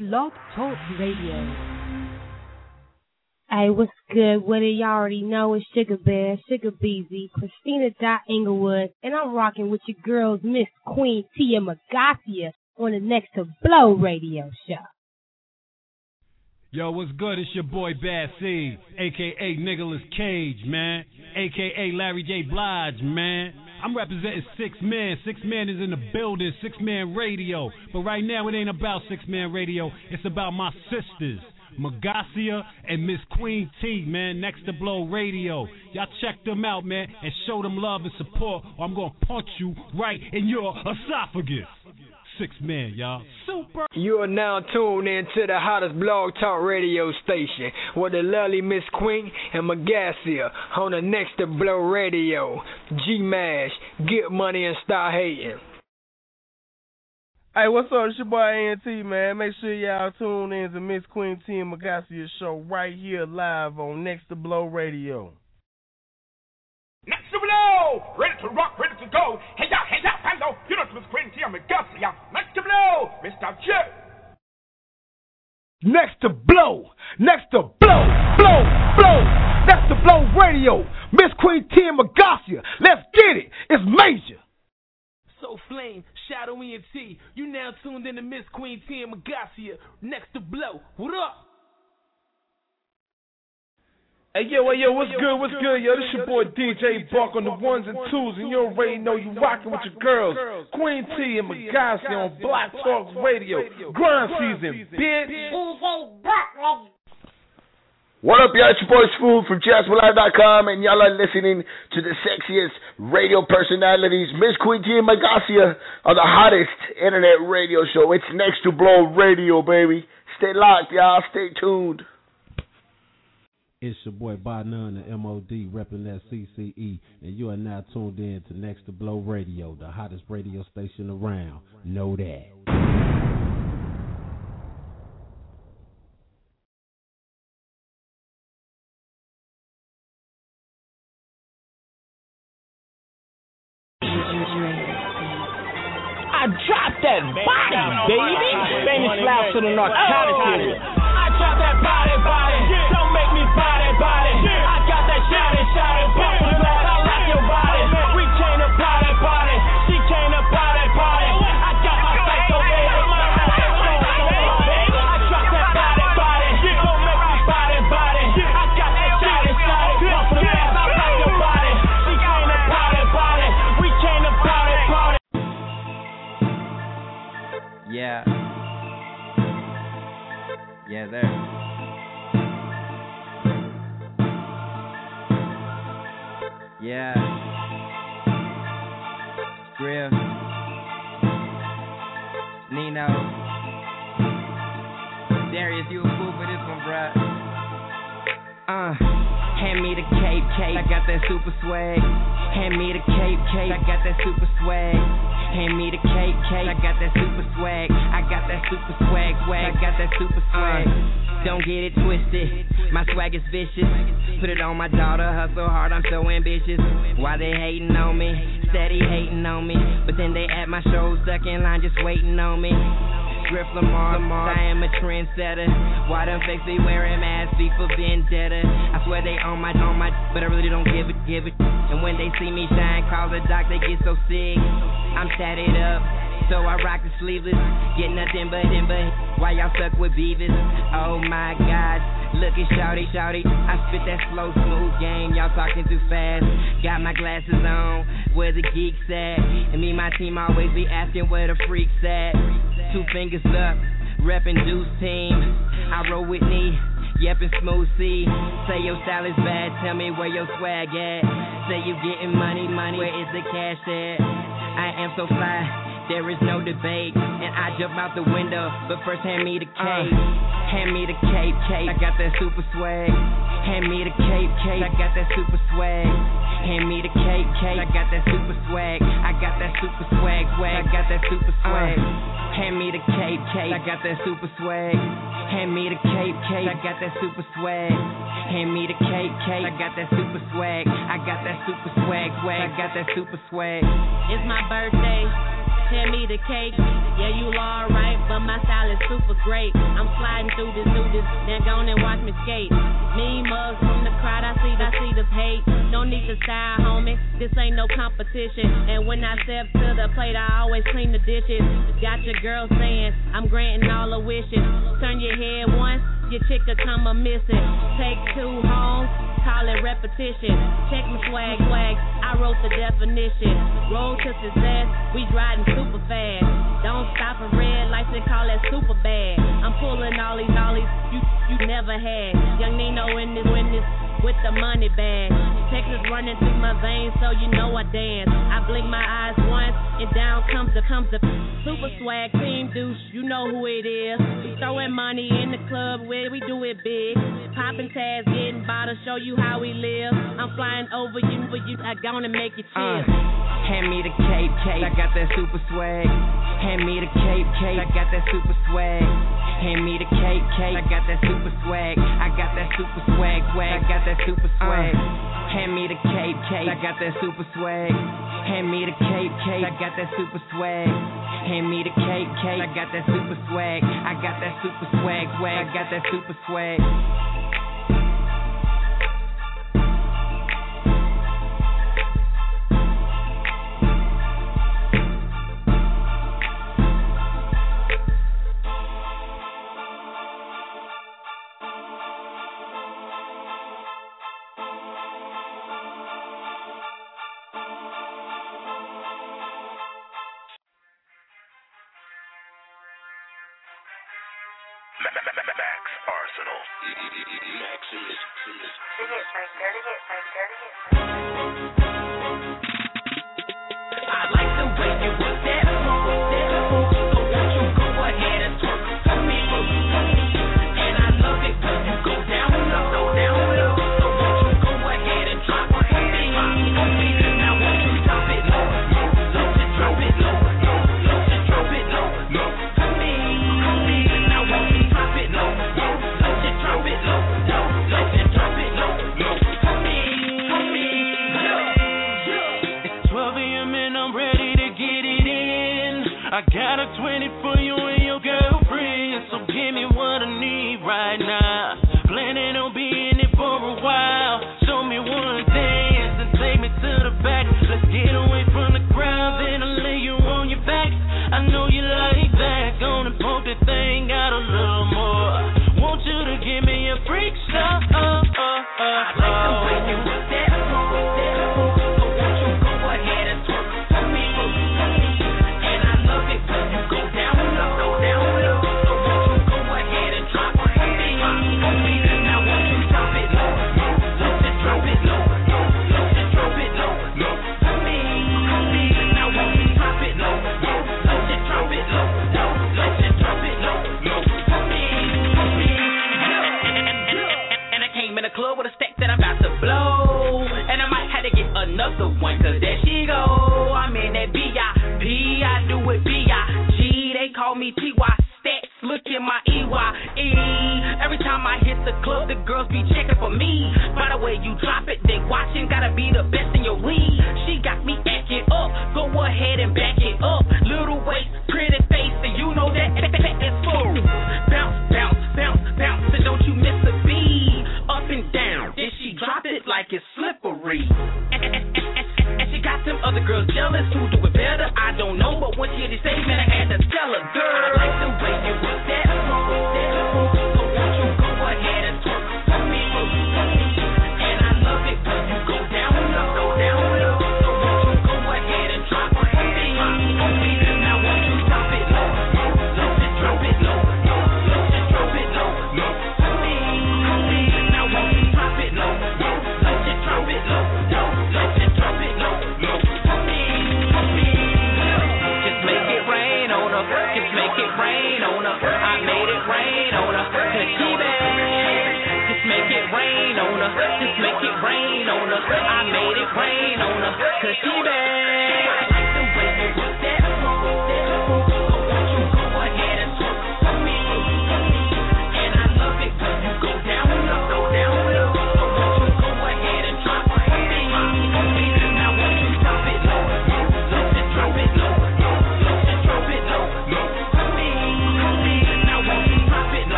Blog Talk Radio. Hey, what's good with it? Y'all already know it's Sugar Bear, Sugar Beezy, Christina Inglewood, and I'm rocking with your girls, Miss Queen Tia Magacia, on the Next to Blow radio show. Yo, what's good? It's your boy Bad Seed, a.k.a. Nicholas Cage, man, a.k.a. Larry J. Blige, man. I'm representing 6 Man. 6 Man is in the building, 6 Man Radio. But right now, it ain't about 6 Man Radio. It's about my sisters, Magacia and Miss Queen T, man, Next to Blow Radio. Y'all check them out, man, and show them love and support, or I'm going to punch you right in your esophagus. 6 Man, y'all. Super. You are now tuned in to the hottest blog talk radio station with the lovely Miss Queen and Magacia on the Next to Blow Radio. G-Mash, get money and start hating. Hey, what's up? It's your boy A&T, man. Make sure y'all tune in to Miss Queen T and Magacia's show right here live on Next to Blow Radio. Next to Blow! Ready to rock, ready to go. Hey, ya, Pando. You know, Miss Queen T and Magacia. Next to Blow, Mr. J. Next to Blow. Next to Blow. Blow. Next to Blow Radio. Miss Queen T and Magacia. Let's get it. It's major. So Flame, Shadow E&T, you now tuned in to Miss Queen T and Magacia, Next to Blow. What up? Hey, yo, what's good? Yo, this your boy DJ Buck on the ones and twos, and you already know you rocking with your girls, Queen T and Magacia on Black Talk Radio. Grind season, bitch. DJ Buck, What up, y'all? It's your boy Smooth from JazzWithLive.com, and y'all are listening to the sexiest radio personalities, Miss Queen T and Magacia, on the hottest internet radio show. It's Next to Blow Radio, baby. Stay locked, y'all. Stay tuned. It's your boy By None, the MOD, repping that CCE, and you are now tuned in to Next to Blow Radio, the hottest radio station around. Know that. I dropped that body, baby. Famous slouch to the narcotics area. I dropped that body. Don't make me body. I got that shot it. Pump the blood, I like your body. We came to party. She came to party. I got my psycho baby. I dropped that body. Don't make me body. I got that shot it. Pump the blood, I like your body. She came to party. We came to party. Yeah, there. Yeah. Grill. Nino. Darius, you a fool for this one, bruh. Hand me the cape, I got that super swag. Hand me the cape, I got that super swag. Hand me the cape, I got that super swag. I got that super swag, I got that super swag. Don't get it twisted, my swag is vicious. Put it on my daughter, hustle hard, I'm so ambitious. Why they hating on me, steady hating on me. But then they at my show, stuck in line just waiting on me. Griff Lamar, I am a trendsetter. Why them fakes be wearing masks, be for vendetta. I swear they on my, but I really don't give it. And when they see me shine, call the doc, they get so sick. I'm tatted up, so I rock the sleeveless. Get nothing but why y'all stuck with Beavis? Oh my God, look at Shouty. I spit that slow, smooth game, y'all talking too fast. Got my glasses on, where the geeks at? And me, my team always be asking where the freaks at. 2 fingers up, reppin' Deuce team. I roll with me, yeppin' Smooth C. Say your style is bad, tell me where your swag at. Say you getting money, where is the cash at? I am so fly, there is no debate. And I jump out the window, but first hand me the cape. Hand me the cape, I got that super swag. Hand me the cape, I got that super swag. Hand me the cape, I got that super swag. I got that super swag, I got that super swag. Hand me the cape, I got that super swag. Hand me the cape, I got that super swag. Hand me the cape, I got that super swag. I got that super swag, I got that super swag. It's my birthday. Hand me the cake. Yeah, you alright, but my style is super great. I'm sliding through this, then go on and watch me skate. Mean mugs from the crowd, I see the hate. No need to style, homie, this ain't no competition. And when I step to the plate, I always clean the dishes. Got your girl saying, I'm granting all her wishes. Turn your head once, your chick will come a missing. Take two home, call it repetition. Check my swag, I wrote the definition. Roll to success, we riding super fast. Don't stop for red lights, they call that super bad. I'm pulling all these you never had. Young Nino in this with the money bag. Texas running through my veins, so you know I dance. I blink my eyes once, and down comes the super swag team douche. You know who it is. We throwing money in the club where we do it big. Popping tags, getting bottles, show you how we live. I'm flying over you, I gonna make you chill. Hand me the cape, I got that super swag. Hand me the cape, I got that super swag. Hand me the cape, I got that super swag. I got that super swag, I got that super swag. Hand me the cape, I got that super swag. Hand me the cape, I got that super swag. Hand me the cape, I got that super swag. I got that super swag, I got that super swag.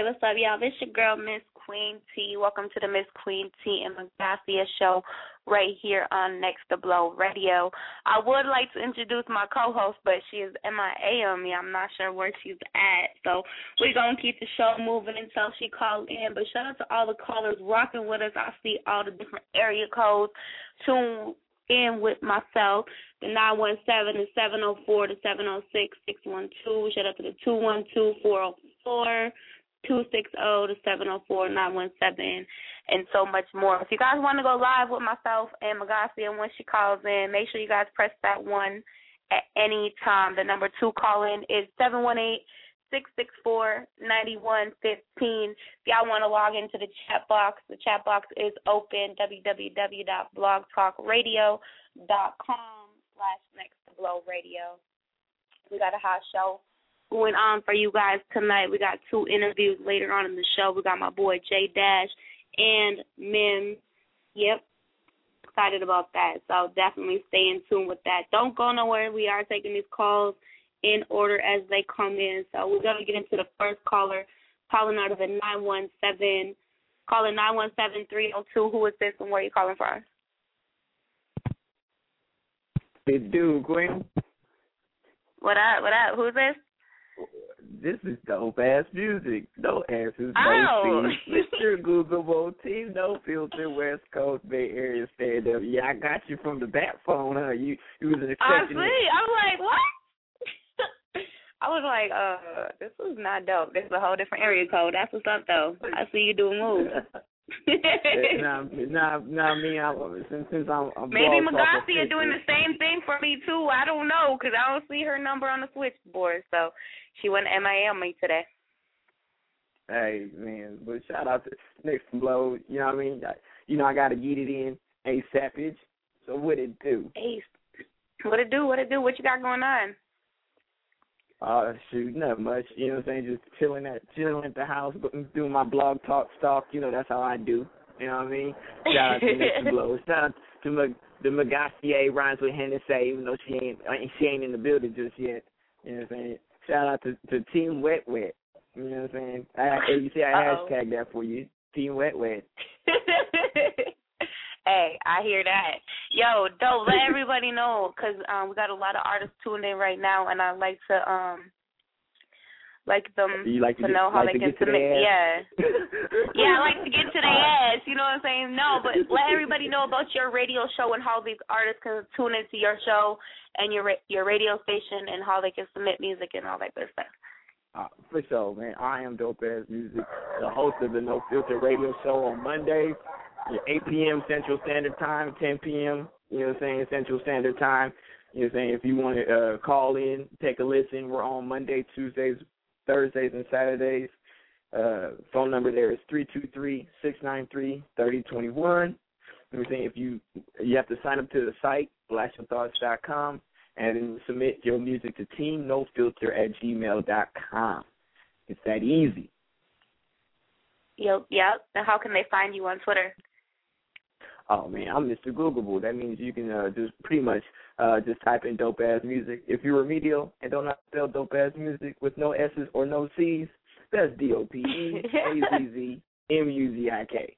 what's up, y'all? This your girl, Miss Queen T. Welcome to the Miss Queen T and Magacia show right here on Next to Blow Radio. I would like to introduce my co-host, but she is MIA on me. I'm not sure where she's at. So we're going to keep the show moving until she calls in. But shout out to all the callers rocking with us. I see all the different area codes. Tune in with myself. The 917, the 704, the 706, 612. Shout out to the 212-404. 260, the 704, 917, and so much more. If you guys want to go live with myself and Magacia when she calls in, make sure you guys press that 1 at any time. The number 2 call-in is 718-664-9115. If y'all want to log into the chat box is open, www.blogtalkradio.com/nexttoblowradio. We got a hot show going on for you guys tonight. We got 2 interviews later on in the show. We got my boy J Dash and Mim. Yep, excited about that. So definitely stay in tune with that. Don't go nowhere. We are taking these calls in order as they come in. So we're going to get into the first caller calling out of the 917. Calling 917-302. Who is this and where are you calling from? It's dude, Queen. What up? Who's this? This is dope ass music. No answers, no fees. Mr. Googleable, Team No Filter, West Coast Bay Area stand up. Yeah, I got you from the bat phone, huh? You was expecting. I see. I'm like, what? I was like, this was not dope. This is a whole different area code. That's what's up, though. I see you doing moves. Nah, me. Since I'm maybe Magacia doing the same thing for me too. I don't know because I don't see her number on the switchboard. So she went MIA on me today. Hey man, but shout out to Next to Blow. You know what I mean? I got to get it in ASAPage. So what it do? What it do? What you got going on? Shoot, not much. You know what I'm saying? Just chilling at the house, doing my blog talk stalk. You know, that's how I do. You know what I mean? Shout out to Mr. Blow. Shout out to the Magacia rhymes with Hennessy, even though she ain't in the building just yet. You know what I'm saying? Shout out to Team Wet Wet. You know what I'm saying? You see, I hashtag that for you. Team Wet Wet. Hey, I hear that. Yo, dope. Let everybody know because we got a lot of artists tuned in right now, and I like to know how they can submit. Yeah, I like to get to their ass. You know what I'm saying? No, but let everybody know about your radio show and how these artists can tune into your show and your radio station and how they can submit music and all that good stuff. For sure, man. I am Dope Ass Music, the host of the No Filter Radio Show on Mondays. 8 p.m. Central Standard Time, 10 p.m., you know what I'm saying, Central Standard Time. You know what I'm saying, if you want to call in, take a listen, we're on Monday, Tuesdays, Thursdays, and Saturdays. Phone number there is 323-693-3021. You know what I'm saying, if you have to sign up to the site, blastyourthoughts.com, and then submit your music to teamnofilter@gmail.com. It's that easy. Yep. Now, how can they find you on Twitter? Oh, man, I'm Mr. Googleable. That means you can just pretty much just type in Dope Ass Music. If you're remedial and don't know how to spell Dope Ass Music with no S's or no C's, that's DOPEAZZMUZIK.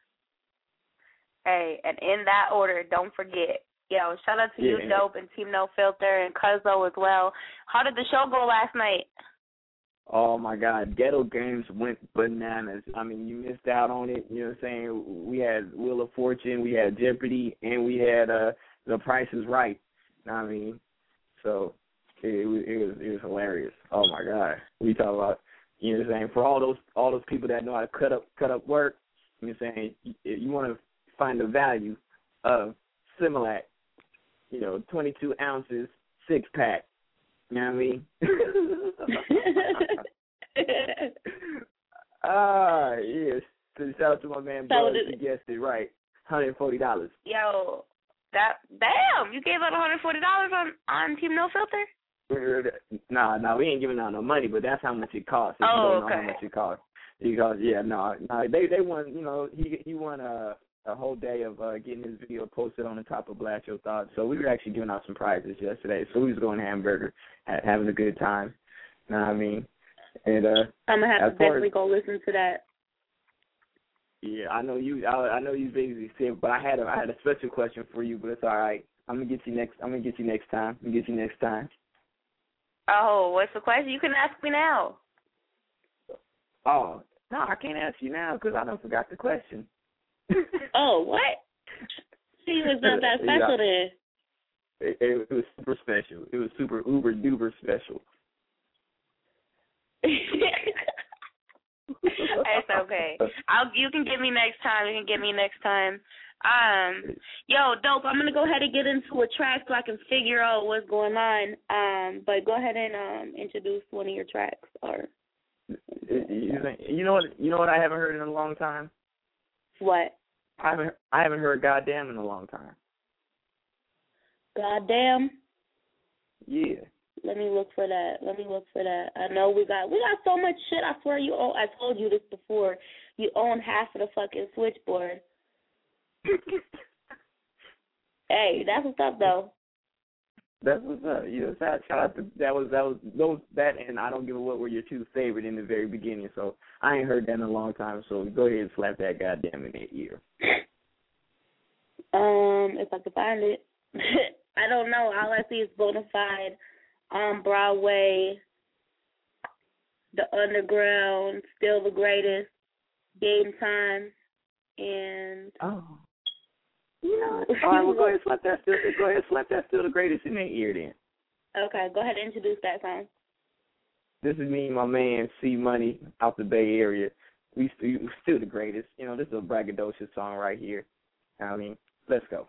Hey, and in that order, don't forget. Yo, shout out to you, Dope, and Team No Filter, and Cuzzo as well. How did the show go last night? Oh, my God. Ghetto Games went bananas. I mean, you missed out on it. You know what I'm saying? We had Wheel of Fortune, we had Jeopardy, and we had The Price is Right. You know what I mean? So it was hilarious. Oh, my God. We talk about, you know what I'm saying, for all those people that know how to cut up work, you know what I'm saying, you want to find the value of Similac, 22 ounces, 6-pack. You know what I mean? Yes. So shout out to my man, Buzz. He guessed it right. $140. Yo, damn! You gave out $140 on Team No Filter? Nah, we ain't giving out no money, but that's how much it costs. If you don't know how much it costs. Because they won. He won a whole day of getting his video posted on the top of Blast Your Thoughts. So we were actually giving out some prizes yesterday. So we was going hamburger, having a good time. You know what I mean? And I'm gonna have to definitely go listen to that. Yeah, I know you. I know you busy, but I had a special question for you, but it's all right. I'm gonna get you next time. Oh, what's the question? You can ask me now. Oh, no, I can't ask you now because I done forgot the question. Oh, what? See, was not that special then. It was super special. It was super uber duper special. It's okay. You can get me next time. Yo, Dope, I'm gonna go ahead and get into a track so I can figure out what's going on. But go ahead and introduce one of your tracks. Or you know what I haven't heard in a long time? What? I haven't heard "Goddamn" in a long time. Goddamn? Yeah. Let me look for that. I know we got so much shit. I swear you own. I told you this before. You own half of the fucking switchboard. Hey, that's what's up though. That's what's up. Shout out to that and I Don't Give a What were your two favorite in the very beginning. So I ain't heard that in a long time. So go ahead and slap that goddamn in that ear. If I can find it, I don't know. All I see is Bonafide, On Broadway, The Underground, Still the Greatest, Game Time, and all right, well, go ahead and slap that. Slap that Still the Greatest in their ear then. Okay, go ahead and introduce that song. This is me and my man C Money out the Bay Area. We still the greatest. This is a braggadocious song right here. I mean, let's go.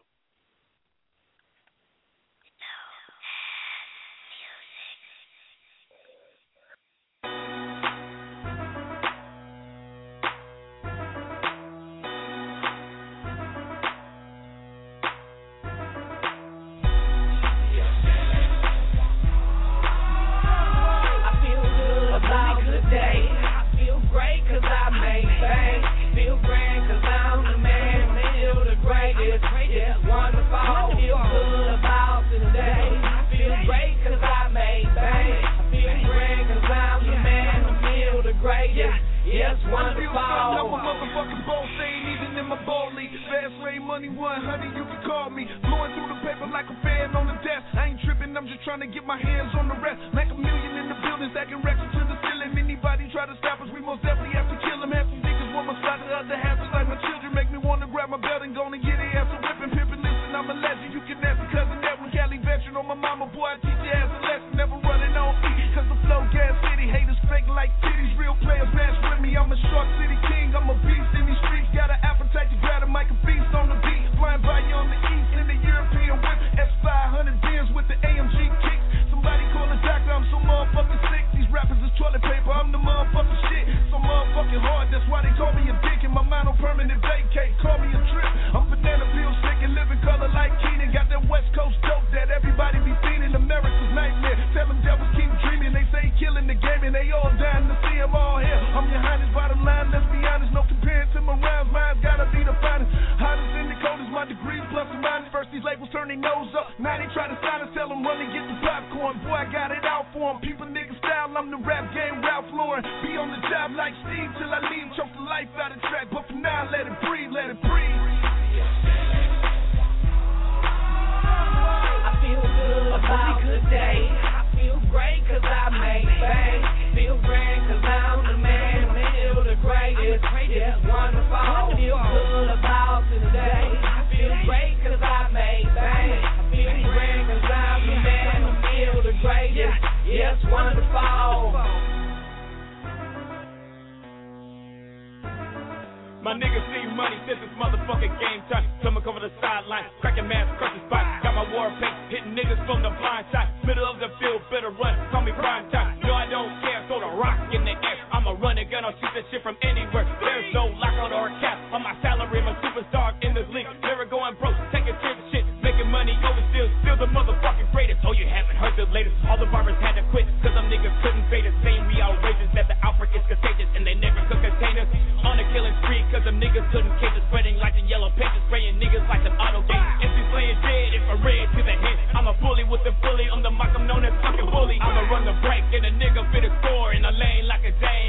My niggas see money since it's motherfucking game time. Someone cover the sideline, cracking mass, crushing spots. Got my war paint, hitting niggas from the blind side. Middle of the field, better run, call me prime time. No, I don't care, throw the rock in the air. I'm a running gun, I'll shoot that shit from anywhere. There's no lockout or cap on my salary. I'm a superstar in this league. Never going broke, taking trips, shit, making money overseas. Still the motherfucking greatest. Oh, you haven't heard the latest. All the barbers had to quit, cause them niggas couldn't fade us. Saying we outrageous, that the outbreak is contagious, and they never could contain us. On a killing spree, cause them niggas couldn't catch us. Spreading like the yellow pages, spraying niggas like an auto game. If you playing dead, if I red to the head, I'm a bully with the bully. I'm the mock, I'm known as fucking bully. I'ma run the break, and a nigga fit a score in a lane like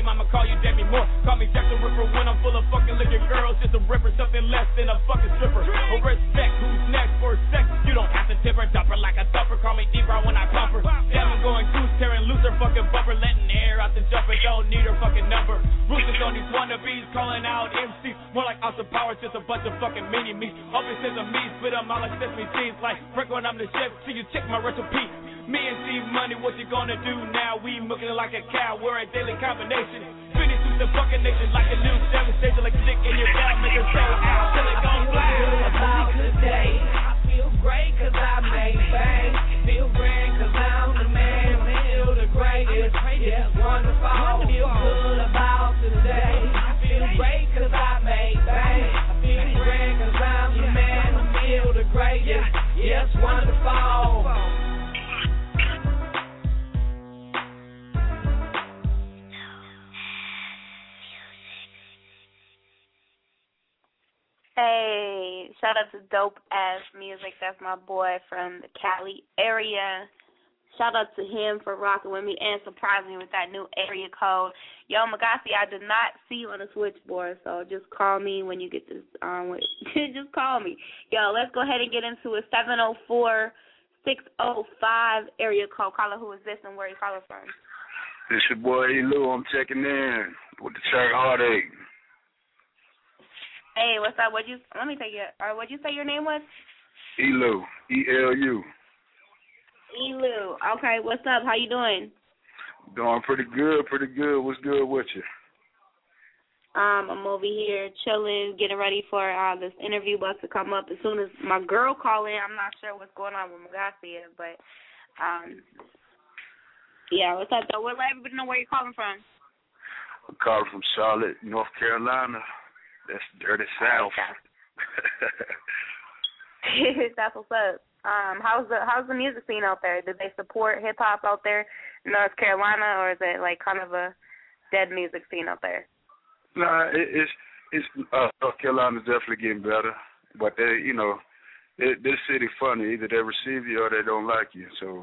I'ma call you Demi Moore. Call me Jack the Ripper when I'm full of fucking liquor. Girls, just a ripper, something less than a fucking stripper. Or respect, who's next for sex? You don't have to tip her, dump her like a thumper. Call me D-Brown when I pump her. Damn, I'm going goose, tearing loose her fucking bumper. Letting air out the jumper, don't need her fucking number. Roosters on these wannabes, calling out MCs. More like Austin Powers, just a bunch of fucking mini-me's. Open sesame, spit them all like sesame seeds. Like Frank when I'm the chef, so you check my recipe. Me and Steve Money, what you gonna do now? We milking like a cow, we're a daily combination. Finish with the fucking nation like a new devastation, like dick in your mouth, make her say ow, till it gon' fly. About today, I feel great cause I made bang. Feel grand cause I'm the man, feel the greatest. Yeah, wonderful, feel good about today. I feel great cause I made bang. I feel grand cause I'm the man, feel the greatest. Yes, wonderful. Hey, shout out to Dope Ass Music. That's my boy from the Cali area. Shout out to him for rocking with me and surprising me with that new area code. Yo, Magasi, I did not see you on the switchboard, so just call me when you get this on. Just call me. Yo, let's go ahead and get into it. 704-605 area code. Caller, who is this and where you calling from? It's your boy Elu. I'm checking in with the Track Heartache. Hey, what's up? What'd you say your name was? Elu. E-L-U. Elu. Okay, what's up? How you doing? Doing pretty good. What's good with you? I'm over here chilling, getting ready for this interview about to come up. As soon as my girl call in, I'm not sure what's going on with Magasia, but yeah, what's up though? Let everybody know where you're calling from. I'm calling from Charlotte, North Carolina. That's dirty South. That's what's up. How's the music scene out there? Do they support hip hop out there in North Carolina, or is it like kind of a dead music scene out there? Nah, it's North Carolina's definitely getting better, but they, this city funny. Either they receive you or they don't like you. So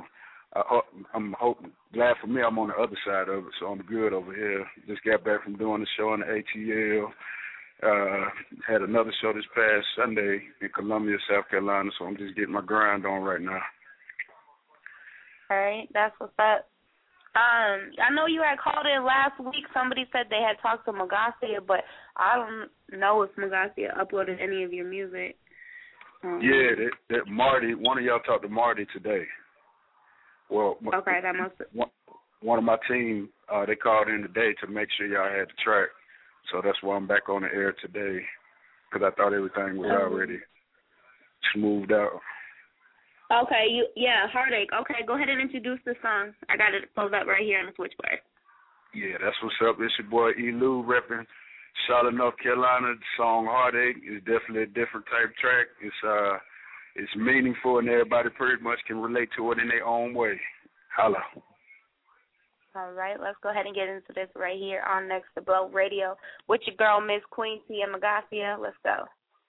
glad for me, I'm on the other side of it, so I'm good over here. Just got back from doing the show in the ATL. Had another show this past Sunday in Columbia, South Carolina, so I'm just getting my grind on right now. All right, that's what's up. I know you had called in last week. Somebody said they had talked to Magasia, but I don't know if Magasia uploaded any of your music. Yeah, that Marty, one of y'all talked to Marty today. Well, okay, that must have... One of my team, they called in today to make sure y'all had the track. So that's why I'm back on the air today, because I thought everything was already smoothed out. Okay, Heartache. Okay, go ahead and introduce the song. I got it pulled up right here on the switchboard. Yeah, that's what's up. It's your boy Elu repping Charlotte, North Carolina. The song Heartache is definitely a different type track. It's meaningful, and everybody pretty much can relate to it in their own way. Holla. All right, let's go ahead and get into this right here on Next to Blow Radio with your girl, Miss Queen T and Magasia. Let's go.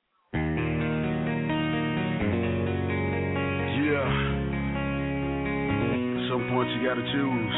Yeah. At some point you gotta choose.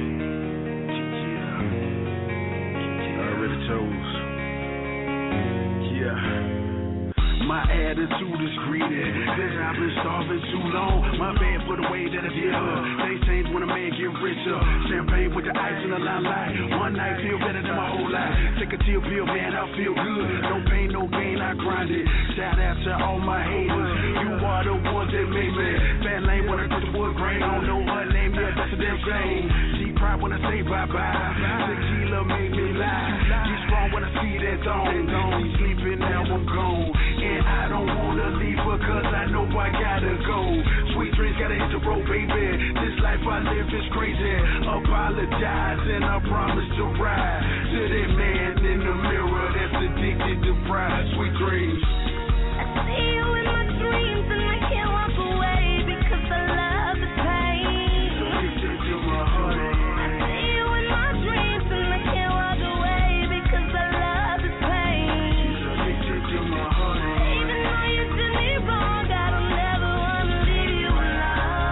Yeah. I already chose. Yeah. My attitude is greedy, cause I've been starving too long. My bad for the way that I did her. Things change when a man get richer. Champagne with the ice and the limelight. One night feel better than my whole life. Take a chill pill, man, I feel good. No pain, no gain, I grind it. Shout out to all my haters. You are the ones that made me. Fat lane when I put the wood grain. I don't know her name, yeah, that's a damn shame. She cried when I say bye-bye. Tequila made me lie. You strong when I see that thong. She sleeping, now I'm gone. And I don't wanna leave her cause I know I gotta go. Sweet dreams gotta hit the road, baby. This life I live is crazy. Apologize and I promise to ride to that man in the mirror that's addicted to pride. Sweet dreams. I see you in my dreams and I can't walk away because I love the pain. Addicted to my heart. I see you in my dreams and I can't walk away because I love the pain. Addicted to my heart.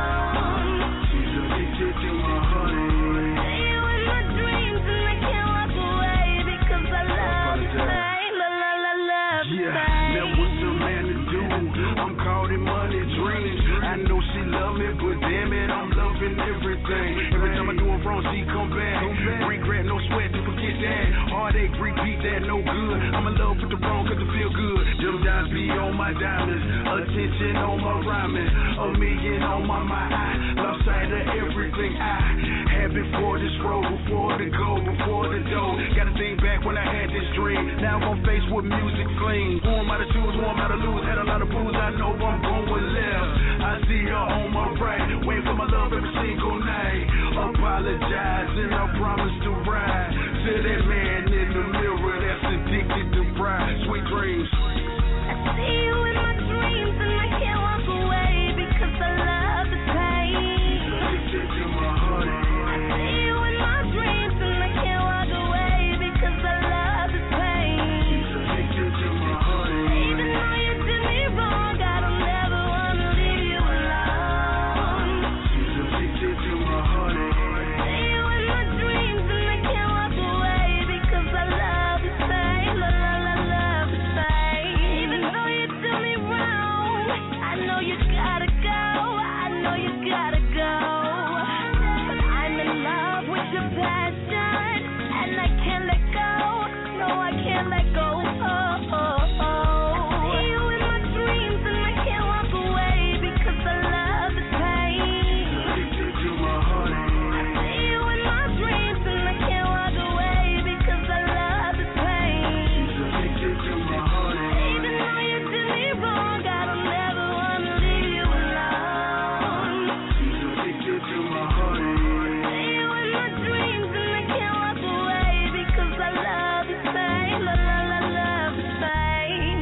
To my heart. See you in my dreams and I can't walk but damn it, I'm loving everything. Every time I do it wrong, she come back. Regret, no sweat, to forget that. Heartache, repeat that, no good. I'm in love with the wrong cause it feel good. Them dimes be on my diamonds, attention on my rhyming, a million on my mind. Love side of everything I had before this road, before the goal, before the dough. Gotta think back when I had this dream. Now I'm faced with music fling. Who am I to choose? Who am I to lose? Had a lot of booze, I know I'm going left. I see her on my right, waiting for my love every single night. Apologize and I promise to ride to that man in the mirror that's addicted to pride. Sweet dreams. I see you in my dreams and I can't walk away because I love the pain. Addicted to my heart. I see you in my dreams and I can't walk away because I love the pain. Addicted to my heart. Even though you did me wrong, I don't ever want to leave you alone. She's addicted to my heart. I see you in my dreams and I can't walk away because I love the pain. Love the pain. Even though you do me wrong, I know you gotta go. I know you gotta go. But I'm in love with your passion and I can't let go. No, I can't let go. I see you in my dreams and I can't walk away because I love the pain. Addicted to my heart. I see you in my dreams and I can't walk away because I love the pain. Addicted to my heart. Even though you did me wrong, I don't ever want to leave you alone. Addicted to my heart. I see you in my dreams and I can't walk away because I love the pain. Love the pain.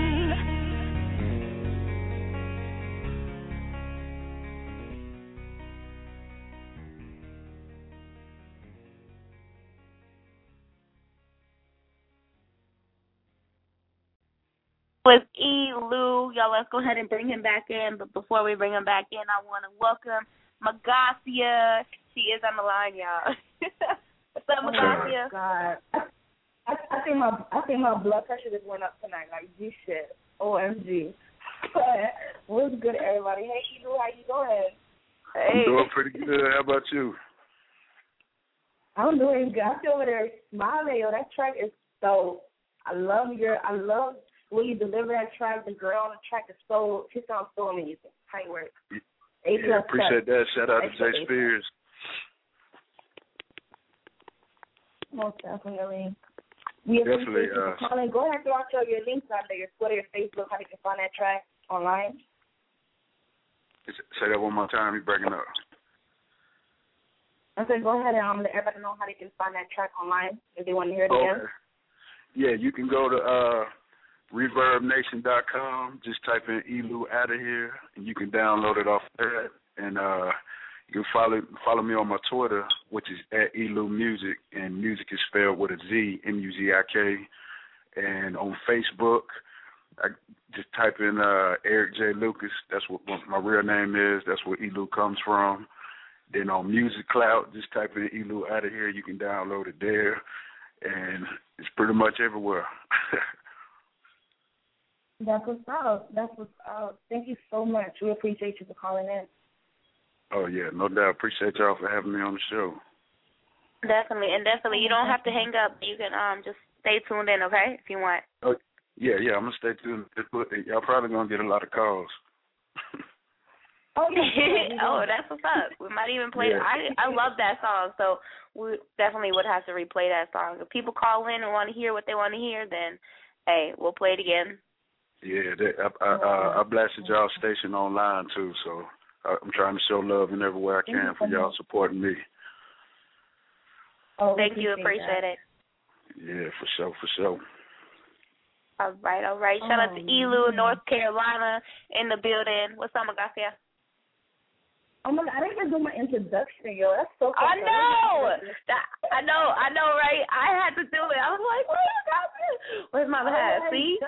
With E. Lou, y'all, let's go ahead and bring him back in. But before we bring him back in, I want to welcome Magacia. She is on the line, y'all. What's up, Magacia? Oh God, I think my blood pressure just went up tonight. Like G shit, OMG. What's good, everybody? Hey, Edu, how you doing? I'm doing pretty good. How about you? I'm doing good. I feel over there smiling. Yo, that track is so. I love when you deliver that track. The girl on the track is so. She sounds so amazing. Tight work. Yeah, appreciate that. Shout out to Jay Spears. Most definitely. We appreciate you for calling. Go ahead and throw out your links out there, your Twitter, your Facebook, how you can find that track online. Say that one more time. You're breaking up. I said go ahead and let everybody know how they can find that track online if they want to hear it again. Yeah, you can go to ReverbNation.com. Just type in Elu Out of Here, and you can download it off there. And you can follow me on my Twitter, which is @Elu Music, and music is spelled with a Z, MUZIK. And on Facebook, I just type in Eric J. Lucas. That's what my real name is. That's where Elu comes from. Then on Music Cloud, just type in Elu Out of Here. You can download it there, and it's pretty much everywhere. That's what's up. Thank you so much. We appreciate you for calling in. Oh, yeah, no doubt. Appreciate y'all for having me on the show. Definitely. You don't have to hang up. You can just stay tuned in, okay, if you want. Oh, yeah, I'm going to stay tuned. Y'all probably going to get a lot of calls. Oh, yeah. Oh, that's what's up. We might even play it. I love that song, so we definitely would have to replay that song. If people call in and want to hear what they want to hear, then, hey, we'll play it again. Yeah, I blasted y'all station online, too, so I'm trying to show love in every way I can for y'all supporting me. Oh, thank you. Appreciate it. Yeah, for sure. All right. Shout out to Elu, North Carolina, in the building. What's up, Magacia? Oh my God, I didn't even do my introduction, yo. That's so cool. I know, right? I had to do it. I was like, where's my hat? See?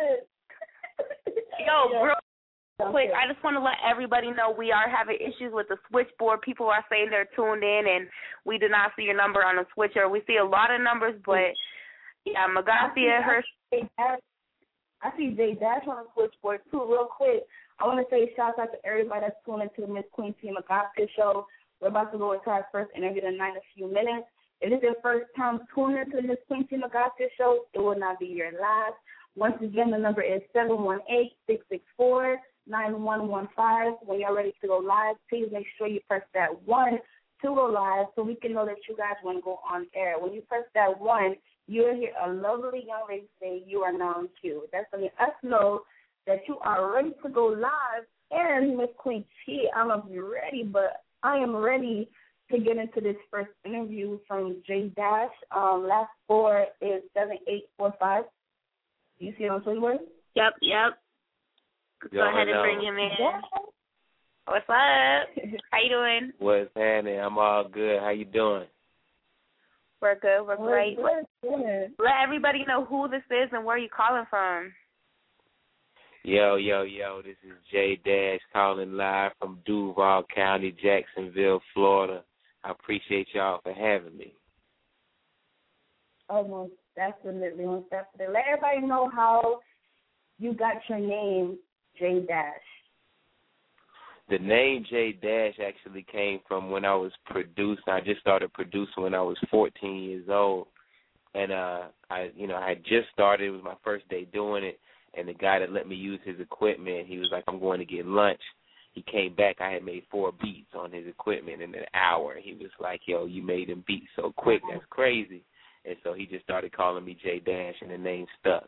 Yo, real quick, I just want to let everybody know we are having issues with the switchboard. People are saying they're tuned in, and we do not see your number on the switcher. We see a lot of numbers, but yeah, Magacia, I see Jay Dash on the switchboard too. Real quick, I want to say shout out to everybody that's tuning into the Miss Queen T Magasia show. We're about to go into our first interview tonight in a few minutes. If this is your first time tuning into the Miss Queen T Magasia show, it will not be your last. Once again, the number is 718-664-9115. When you're ready to go live, please make sure you press that 1 to go live so we can know that you guys want to go on air. When you press that 1, you'll hear a lovely young lady say you are now in queue. That's letting us know that you are ready to go live. And Miss Queen T, I don't know if you're ready, but I am ready to get into this first interview from Jay Dash. Last 4 is 7845. You see on Twitter? Yep. Go ahead and bring him in. What's up? How you doing? What's happening? I'm all good. How you doing? We're good. We're great. Good. Let everybody know who this is and where you calling from. Yo. This is Jay Dash calling live from Duval County, Jacksonville, Florida. I appreciate y'all for having me. Most definitely. Let everybody know how you got your name, Jay Dash. The name Jay Dash actually came from when I was producing. I just started producing when I was 14 years old, and I had just started. It was my first day doing it, and the guy that let me use his equipment, he was like, "I'm going to get lunch." He came back. I had made 4 beats on his equipment in an hour. He was like, "Yo, you made them beats so quick. That's crazy." And so he just started calling me Jay Dash, and the name stuck.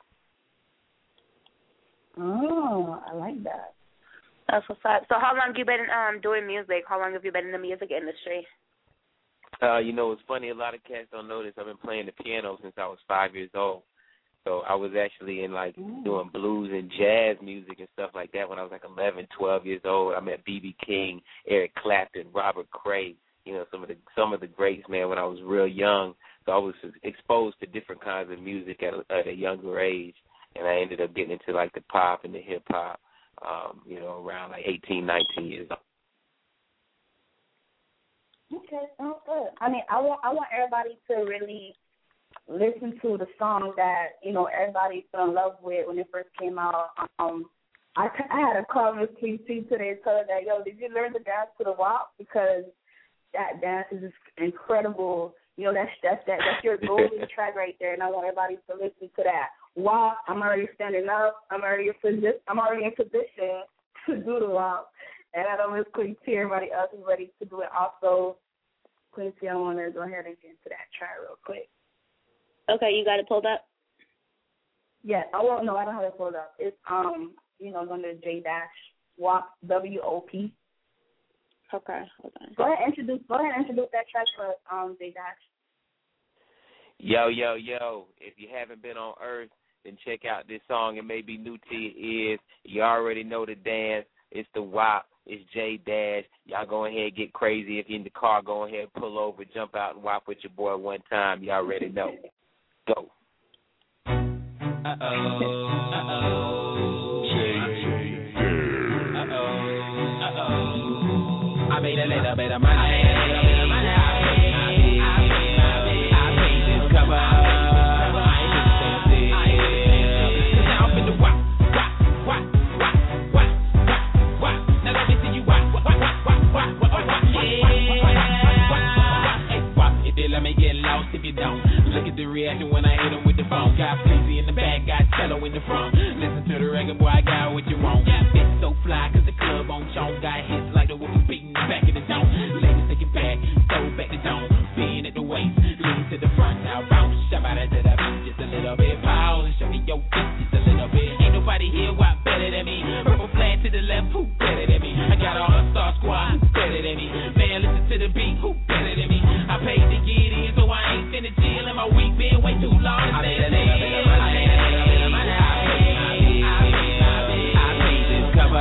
Oh, I like that. That's what's up. So how long have you been doing music? How long have you been in the music industry? It's funny. A lot of cats don't know this. I've been playing the piano since I was 5 years old. So I was actually in, doing blues and jazz music and stuff like that when I was, 11, 12 years old. I met B.B. King, Eric Clapton, Robert Cray, some of the greats, man, when I was real young. So I was exposed to different kinds of music at a younger age, and I ended up getting into, the pop and the hip-hop, around, 18, 19 years old. Okay, sounds good. I mean, I want everybody to really listen to the song that, everybody fell in love with when it first came out. I had a call with QC today and told her that, yo, did you learn to dance to the WAP? Because that dance is just incredible. That's your golden track right there, and I want everybody to listen to that. WAP, I'm already standing up. I'm already in position to do the WAP. And I know Miss Queen T, everybody else is ready to do it also. Queen T, I want to go ahead and get into that track real quick. Okay, you got it pulled up? Yeah. I don't have it pulled up. It's under J Dash WAP WOP. Okay, hold on. Go ahead and introduce that track for J Dash. Yo. If you haven't been on Earth, then check out this song. It may be new to your ears. You already know the dance. It's the WAP. It's Jay Dash. Y'all go ahead and get crazy. If you're in the car, go ahead, pull over, jump out and WAP with your boy one time. You already know. Go. I made a little bit of money. I made this cover. Now I'm in the WAP. Now let me see you WAP. If they let me get lost, if you don't, look at the reaction when I hit them with the phone. Got Fleazy in the back, got cello in the front. Listen to the record, boy, I got what you want. Bitch so fly, cause the club on chong. Got hits like the whoopers beating the back of the dome. Ladies take it back, throw back the dome. Being at the waist, lean to the front. Now bounce, shabba to the beat. Just a little bit, pause, and show me your feet. Just a little bit. Ain't nobody here why better than me. Purple flag to the left, who better than me? I got all a star squad, who better than me? Man, listen to the beat, who better than me? I paid to get in, so I ain't finna chill. And my week been way too long. I made a little bit of money. I made this cover.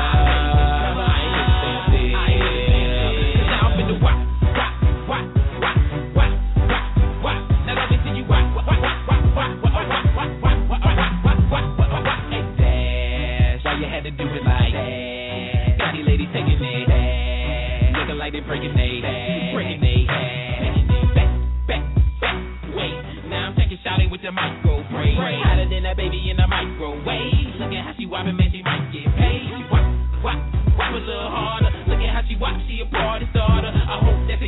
Breaking they back, wait. Now I'm taking shouting with the micro brain. Hotter than a baby in the microwave.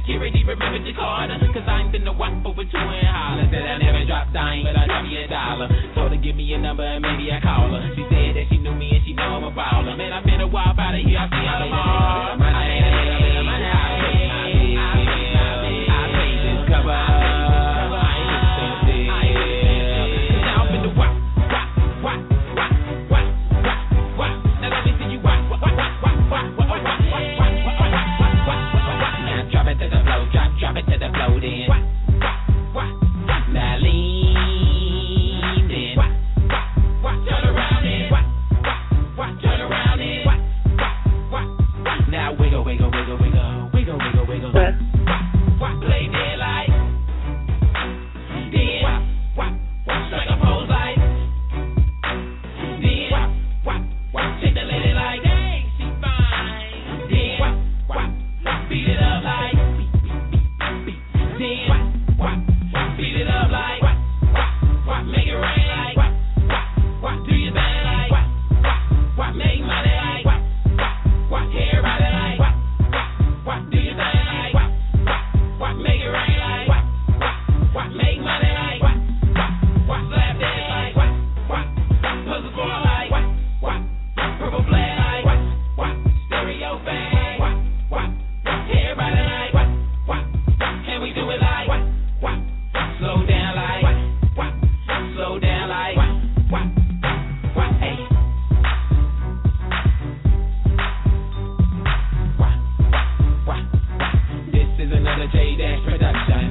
Security remember Jakarta, cause I ain't been to WAP over 2 and holler. Said I never dropped dime, but I dropped me $1. Told her give me a number and maybe I call her. She said that she knew me and she know I'm a baller. Man, I've been a while out of here, I see all the ball. My name is I paid this cover. Drop it to the flow then. Now lean then. Turn around then. Turn around then. Now wiggle, wiggle, wiggle, wiggle, wiggle, wiggle, wiggle. Play dead like. Then strike a pose like. Then shake the lady like. Dang, she fine. Then beat it up like. Beat it up like, make it rain like, do your thing like, make money like, everybody like, do your thing like, make it rain like, make money like, slap dance like, puzzle ball like, purple flag like, stereo bang, everybody like, can we do it like, slow down like, hey. This is another J-Dash production.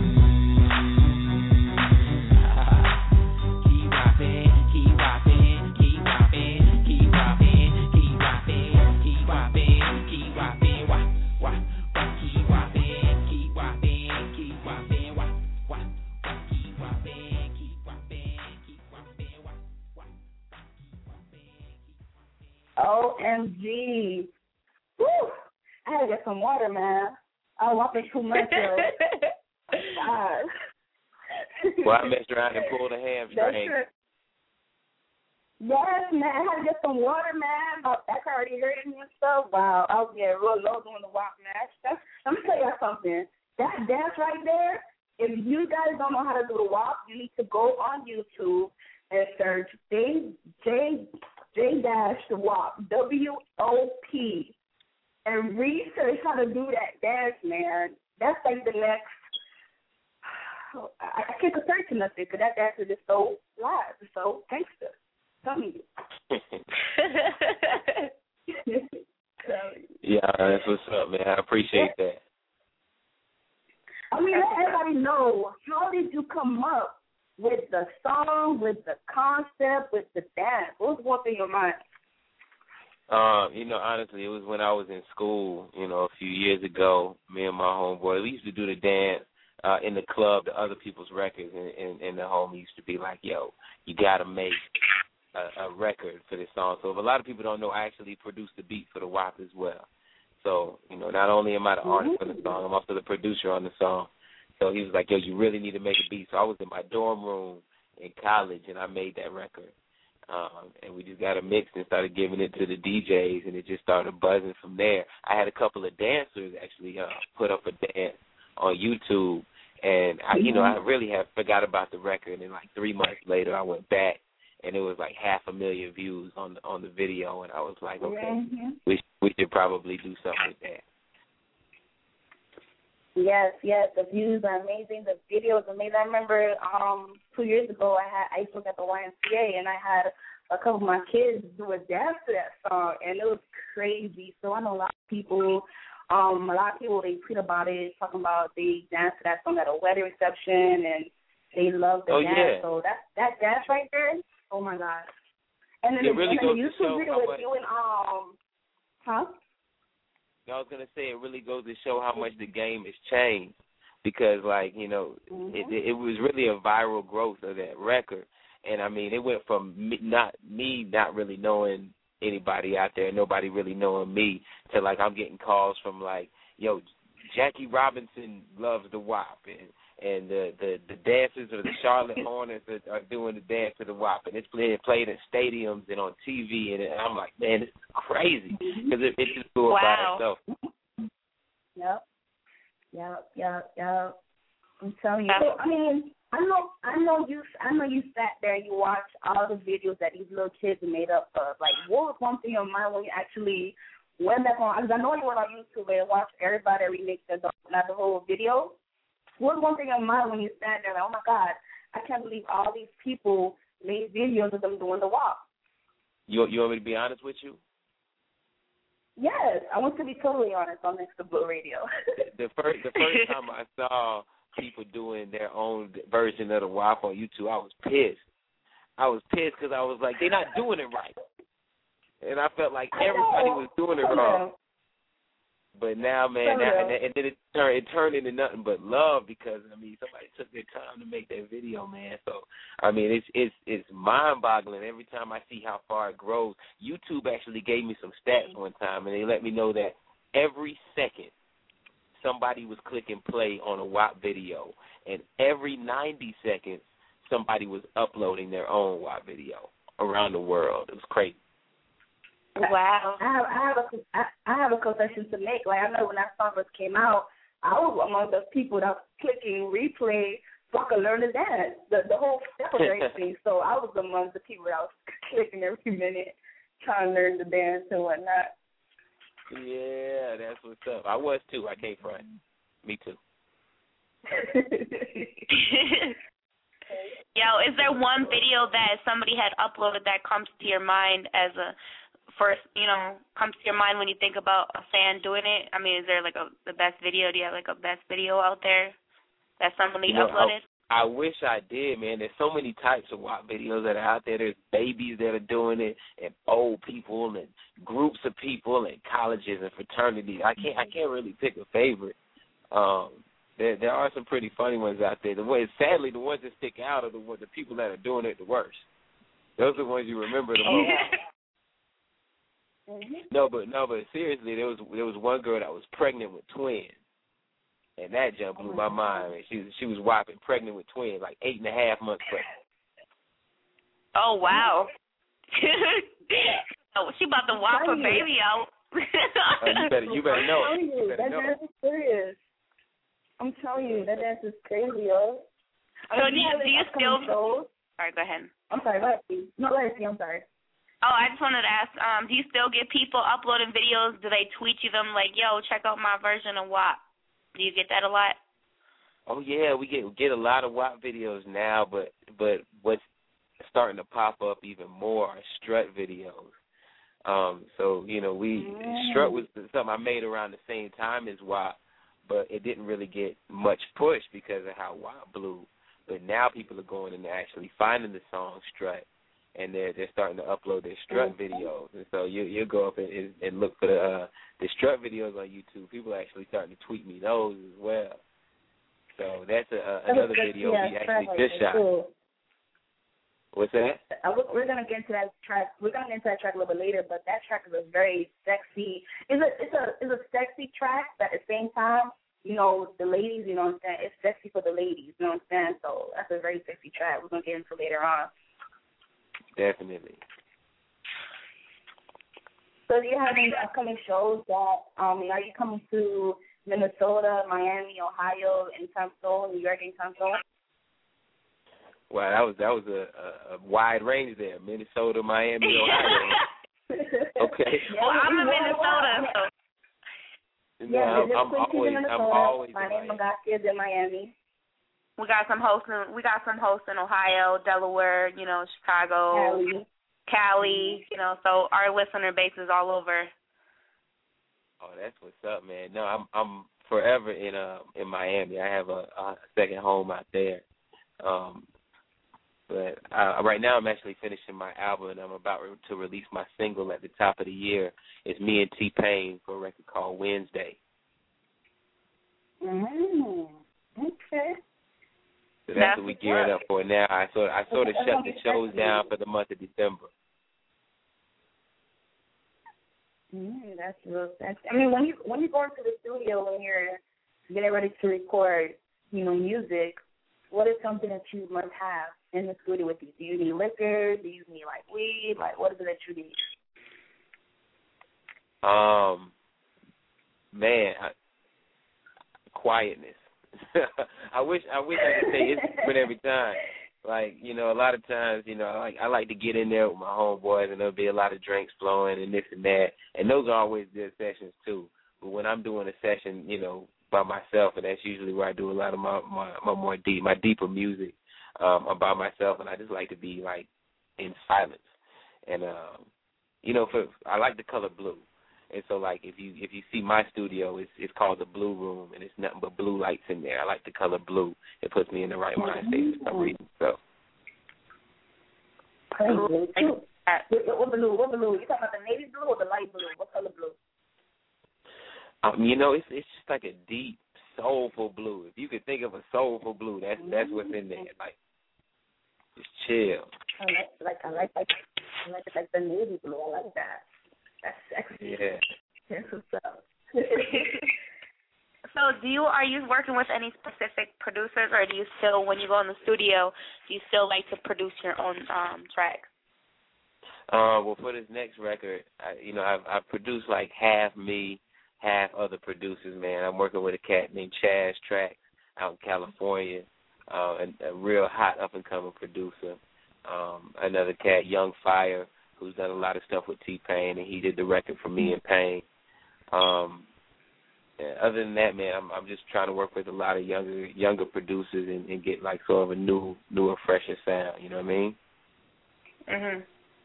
Keep rockin', keep rockin', keep rockin', keep rockin', keep rockin', keep rockin', keep rockin', keep rockin', keep rockin', keep rockin', OMG. Woo! I had to get some water, man. I was walking too much. God. Well, I messed around and pulled a hamstring. Yes, man. I had to get some water, man. My back already hurting me and stuff. Wow. I was getting real low doing the walk, man. Let me tell you something. That dance right there, if you guys don't know how to do the walk, you need to go on YouTube and search J-Walk, W-O-P, and research how to do that dance, man. That's like the next. I can't compare it to nothing because that dance is just so live, it's so gangster. Tell me. Yeah, that's what's up, man. I appreciate that. I mean, let everybody know, how did you come up with the song, with the concept, with the dance? What was going through your mind? Honestly, it was when I was in school, a few years ago. Me and my homeboy, we used to do the dance in the club to other people's records, and the homie used to be like, yo, you got to make a record for this song. So if a lot of people don't know, I actually produced the beat for the WAP as well. So, not only am I the artist for the song, I'm also the producer on the song. So he was like, yo, you really need to make a beat. So I was in my dorm room in college, and I made that record. And we just got a mix and started giving it to the DJs, and it just started buzzing from there. I had a couple of dancers actually put up a dance on YouTube, and I really had forgot about the record. And like 3 months later, I went back, and it was like 500,000 views on the video, and I was like, okay, we should probably do something with that. Yes, the views are amazing. The video is amazing. I remember 2 years ago, I used to work at the YMCA, and I had a couple of my kids do a dance to that song, and it was crazy. So I know a lot of people, they tweet about it, talking about they dance to that song at a wedding reception, and they love the dance. Yeah. So that dance right there, oh my God. And then it really goes YouTube to show video with you and I was going to say it really goes to show how much the game has changed because, it was really a viral growth of that record. And, I mean, it went from me not really knowing anybody out there, nobody really knowing me, to, I'm getting calls from, yo, Jackie Robinson loves the WAP, and the dancers or the Charlotte Hornets are doing the dance to the WAP, and it's played in stadiums and on TV, and I'm like, man, this is crazy because it just blew up by itself. Yep. I'm telling you. So, I mean, I know you sat there and you watched all the videos that these little kids made up of. Like, what was one thing in your mind when you actually went back on? Because I know you went on YouTube and watched everybody remix the whole video. What was one thing in your mind when you sat there like, oh my God, I can't believe all these people made videos of them doing the walk? You want me to be honest with you? Yes, I want to be totally honest on Next to Blue Radio. the first time I saw people doing their own version of the WAP on YouTube, I was pissed. I was pissed because I was like, they're not doing it right. And I felt like everybody was doing it wrong. But now, man, and then it turned into nothing but love because, I mean, somebody took their time to make that video, man. So, I mean, it's mind-boggling every time I see how far it grows. YouTube actually gave me some stats one time, and they let me know that every second somebody was clicking play on a WAP video, and every 90 seconds somebody was uploading their own WAP video around the world. It was crazy. Wow. I have a confession to make. Like, I know when that song first came out, I was among those people that was clicking replay so I could learn to dance, the whole step of everything. So I was among the people that was clicking every minute trying to learn to dance and whatnot. Yeah, that's what's up. I was too. I can't front. Me too. Yo, is there one video that somebody had uploaded that comes to your mind as a first, comes to your mind when you think about a fan doing it? I mean, is there like the best video? Do you have like a best video out there that somebody uploaded? I wish I did, man. There's so many types of WAP videos that are out there. There's babies that are doing it, and old people, and groups of people, and colleges and fraternities. I can't really pick a favorite. There are some pretty funny ones out there. Sadly, the ones that stick out are the people that are doing it the worst. Those are the ones you remember the most. No, but seriously, there was one girl that was pregnant with twins, and that jump blew my mind. Man. She was whopping, pregnant with twins, like 8.5 months pregnant. Oh wow! Oh, she about to whop her baby out. You better know it. That dance is serious. I'm telling you, that dance is crazy, yo. So do you still? All right, go ahead. I'm sorry. Go ahead, please. No, go ahead, I'm sorry. Oh, I just wanted to ask, do you still get people uploading videos? Do they tweet you them like, yo, check out my version of WAP? Do you get that a lot? Oh, yeah, we get a lot of WAP videos now, but what's starting to pop up even more are strut videos. So, strut was something I made around the same time as WAP, but it didn't really get much push because of how WAP blew. But now people are going and actually finding the song Strut, and they're starting to upload their strut videos. And so you go up and look for the strut videos on YouTube. People are actually starting to tweet me those as well. So that's another video we actually just shot. Cool. What's that? We're gonna get into that track. We're gonna get into that track a little bit later, but that track is a very sexy. It's a sexy track, but at the same time, the ladies, you know what I'm saying? It's sexy for the ladies, you know what I'm saying? So that's a very sexy track. We're gonna get into later on. Definitely. So do you have any upcoming shows that are you coming to Minnesota, Miami, Ohio, anytime soon, New York anytime soon? Wow, that was a wide range there. Minnesota, Miami, Ohio. Okay. Well, I'm in Minnesota, so. Yeah, I'm always my name is Magacia in Miami. We got some hosts in Ohio, Delaware, Chicago, Cali, so our listener base is all over. Oh, that's what's up, man. No, I'm forever in Miami. I have a second home out there. But right now I'm actually finishing my album, and I'm about to release my single at the top of the year. It's me and T-Pain for a record called Wednesday. Okay. So that's what we're gearing up for now. I sort of shut the shows down for the month of December. That's real. I mean, when you go into the studio, when you're getting ready to record, music, what is something that you must have in the studio with you? Do you need liquor? Do you need weed? What is it that you need? quietness. I wish I could say it's different every time. Like, you know, a lot of times, you know, I like to get in there with my homeboys, and there'll be a lot of drinks flowing and this and that, and those are always good sessions too. But when I'm doing a session, you know, by myself, and that's usually where I do a lot of my deeper music, I'm by myself, and I just like to be like in silence. And you know, I like the color blue. And so, like, if you see my studio, it's called the Blue Room, and it's nothing but blue lights in there. I like the color blue. It puts me in the right mind state for some reason. So. What blue? What blue? You talking about the navy blue or the light blue? What color blue? You know, it's just like a deep, soulful blue. If you could think of a soulful blue, that's what's in there. Like, just chill. I like the navy blue. I like that. That's sexy. Yeah. That's what's up. So, are you working with any specific producers, or do you still, when you go in the studio, do you still like to produce your own tracks? Well, for this next record, I've produced like half me, half other producers. Man, I'm working with a cat named Chaz Track out in California, and a real hot up and coming producer. Another cat, Young Fire, who's done a lot of stuff with T-Pain, and he did the record for me and Pain. Other than that, man, I'm just trying to work with a lot of younger producers and get like sort of a newer, fresher sound. You know what I mean? Mhm.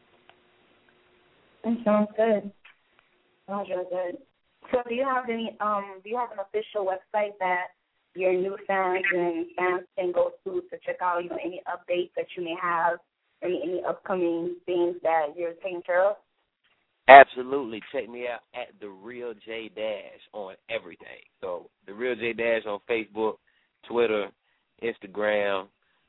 That sounds good. Sounds really good. So, do you have an official website that your new fans and fans can go to check out, you know, any updates that you may have, any upcoming things that you're taking care of? Absolutely. Check me out at The Real J Dash on everything. So The Real J Dash on Facebook, Twitter, Instagram,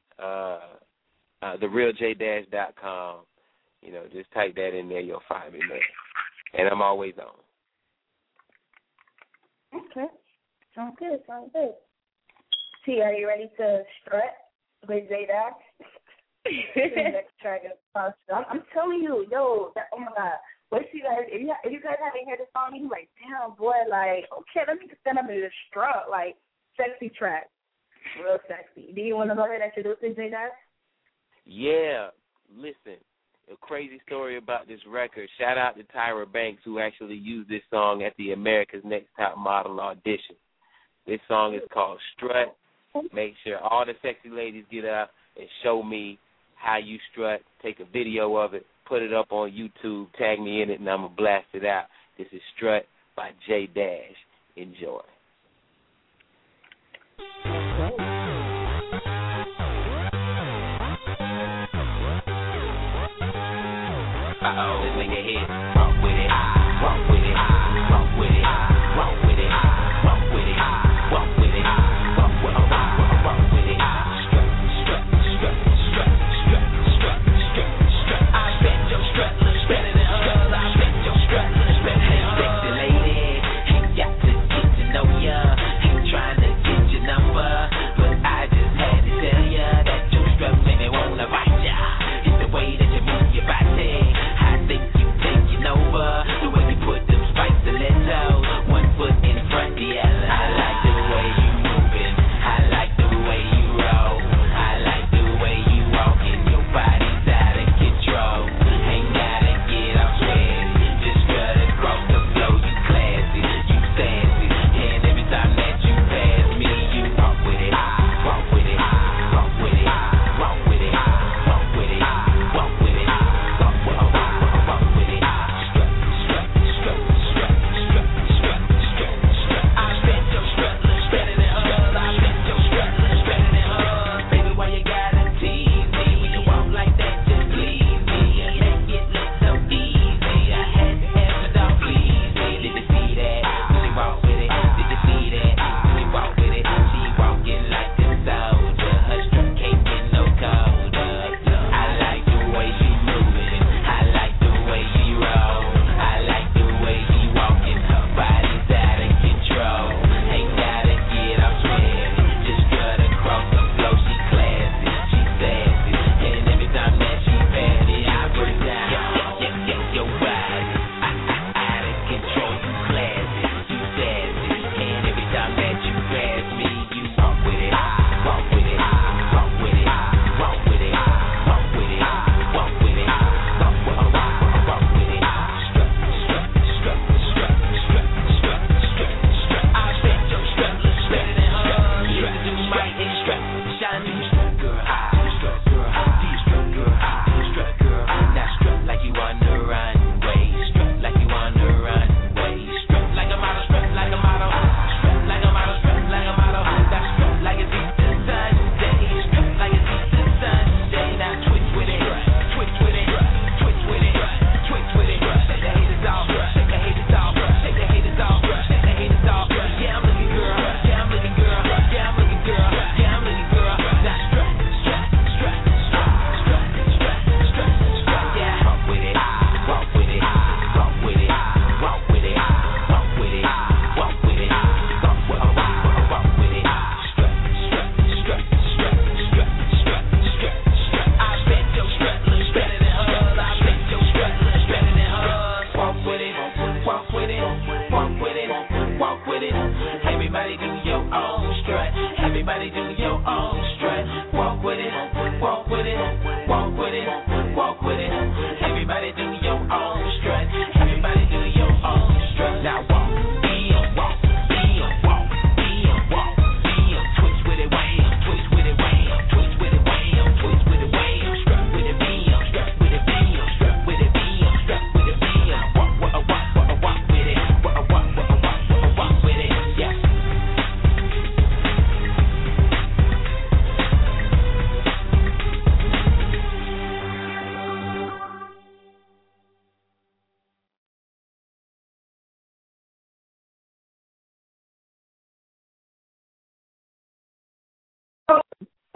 TheRealJDash.com. You know, just type that in there, you'll find me there. And I'm always on. Okay. Sounds good. T, are you ready to strut with J Dash? Next track is I'm telling you, oh my God. Wait till you guys, if you guys haven't heard the song, you're like, damn, boy, like, okay, let me stand up and just strut, like, sexy track. Real sexy. Do you want to go ahead and introduce it, J Dash? Yeah. Listen, a crazy story about this record. Shout out to Tyra Banks, who actually used this song at the America's Next Top Model audition. This song is called Strut. Make sure all the sexy ladies get up and show me how you strut. Take a video of it, put it up on YouTube, tag me in it, and I'm going to blast it out. This is Strut by J Dash. Enjoy. Uh-oh, let's make it hit. Walk with it, walk with it, walk with it, walk with it, walk with it, walk with it, walk with it, walk with it. Strut, strut, strut, strut, strut, strut, strut, strut. I bet your strut looks better than hers. I bet your strut looks better than hers. Sexy lady, ain't got to get to know ya. Ain't trying to get your number, but I just had to tell ya that your strut made me wanna bite ya. It's the way that you move your body. You know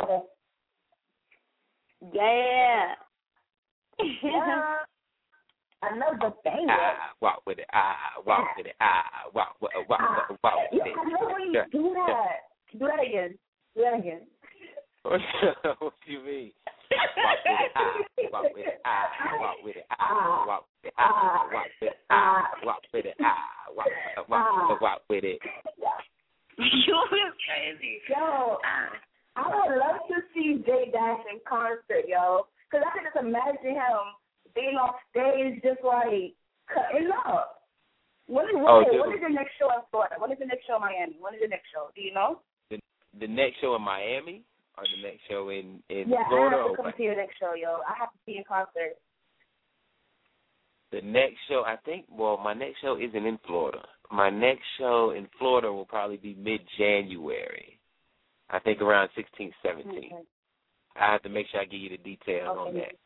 Yeah. Yeah. Another banger. Walk with it. Walk with it. Walk with it. I know when you do that. Do that again. Do that again. What do you mean? Walk with it. Walk with it. Walk with it. Walk with it. Walk with it. Walk with it. You is crazy. Yo, I would love to see Jay Dash in concert, yo. Because I can just imagine him being on stage just like cutting up. When is the next show in Florida? When is the next show in Miami? When is the next show? Do you know? The next show in Miami or the next show in Florida? Florida? I have to come see the next show, yo. I have to see in concert. The next show, my next show isn't in Florida. My next show in Florida will probably be mid-January. I think around 16th, 17th. Okay. I have to make sure I give you the details on that.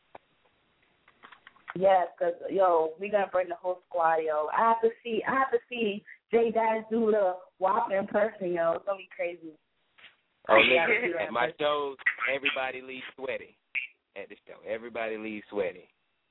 Yes, because, yo, we're going to bring the whole squad, yo. I have to see Jay Dash do the walk in person, yo. It's going to be crazy. Oh, listen, at my shows, everybody leaves sweaty. At the show, everybody leaves sweaty.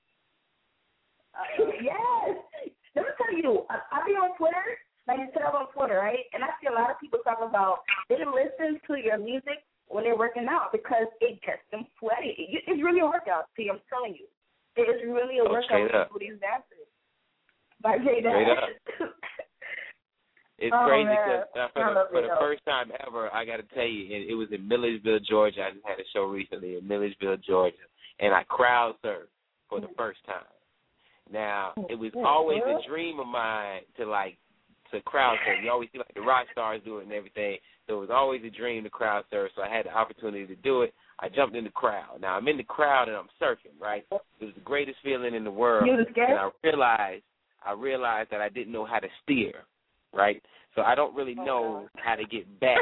Yes. Let me tell you, I be on Twitter, like you said, I'm on Twitter, right? And I see a lot of people talking about they listen to your music when they're working out because it gets them sweaty. It's really a workout, see, I'm telling you. It is really a workout for these dancers. By Jay Dash. It's crazy because for the first time ever, I got to tell you, it was in Milledgeville, Georgia. I just had a show recently in Milledgeville, Georgia, and I crowd surfed for the first time. Now, it was always a dream of mine to crowd surf. You always see like the rock stars do it and everything. So it was always a dream to crowd surf. So I had the opportunity to do it. I jumped in the crowd. Now I'm in the crowd and I'm surfing, right? It was the greatest feeling in the world. And I realized that I didn't know how to steer, right? So I don't really know how to get back.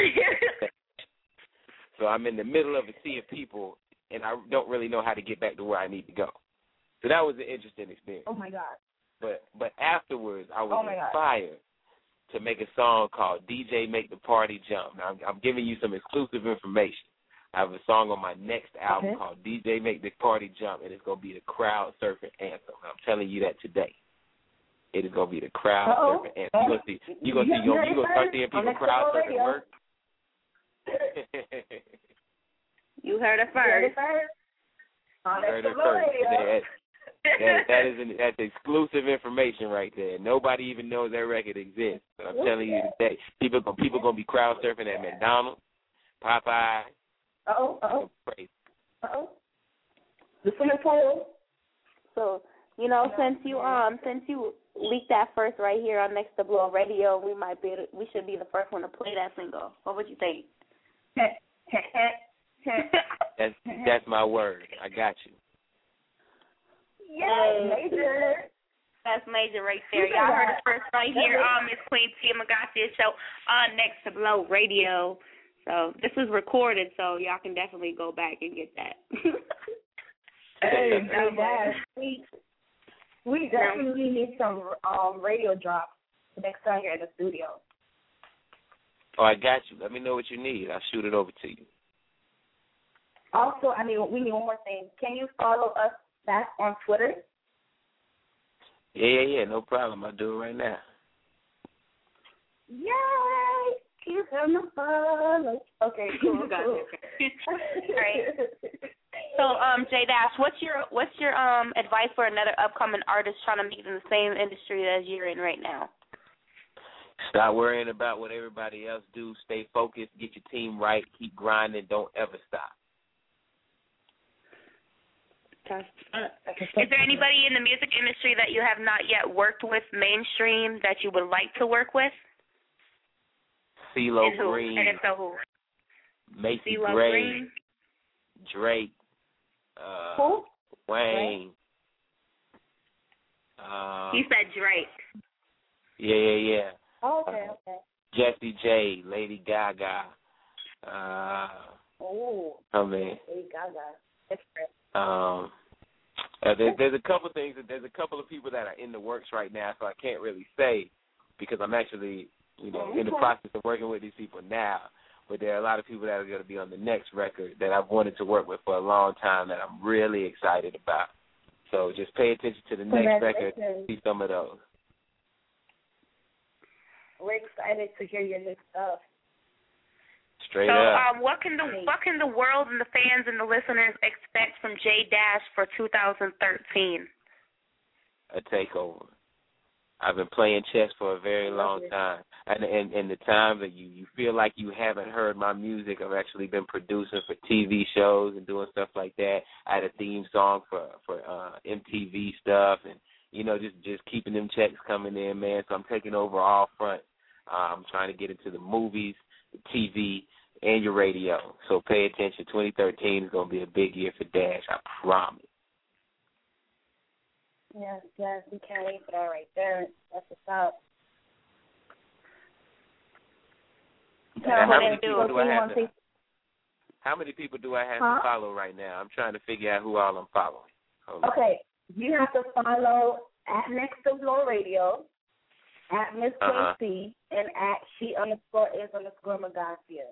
So I'm in the middle of a sea of people and I don't really know how to get back to where I need to go. So that was an interesting experience. Oh, my God. But afterwards, I was inspired to make a song called DJ Make the Party Jump. Now, I'm giving you some exclusive information. I have a song on my next album called DJ Make the Party Jump, and it's going to be the crowd surfing anthem. I'm telling you that today. It is going to be the crowd surfing anthem. You're going to start seeing people crowd surfing work. You heard it first. Heard it first. That's exclusive information right there. Nobody even knows that record exists. But I'm telling you today, people gonna be crowd surfing at McDonald's, Popeye. Crazy. The swimming pool. So since you leaked that first right here on Next to Blow Radio, we should be the first one to play that single. What would you think? That's my word. I got you. Yes, major. That's major right there. Y'all heard it first right here on Miss Queen T. Magacia show on Next to Blow Radio. So this was recorded, so y'all can definitely go back and get that. Hey, we definitely need some radio drops next time you're in the studio. Oh, I got you. Let me know what you need. I'll shoot it over to you. Also, we need one more thing. Can you follow us back on Twitter? Yeah, no problem. I'll do it right now. Yay! Keep him the follow. Okay, cool. Right. So, Jay Dash, what's your advice for another upcoming artist trying to make it in the same industry as you're in right now? Stop worrying about what everybody else do. Stay focused. Get your team right. Keep grinding. Don't ever stop. Is there anybody in the music industry that you have not yet worked with mainstream that you would like to work with? CeeLo Green. And if so, who? Macy CeeLo Gray. Green? Drake. Who? Wayne. You said Drake. Yeah. Oh, okay. Jessie J, Lady Gaga. Lady Gaga. That's great. There's a couple things. There's a couple of people that are in the works right now, so I can't really say because I'm actually, in the process of working with these people now. but there are a lot of people that are going to be on the next record that I've wanted to work with for a long time that I'm really excited about. So just pay attention to the next record and see some of those. We're excited to hear your new stuff. Straight up. So, what can the world and the fans and the listeners expect from J Dash for 2013? A takeover. I've been playing chess for a very long time, and the time that you feel like you haven't heard my music, I've actually been producing for TV shows and doing stuff like that. I had a theme song for MTV stuff, and just keeping them checks coming in, man. So I'm taking over all front. I'm trying to get into the movies, the TV, and your radio. So pay attention. 2013 is going to be a big year for Dash, I promise. Yes, we can't wait for that right there. That's what's up. How many people do I have to follow right now? I'm trying to figure out who all I'm following. Okay, you have to follow at Next to Blow Radio, at Miss KC, and at she_is_Magacia.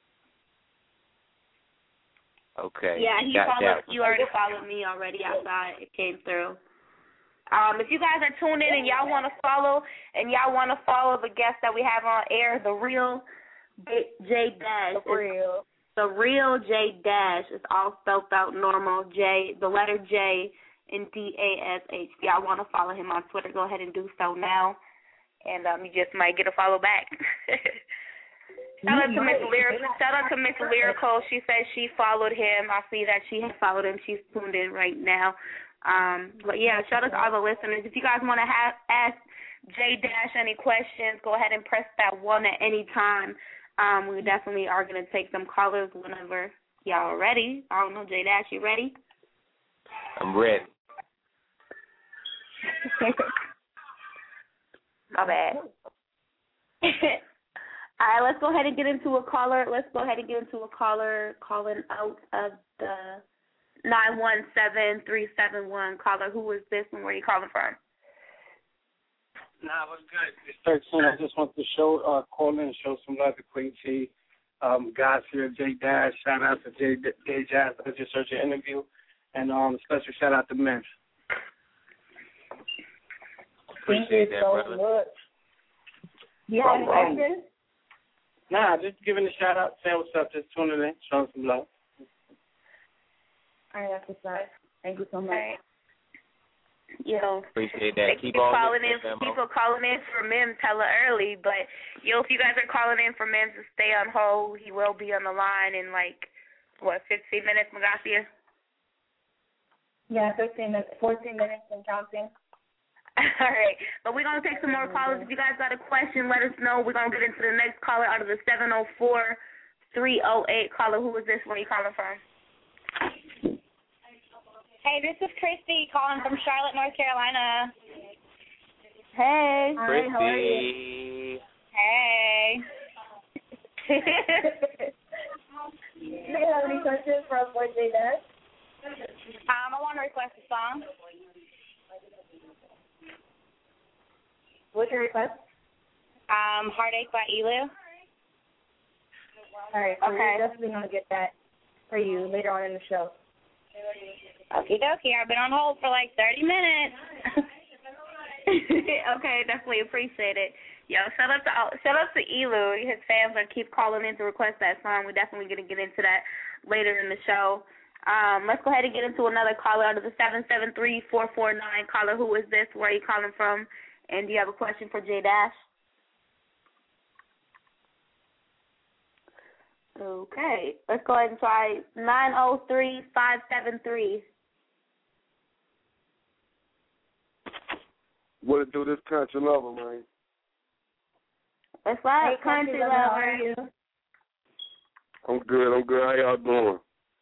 Okay. Yeah, you already followed me already outside. It came through. If you guys are tuned in and y'all want to follow the guests that we have on air, the real J Dash. The real J Dash is all spelled out normal. J, the letter J, and DASH. If y'all want to follow him on Twitter, go ahead and do so now. And you just might get a follow back. Shout out to Miss Lyrical. She said she followed him. I see that she has followed him. She's tuned in right now. But yeah, shout out to all the listeners. If you guys want to ask J Dash any questions, go ahead and press that 1 at any time. We definitely are going to take some callers whenever y'all are ready. I don't know, J Dash, you ready? I'm ready. My bad. All right, let's go ahead and get into a caller. Calling out of the 917-371. Caller, who is this and where are you calling from? Nah, what's good? It's 13. I just want to call in and show some love to Queen T. Guys here, J Dash. Shout out to J Jazz. I just heard your interview. And special shout out to Mint. Appreciate that, brother. Much. You have any questions? Nah, just giving a shout out, saying what's up, just tuning in, showing some love. All right, that's what's up. Thank you so much. Right. Appreciate that. Keep calling in. People calling in for Mim hella early, but if you guys are calling in for Mim to stay on hold, he will be on the line in 15 minutes, Magacia? Yeah, 14 minutes and counting. All right, but we're going to take some more callers. If you guys got a question, let us know. We're going to get into the next caller out of the 704-308. Caller, who is this? Where are you calling from? Hey, this is Christy calling from Charlotte, North Carolina. Hey. Christy. How are you? Hey. Do you have any questions for Boy J Dash? I want to request a song. What's your request? Heartache by Elu. All right, so we're definitely going to get that for you later on in the show. Okie dokie. I've been on hold for 30 minutes. Okay, definitely appreciate it. Yo, shout out to Elu. His fans keep calling in to request that song. We're definitely going to get into that later in the show. Let's go ahead and get into another caller out of the 773-449. Caller, who is this? Where are you calling from? And do you have a question for J Dash? Okay, let's go ahead and try 903-573. What it do, this country lover, man? What's up, Hey, country lover? How are you? I'm good. How y'all doing?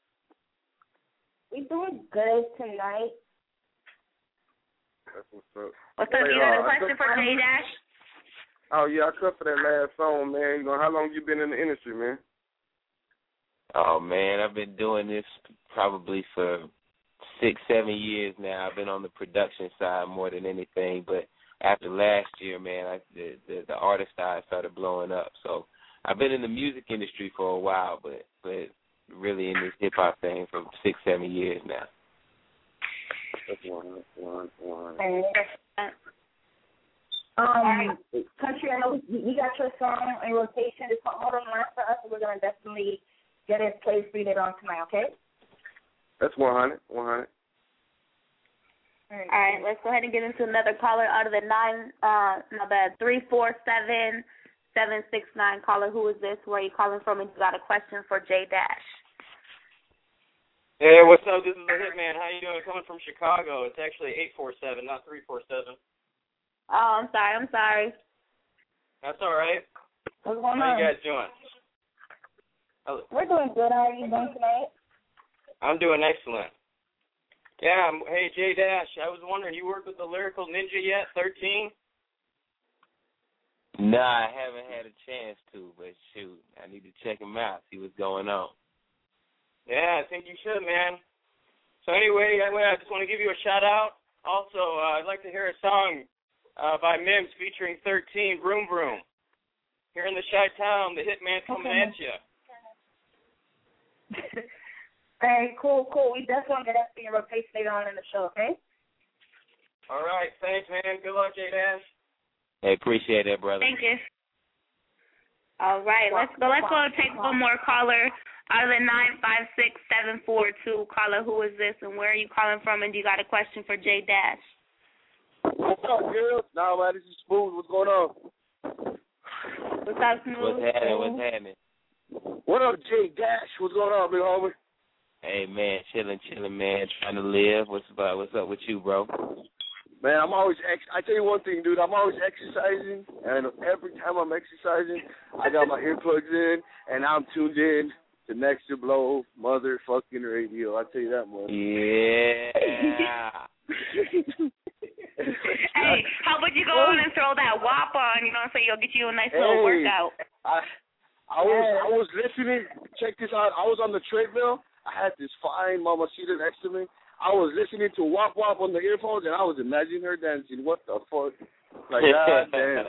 We doing good tonight. That's what's up. What's up? You got a question for J Dash? Oh yeah, I cut for that last song, man. How long you been in the industry, man? Oh, man, I've been doing this probably for 6-7 years now. I've been on the production side more than anything, but after last year, man, the artist side started blowing up. So I've been in the music industry for a while, but really in this hip hop thing for 6-7 years now. That's one. Country, I know we got your song in rotation. It's hold on the line for us, and we're gonna definitely get it played for you later on tonight. Okay? That's 100. All right, let's go ahead and get into another caller out of the 347-769 caller. Who is this? Where are you calling from? And you got a question for J Dash. Hey, what's up? This is the Hitman. How you doing? Coming from Chicago. It's actually 847, not 347. Oh, I'm sorry. That's all right. What's going on? How you guys doing? We're doing good. How are you doing tonight? I'm doing excellent. Yeah, hey, J Dash, I was wondering, you work with the Lyrical Ninja yet, 13? Nah, I haven't had a chance to, but shoot, I need to check him out, see what's going on. Yeah, I think you should, man. So anyway, I just want to give you a shout-out. Also, I'd like to hear a song by Mims featuring 13, Vroom Vroom. Here in the Chi-Town, the Hitman coming at you. Hey, cool. We definitely want to get that for your rotation later on in the show, okay? All right, thanks, man. Good luck, J Dash. Hey, appreciate it, brother. Thank you. All right, let's go take one more caller out of the 956-742 caller. Who is this, and where are you calling from? And do you got a question for J Dash? What's up, girl? Nah, man, this is Smooth. What's going on? What's up, Smooth? What's happening? What up, J Dash? What's going on, big homie? Hey, man, chilling, man, trying to live. What's up with you, bro? Man, I'm always I tell you one thing, dude. I'm always exercising, and every time I'm exercising, I got my earplugs in, and I'm tuned in to Next to Blow motherfucking radio. I tell you that much. Yeah. Hey, how about you go on and throw that WAP on? You know what I'm saying? You'll get you a nice little workout. I was listening. Check this out. I was on the treadmill. I had this fine mamacita next to me. I was listening to Wop Wop on the earphones, and I was imagining her dancing. What the fuck? Like, God damn.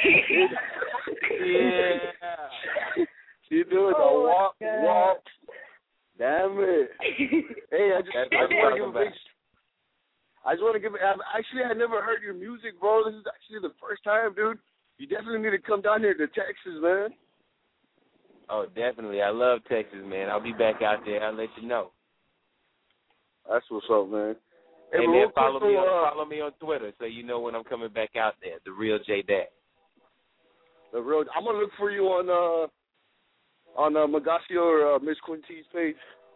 Yeah. She doing the Wop Wop. Damn it. Hey, I just want to give a big... Actually, I never heard your music, bro. This is actually the first time, dude. You definitely need to come down here to Texas, man. Oh, definitely. I love Texas, man. I'll be back out there. I'll let you know. That's what's up, man. Hey, man, follow me on Twitter so you know when I'm coming back out there. The real J Dash. I'm gonna look for you on Magasio or Miss Queen T's page.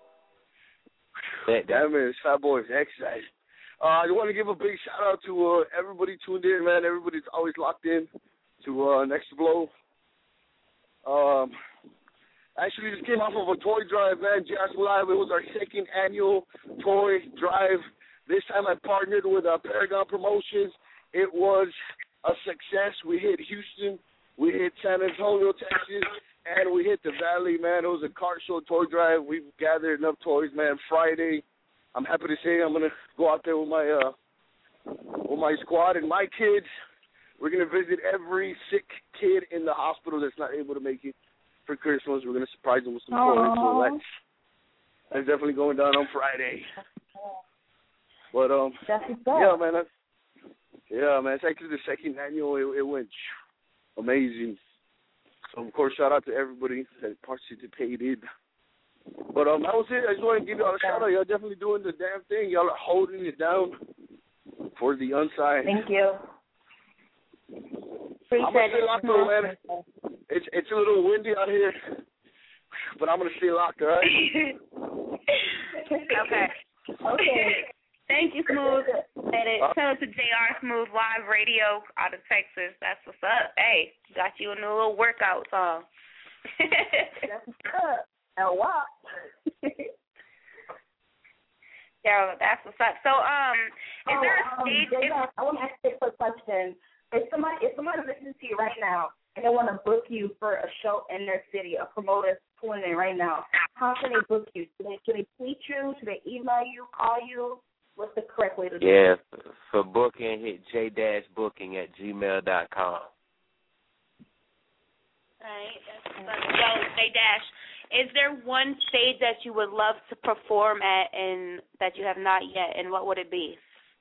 Damn it, it's Fat Boys Exercise. I want to give a big shout out to everybody tuned in, man. Everybody's always locked in to Next to Blow. Actually, just came off of a toy drive, man. Just Live. It was our second annual toy drive. This time I partnered with Paragon Promotions. It was a success. We hit Houston, we hit San Antonio, Texas, and we hit the Valley, man. It was a car show toy drive. We've gathered enough toys, man. Friday, I'm happy to say I'm gonna go out there with my squad and my kids. We're gonna visit every sick kid in the hospital that's not able to make it for Christmas. We're gonna surprise them with some toys. So that's definitely going down on Friday. But yeah, man. It's actually the second annual. It went amazing. So of course, shout out to everybody that participated. But that was it. I just want to give y'all a shout out. Y'all definitely doing the damn thing. Y'all are holding it down for the unsigned. Thank you. I'm gonna stay locked though, man. It's a little windy out here, but I'm gonna stay locked, all right? Okay. Thank you, Smooth. Tell us to JR Smooth Live Radio out of Texas. That's what's up. Hey, got you a new little workout song. That's what's up. And what? Yeah, that's what's up. So, is there a stage? I want to ask you a quick question. If somebody listens to you right now and they want to book you for a show in their city, a promoter pulling in right now, how can they book you? Can they tweet you? Should they email you? Call you? What's the correct way to do it? Yeah, for booking, hit j-booking@gmail.com. All right, that's Yo, J Dash, is there one stage that you would love to perform at and that you have not yet, and what would it be?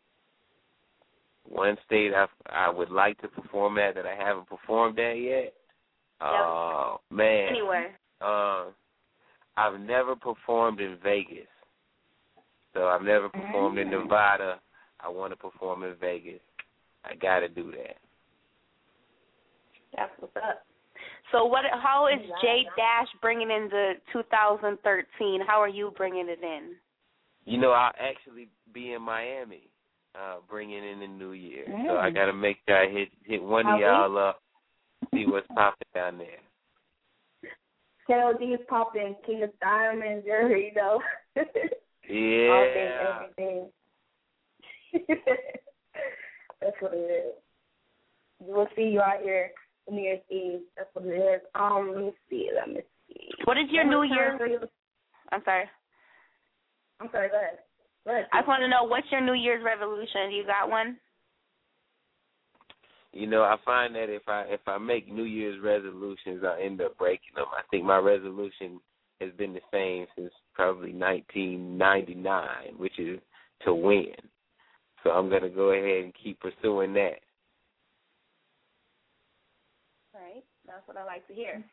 One state I would like to perform at that I haven't performed at yet? Oh, man. Anywhere. I've never performed in Vegas. So I've never performed in Nevada. I want to perform in Vegas. I got to do that. That's what's up. So how is J Dash bringing in the 2013? How are you bringing it in? You know, I'll actually be in Miami bringing in the new year. So I got to make sure I hit one of y'all up, see what's popping down there. KOD is popping, King of Diamonds, you know. Yeah. All day, everything. That's what it is. We'll see you out here New Year's Eve. That's what it is. Let me see. What is your New Year's? I'm sorry, go ahead. I just want to know, what's your New Year's resolution? You got one? You know, I find that if I make New Year's resolutions, I end up breaking them. I think my resolution has been the same since probably 1999, which is to win. So I'm going to go ahead and keep pursuing that. All right. That's what I like to hear.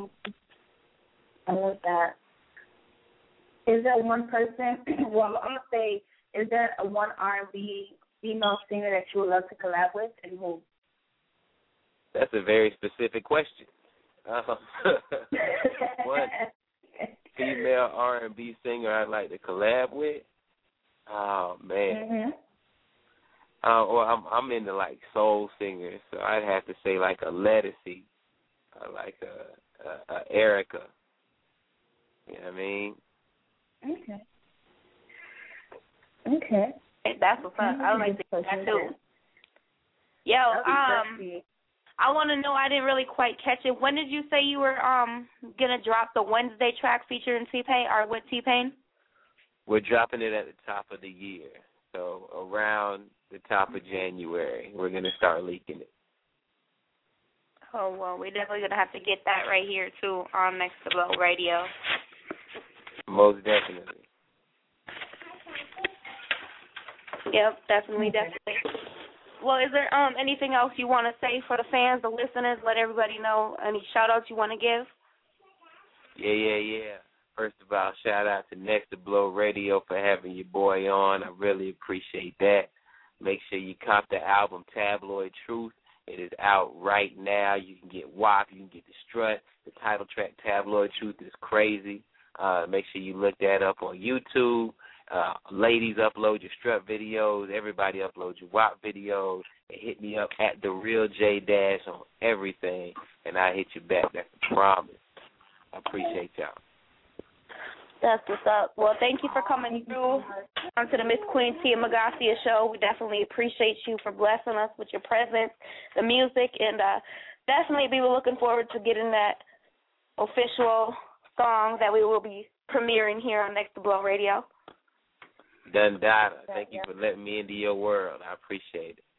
I love that. Is there one person, well, I'm going to say, is there one R&B female singer that you would love to collab with, and who? That's a very specific question. One female R&B singer I'd like to collab with? Oh, man. Well, I'm into, like, soul singers, so I'd have to say, like, a Ledisi, like a Erica. You know what I mean? Okay. That's what's up. I would like to hear that, too. Yo, I want to know, I didn't really quite catch it. When did you say you were going to drop the Wednesday track featuring T-Pain, or with T-Pain? We're dropping it at the top of the year. So around the top of January, we're going to start leaking it. Oh, well, we're definitely going to have to get that right here, too, on Next to Blow Radio. Most definitely. Yep, definitely. Well, is there anything else you want to say for the fans, the listeners, let everybody know? Any shout-outs you want to give? Yeah. First of all, shout out to Next to Blow Radio for having your boy on. I really appreciate that. Make sure you cop the album Tabloid Truth. It is out right now. You can get WAP, you can get the Strut. The title track Tabloid Truth is crazy. Make sure you look that up on YouTube. Ladies, upload your Strut videos. Everybody upload your WAP videos. And hit me up at The Real J Dash on everything, and I hit you back. That's a promise. I appreciate y'all. That's what's up. Well, thank you for coming through onto the Miss Queen T and Magacia show. We definitely appreciate you for blessing us with your presence, the music, and definitely be looking forward to getting that official song that we will be premiering here on Next to Blow Radio. Done data. Thank you for letting me into your world. I appreciate it.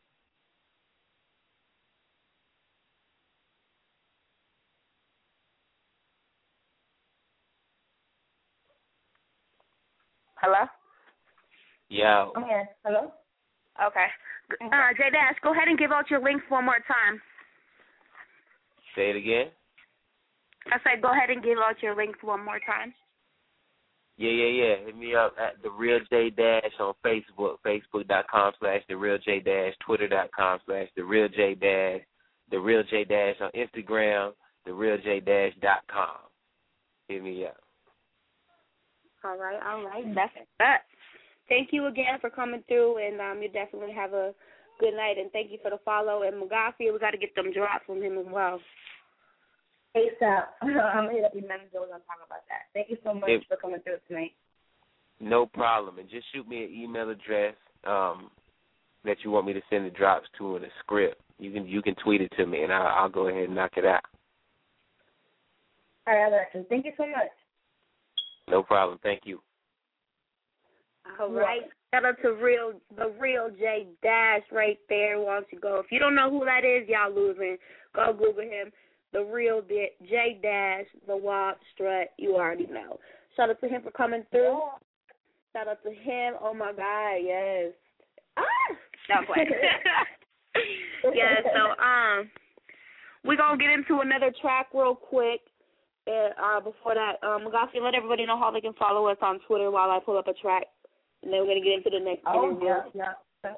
Hello? Yo. I'm here. Hello? Okay. J Dash, go ahead and give out your links one more time. Say it again? I said go ahead and give out your links one more time. Yeah. Hit me up at The Real J Dash on Facebook, facebook.com/The Real J Dash, twitter.com/The Real J Dash, The Real J Dash on Instagram, TheRealJDash.com. Hit me up. All right. That's that. Thank you again for coming through, and you definitely have a good night, and thank you for the follow. And Magacia, we got to get them drops from him as well. ASAP. I'm going to hit up your manager and talk about that. Thank you so much for coming through tonight. No problem. And just shoot me an email address that you want me to send the drops to in a script. You can tweet it to me, and I'll go ahead and knock it out. All right, Alexa. Thank you so much. No problem. Thank you. All right. Shout out to the real J Dash right there. Why don't you go? If you don't know who that is, y'all losing. Go Google him. the real J Dash, the Wop Strut. You already know. Shout out to him for coming through. Shout out to him. Oh my God, yes. Stop playing. Yeah. So we're gonna get into another track real quick. Before that, Magasi, let everybody know how they can follow us on Twitter while I pull up a track, and then we're gonna get into the next interview. Yeah.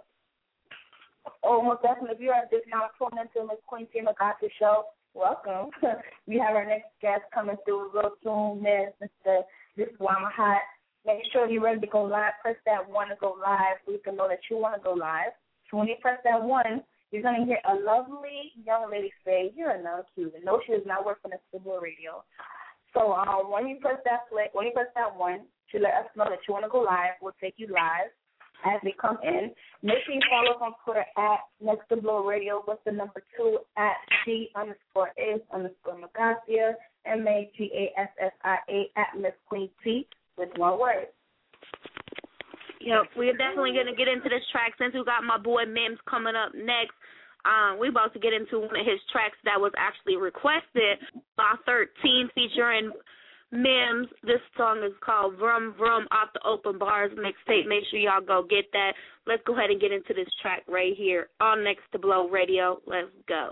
Oh, most definitely. If you're at this now tuning into Miss Queen T Magasi show, welcome. We have our next guest coming through real soon. There's Mr. This is Why I'm Hot. Make sure you're ready to go live. Press that 1 to go live so you can know that you want to go live. So when you press that 1, you're going to hear a lovely young lady say, "You're not cute." And no, she does not work for Nextable Radio. So when you press that 1, she let us know that you want to go live. We'll take you live as they come in. Make sure you follow us on Twitter at Nextable Radio with the number 2 at G_is_Magasia, MAGASSIA at Miss Queen T with one word. Yep, we're definitely going to get into this track since we got my boy Mims coming up next. We're about to get into one of his tracks that was actually requested by 13 featuring Mims. This song is called Vroom Vroom off the Open Bars mixtape. Make sure y'all go get that. Let's go ahead and get into this track right here on Next to Blow Radio. Let's go.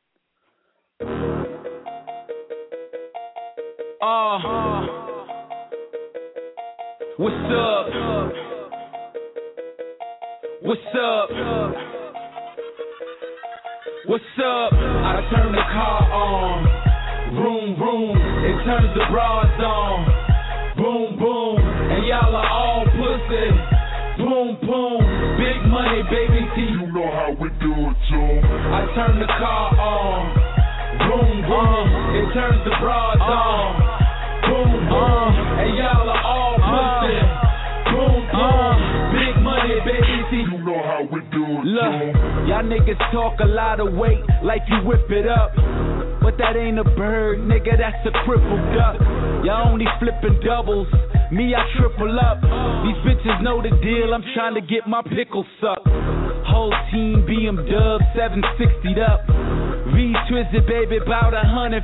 What's up? What's up? What's up? I turn the car on. Vroom, vroom. It turns the broads on. Boom, boom. And y'all are all pussy. Boom, boom. Big money, baby T. You know how we do it, too. I turn the car on. Vroom, vroom. It turns the broads on. Boom, boom. And y'all are all pussy. Boom, boom. Big money, baby T. You know how we do it, look, y'all niggas talk a lot of weight like you whip it up. But that ain't a bird, nigga, that's a crippled duck. Y'all only flipping doubles, me I triple up. These bitches know the deal, I'm trying to get my pickle sucked. Whole team BMW 760'd up. V-twisted, baby, about $150.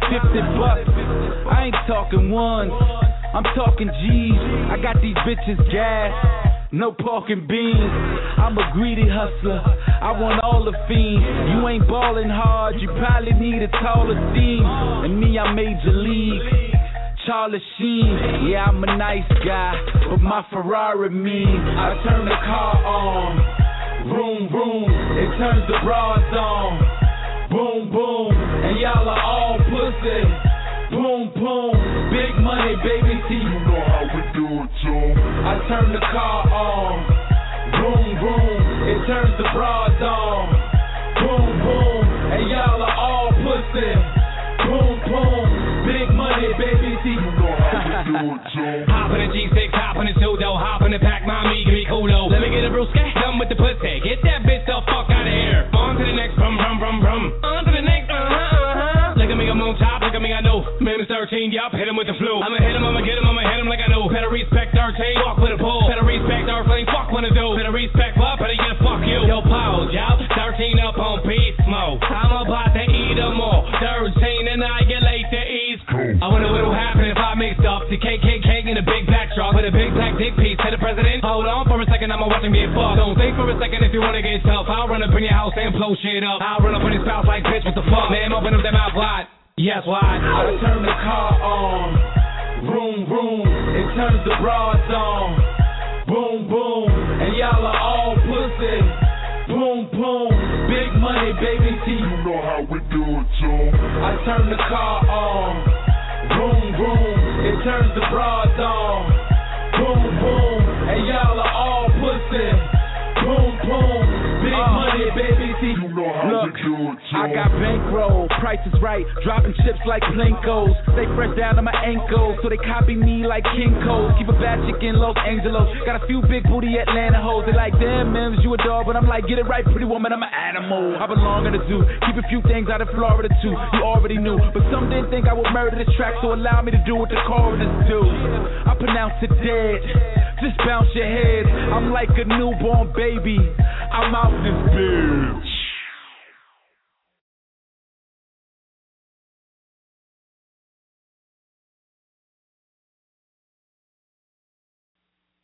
I ain't talking ones, I'm talking G's. I got these bitches gas, no pork and beans. I'm a greedy hustler, I want all the fiends. You ain't ballin' hard, you probably need a taller team. And me, I'm Major League, Charlie Sheen. Yeah, I'm a nice guy, but my Ferrari mean. I turn the car on, vroom, vroom. It turns the broads on, boom, boom. And y'all are all pussy. Boom, boom, big money, baby T. You know how we do it, too. I turn the car on, boom, boom. It turns the broads on, boom, boom. And y'all are all pussy. Boom, boom, big money, baby T. You know how we do it, too. Hop in the G6, hop in the Sudo, hop in the pack, mommy, give me culo. Let me get a brewski, done with the pussy. Get that bitch the fuck out of here. On to the next, brum, brum, brum, brum. On to the next, Look at me, I'm on top, look at me, I know. Mims 13, yup, hit him with the flu. I'ma hit him, I'ma get him, I'ma hit him like I know. Better respect 13, walk with a pole. Better respect our flame, fuck what I do. Better respect what, better get fuck you. Yo, pause, y'all, 13 up on beast mode. I'm about to eat them all. 13 annihilate the East Coast. I wonder what'll happen if I mixed up the KKK in a big black truck with a big black dick piece to the president. Hold on for a second, I'ma watch him get fucked. Don't think for a second if you wanna get tough. I'll run up in your house and blow shit up. I'll run up on his spouse like, bitch, what the fuck? Man, open up that mouth wide. Yes, why? I turn the car on, vroom, vroom. It turns the broads on, boom, boom. And y'all are all pussy, boom, boom. Big money, baby T. You know how we do it, too. I turn the car on, vroom, vroom. It turns the broads on, boom, boom. And y'all are all pussy, boom, boom. Big money, baby T. You know how we do it, too. I got bankroll, price is right, dropping chips like Plinkos. Stay fresh down to my ankles, so they copy me like Kinko's. Keep a bad chick in Los Angeles. Got a few big booty Atlanta hoes. They like, damn, Mims, you a dog, but I'm like, get it right, pretty woman, I'm an animal. I belong in the zoo, keep a few things out of Florida too. You already knew, but some didn't think I would murder this track, so allow me to do what the coroners do. I pronounce it dead, just bounce your head. I'm like a newborn baby, I'm out this bitch.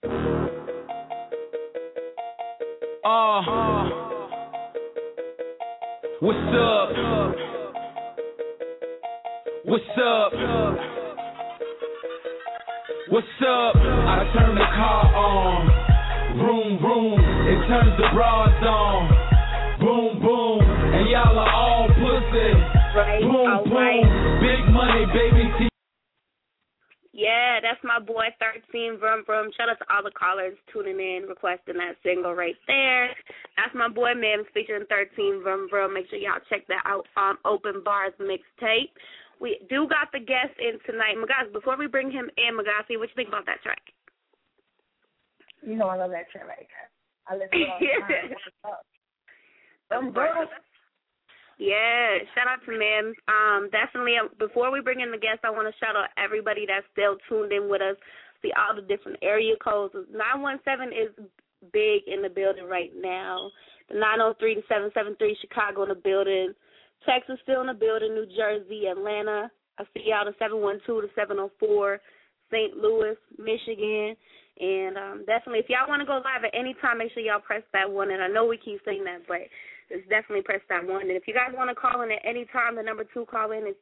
What's up? What's up? What's up? I turn the car on. Vroom, vroom. It turns the broads on. Boom, boom. And y'all are all pussy. Boom, boom. Big money, baby. Yeah, that's my boy 13 Vroom Vroom. Shout out to all the callers tuning in, requesting that single right there. That's my boy Mims featuring 13 Vroom Vroom. Make sure y'all check that out on Open Bars mixtape. We do got the guest in tonight. Magasi, before we bring him in, Magasi, what you think about that track? You know I love that track right there. I listen to it all the time. Yeah, shout out to Mims. Definitely, before we bring in the guests, I want to shout out everybody that's still tuned in with us. See all the different area codes. 917 is big in the building right now. The 903 to 773, Chicago in the building. Texas still in the building. New Jersey, Atlanta. I see y'all the 712 to 704. St. Louis, Michigan. And definitely, if y'all want to go live at any time, make sure y'all press that one. And I know we keep saying that, but it's definitely press that one. And if you guys want to call in at any time, the number 2 call in is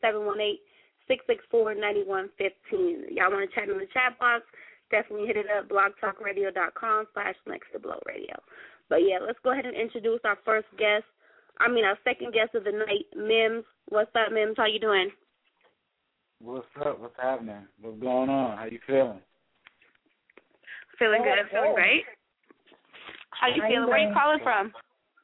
718-664-9115. Y'all want to chat in the chat box, definitely hit it up, blogtalkradio.com/nexttoblowradio. But yeah, let's go ahead and introduce our second guest of the night, Mims. What's up, Mims? How you doing? What's up? What's happening? What's going on? How you feeling? Feeling good. Feeling great. How you feeling? Where you calling from?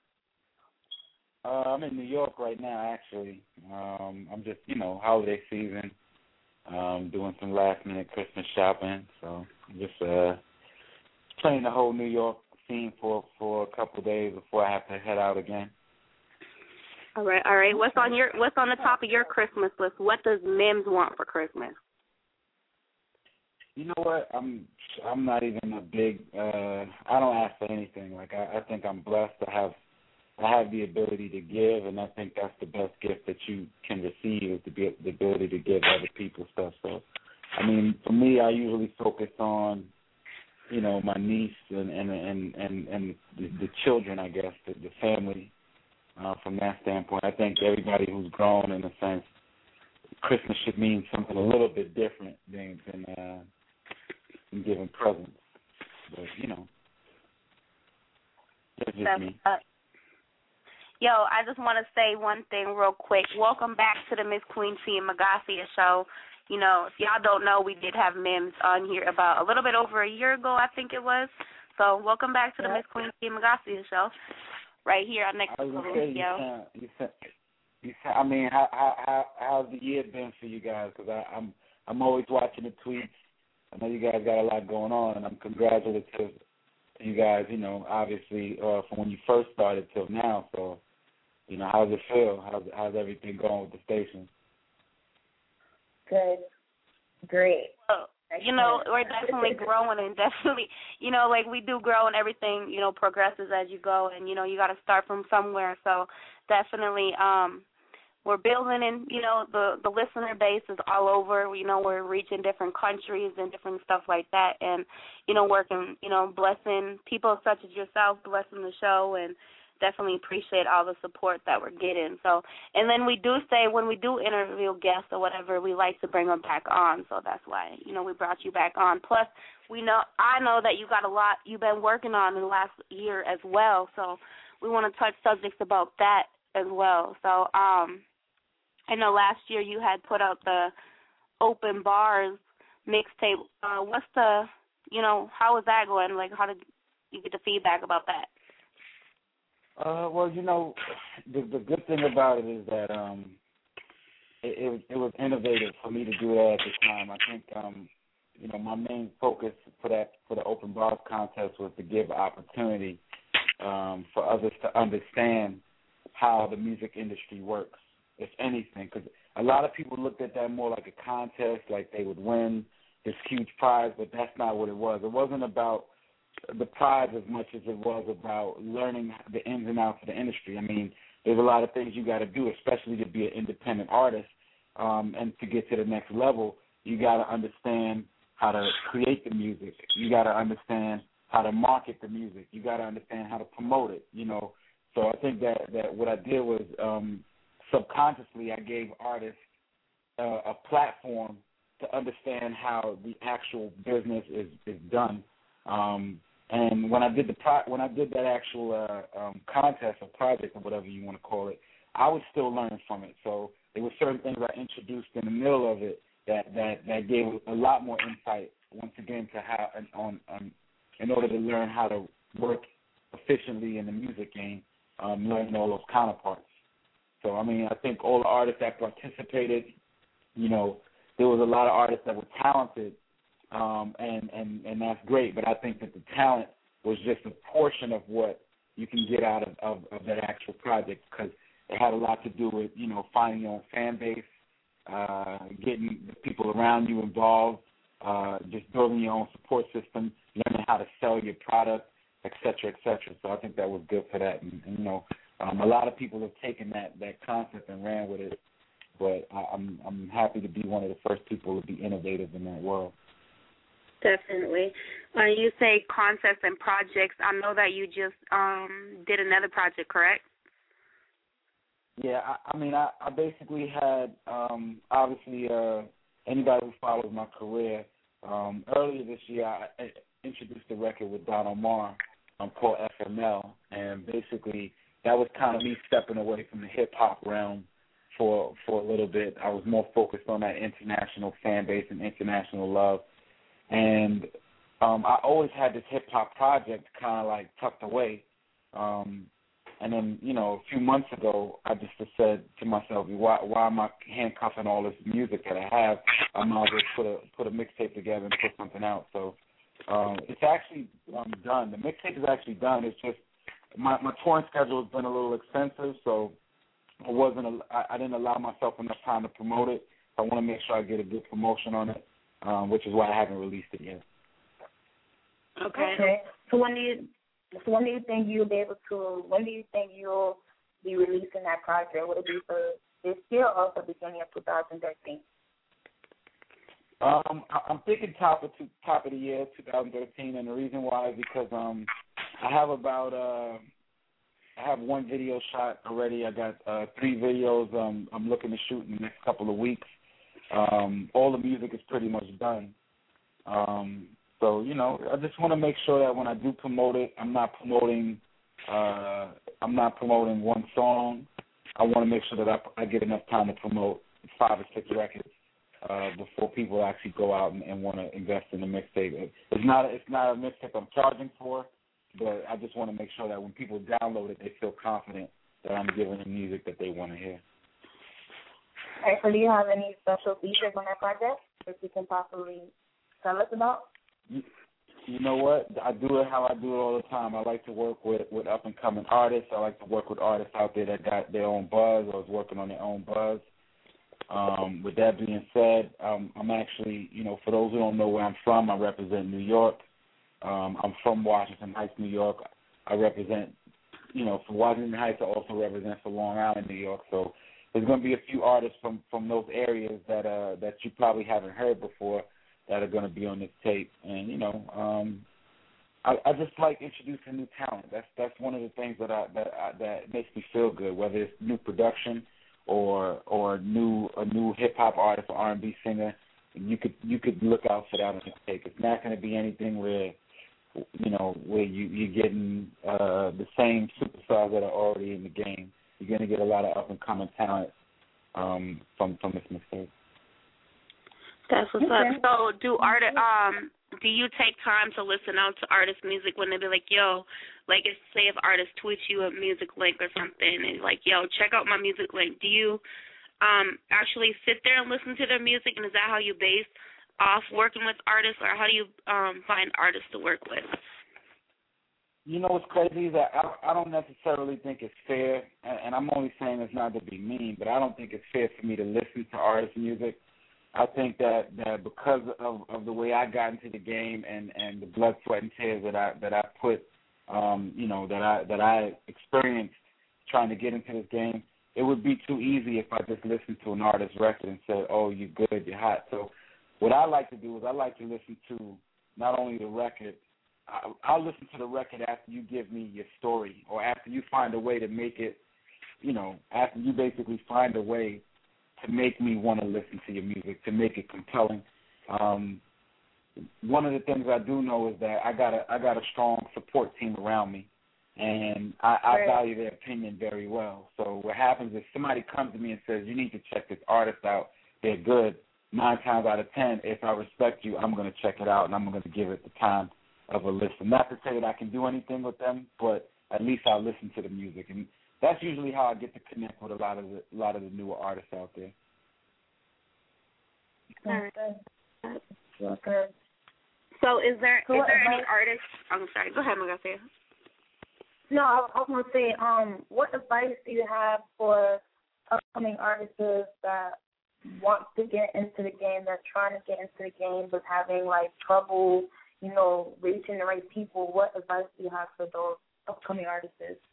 I'm in New York right now, actually. I'm just, holiday season, doing some last-minute Christmas shopping. So just playing the whole New York scene for a couple of days before I have to head out again. All right. What's on the top of your Christmas list? What does Mims want for Christmas? You know what? I'm not even a big. I don't ask for anything. Like I think I'm blessed to have. I have the ability to give, and I think that's the best gift that you can receive is the ability to give other people stuff. So, I mean, for me, I usually focus on, my niece and the children, I guess, the family. From that standpoint, I think everybody who's grown, in a sense, Christmas should mean something a little bit different than giving presents. But that's just me. Yo, I just want to say one thing real quick. Welcome back to the Miss Queen T and Magasi show. If y'all don't know, we did have Mims on here about a little bit over a year ago, I think it was. So welcome back to the Miss Queen T and Magasi show, right here on Next to the Show. I mean, how's the year been for you guys? Because I'm always watching the tweets. I know you guys got a lot going on, and I'm congratulative to you guys. Obviously from when you first started till now. So. How's it feel? How's everything going with the station? Good. Great. We're definitely growing and definitely, we do grow and everything, progresses as you go and, you got to start from somewhere. So definitely we're building and, the listener base is all over. We're reaching different countries and different stuff like that and, working, blessing people such as yourself, blessing the show and definitely appreciate all the support that we're getting. So, and then we do say when we do interview guests or whatever, we like to bring them back on. So that's why, we brought you back on. Plus, I know that you got a lot you've been working on in the last year as well. So we want to touch subjects about that as well. So I know last year you had put out the Open Bars mixtape. What's the, how was that going? Like, how did you get the feedback about that? Well, the good thing about it is that it was innovative for me to do that at the time. I think my main focus for the Open Bars contest was to give opportunity for others to understand how the music industry works, if anything, because a lot of people looked at that more like a contest, like they would win this huge prize, but that's not what it was. It wasn't about the prize as much as it was about learning the ins and outs of the industry. I mean, there's a lot of things you got to do, especially to be an independent artist, and to get to the next level, you got to understand how to create the music. You got to understand how to market the music. You got to understand how to promote it, you know. So I think that what I did was subconsciously I gave artists a platform to understand how the actual business is done. And when I did that actual contest or project or whatever you want to call it, I was still learning from it. So there were certain things I introduced in the middle of it that gave a lot more insight once again to how in order to learn how to work efficiently in the music game, learning all those counterparts. So I mean, I think all the artists that participated, you know, there was a lot of artists that were talented, and that's great. But I think that the talent was just a portion of what you can get out of that actual project, because it had a lot to do with, you know, finding your own fan base, getting the people around you involved, just building your own support system, learning how to sell your product, et cetera, et cetera. So I think that was good for that. And you know, a lot of people have taken that concept and ran with it. But I'm happy to be one of the first people to be innovative in that world. Definitely. When you say concepts and projects, I know that you just did another project, correct? Yeah, I mean, I basically had, obviously, anybody who follows my career, earlier this year I introduced a record with Don Omar called FML, and basically that was kind of me stepping away from the hip-hop realm for a little bit. I was more focused on that international fan base and international love. And I always had this hip-hop project kind of like tucked away. And then, you know, a few months ago, I just said to myself, why am I handcuffing all this music that I have? I might as well put a mixtape together and put something out. So it's actually done. The mixtape is actually done. It's just my touring schedule has been a little extensive, so I didn't allow myself enough time to promote it. I want to make sure I get a good promotion on it, which is why I haven't released it yet. Okay. So when do you think you'll be able to? When do you think you'll be releasing that project? Will it be for this year or for the beginning of 2013? I'm thinking top of the year, 2013, and the reason why is because I have one video shot already. I got 3 videos I'm looking to shoot in the next couple of weeks. All the music is pretty much done. So, you know, I just want to make sure that when I do promote it, I'm not promoting one song. I want to make sure that I get enough time to promote 5 or 6 records before people actually go out and want to invest in the mixtape. It's not a mixtape I'm charging for, but I just want to make sure that when people download it, they feel confident that I'm giving them music that they want to hear. All right, so do you have any special features on that project that you can possibly tell us about? You know what? I do it how I do it all the time. I like to work with up-and-coming artists. I like to work with artists out there that got their own buzz or is working on their own buzz. With that being said, I'm actually, you know, for those who don't know where I'm from, I represent New York. I'm from Washington Heights, New York. I represent, you know, for Washington Heights, I also represent for Long Island, New York. So there's going to be a few artists from those areas that you probably haven't heard before that are going to be on this tape. And, you know, I just like introducing new talent. That's one of the things that makes me feel good, whether it's new production or a new hip hop artist or R&B singer. You could look out for that on the tape. It's not going to be anything where, you know, where you're getting the same superstars that are already in the game. You're going to get a lot of up and coming talent from this mixtape. That's what's up. So do you take time to listen out to artists' music when they be like, yo, like say if artists tweet you a music link or something and like, yo, check out my music link. Do you actually sit there and listen to their music, and is that how you base off working with artists, or how do you find artists to work with? You know what's crazy is that I don't necessarily think it's fair, and I'm only saying this not to be mean, but I don't think it's fair for me to listen to artists' music. I think that because of the way I got into the game and the blood, sweat, and tears that I put, you know, that I experienced trying to get into this game, it would be too easy if I just listened to an artist's record and said, "Oh, you're good, you're hot." So what I like to do is I like to listen to not only the record. I'll listen to the record after you give me your story, or after you find a way to make it, after you basically find a way to make me want to listen to your music, to make it compelling. One of the things I do know is that I got a strong support team around me, and I value their opinion very well. So what happens is somebody comes to me and says, you need to check this artist out. They're good. 9 times out of 10, if I respect you, I'm going to check it out, and I'm going to give it the time of a listen. Not to say that I can do anything with them, but at least I'll listen to the music, and that's usually how I get to connect with a lot of the newer artists out there. Okay. So is there any artists? I'm sorry. Go ahead, Magasia. No, I was going to say, what advice do you have for upcoming artists that want to get into the game, that are trying to get into the game but having like trouble, reaching the right people? What advice do you have for those upcoming artists?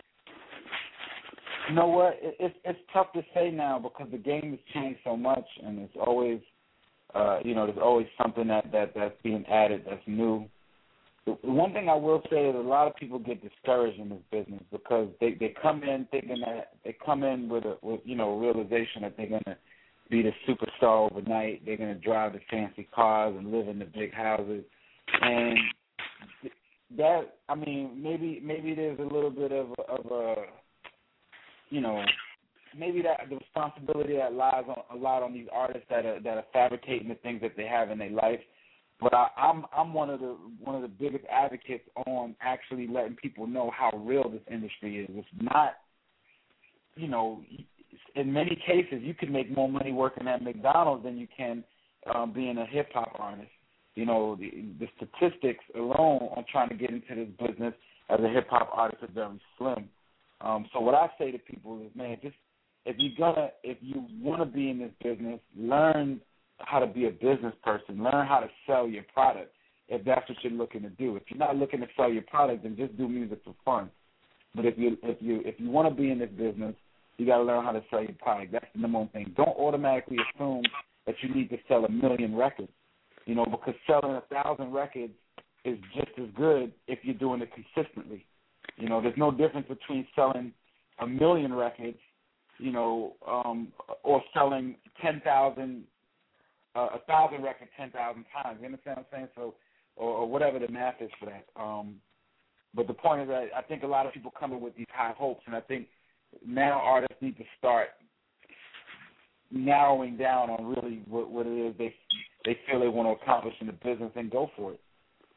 You know what? It's tough to say now because the game has changed so much, and it's always, there's always something that's being added that's new. The one thing I will say is a lot of people get discouraged in this business because they come in thinking that they come in with a realization that they're gonna be the superstar overnight. They're gonna drive the fancy cars and live in the big houses, and that, I mean, maybe there's a little bit of a maybe that the responsibility that lies a lot on these artists that are fabricating the things that they have in their life. But I'm one of the biggest advocates on actually letting people know how real this industry is. It's not, in many cases you can make more money working at McDonald's than you can being a hip hop artist. The statistics alone on trying to get into this business as a hip hop artist are very slim. So what I say to people is, man, just if you want to be in this business, learn how to be a business person. Learn how to sell your product if that's what you're looking to do. If you're not looking to sell your product, then just do music for fun. But if you want to be in this business, you got to learn how to sell your product. That's the number one thing. Don't automatically assume that you need to sell 1 million records. Because selling 1,000 records is just as good if you're doing it consistently. There's no difference between selling 1 million records, or selling 1,000 records 10,000 times. You understand what I'm saying? So, or whatever the math is for that. But the point is that I think a lot of people come in with these high hopes, and I think now artists need to start narrowing down on really what it is they feel they want to accomplish in the business and go for it.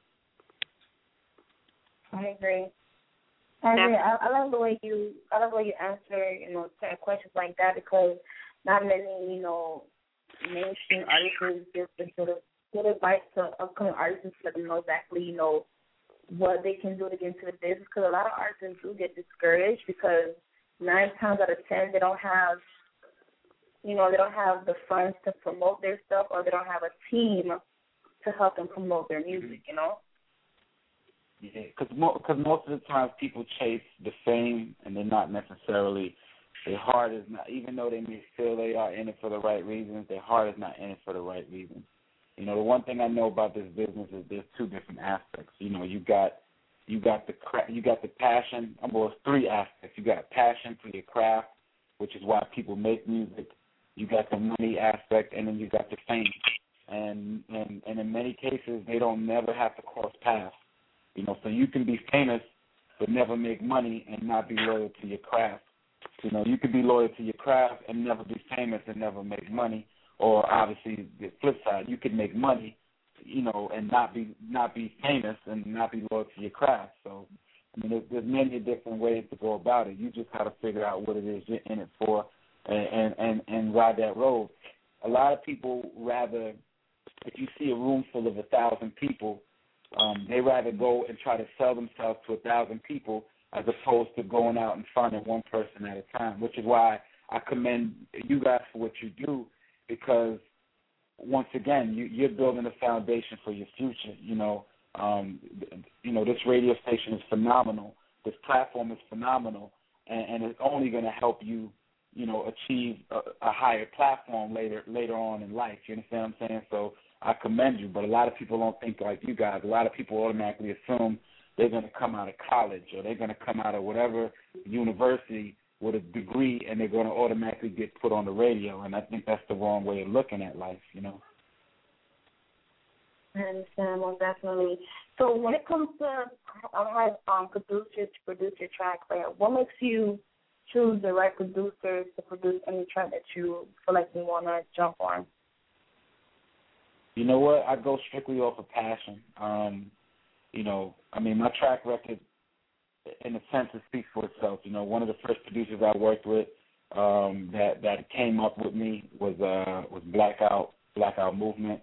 I agree. I love the way you answer, certain questions like that, because not many, mainstream artists give the sort of good advice to upcoming artists so they know exactly, what they can do to get into the business. Because a lot of artists do get discouraged because 9 times out of 10 they don't have, they don't have the funds to promote their stuff, or they don't have a team to help them promote their music. Yeah, because most of the time people chase the fame, and they're not necessarily, their heart is not, even though they may feel they are in it for the right reasons, their heart is not in it for the right reasons. The one thing I know about this business is there's 2 different aspects. You got the passion. Well, it's 3 aspects. You got passion for your craft, which is why people make music. You got the money aspect, and then you got the fame. And in many cases, they don't never have to cross paths. So you can be famous but never make money and not be loyal to your craft. You could be loyal to your craft and never be famous and never make money. Or obviously the flip side, you could make money, and not be famous and not be loyal to your craft. So there's many different ways to go about it. You just got to figure out what it is you're in it for and ride that road. A lot of people rather, if you see a room full of 1,000 people, they rather go and try to sell themselves to 1,000 people as opposed to going out and finding one person at a time, which is why I commend you guys for what you do, because once again, you're building a foundation for your future. This radio station is phenomenal. This platform is phenomenal, and it's only going to help you, achieve a higher platform later on in life. You understand what I'm saying? So I commend you, but a lot of people don't think like you guys. A lot of people automatically assume they're going to come out of college or they're going to come out of whatever university with a degree and they're going to automatically get put on the radio, and I think that's the wrong way of looking at life, I understand, most definitely. So when it comes to producers to produce your track, what makes you choose the right producers to produce any track that you feel like you want to jump on? You know what? I go strictly off of passion. My track record, in a sense, it speaks for itself. One of the first producers I worked with that came up with me was Blackout Movement.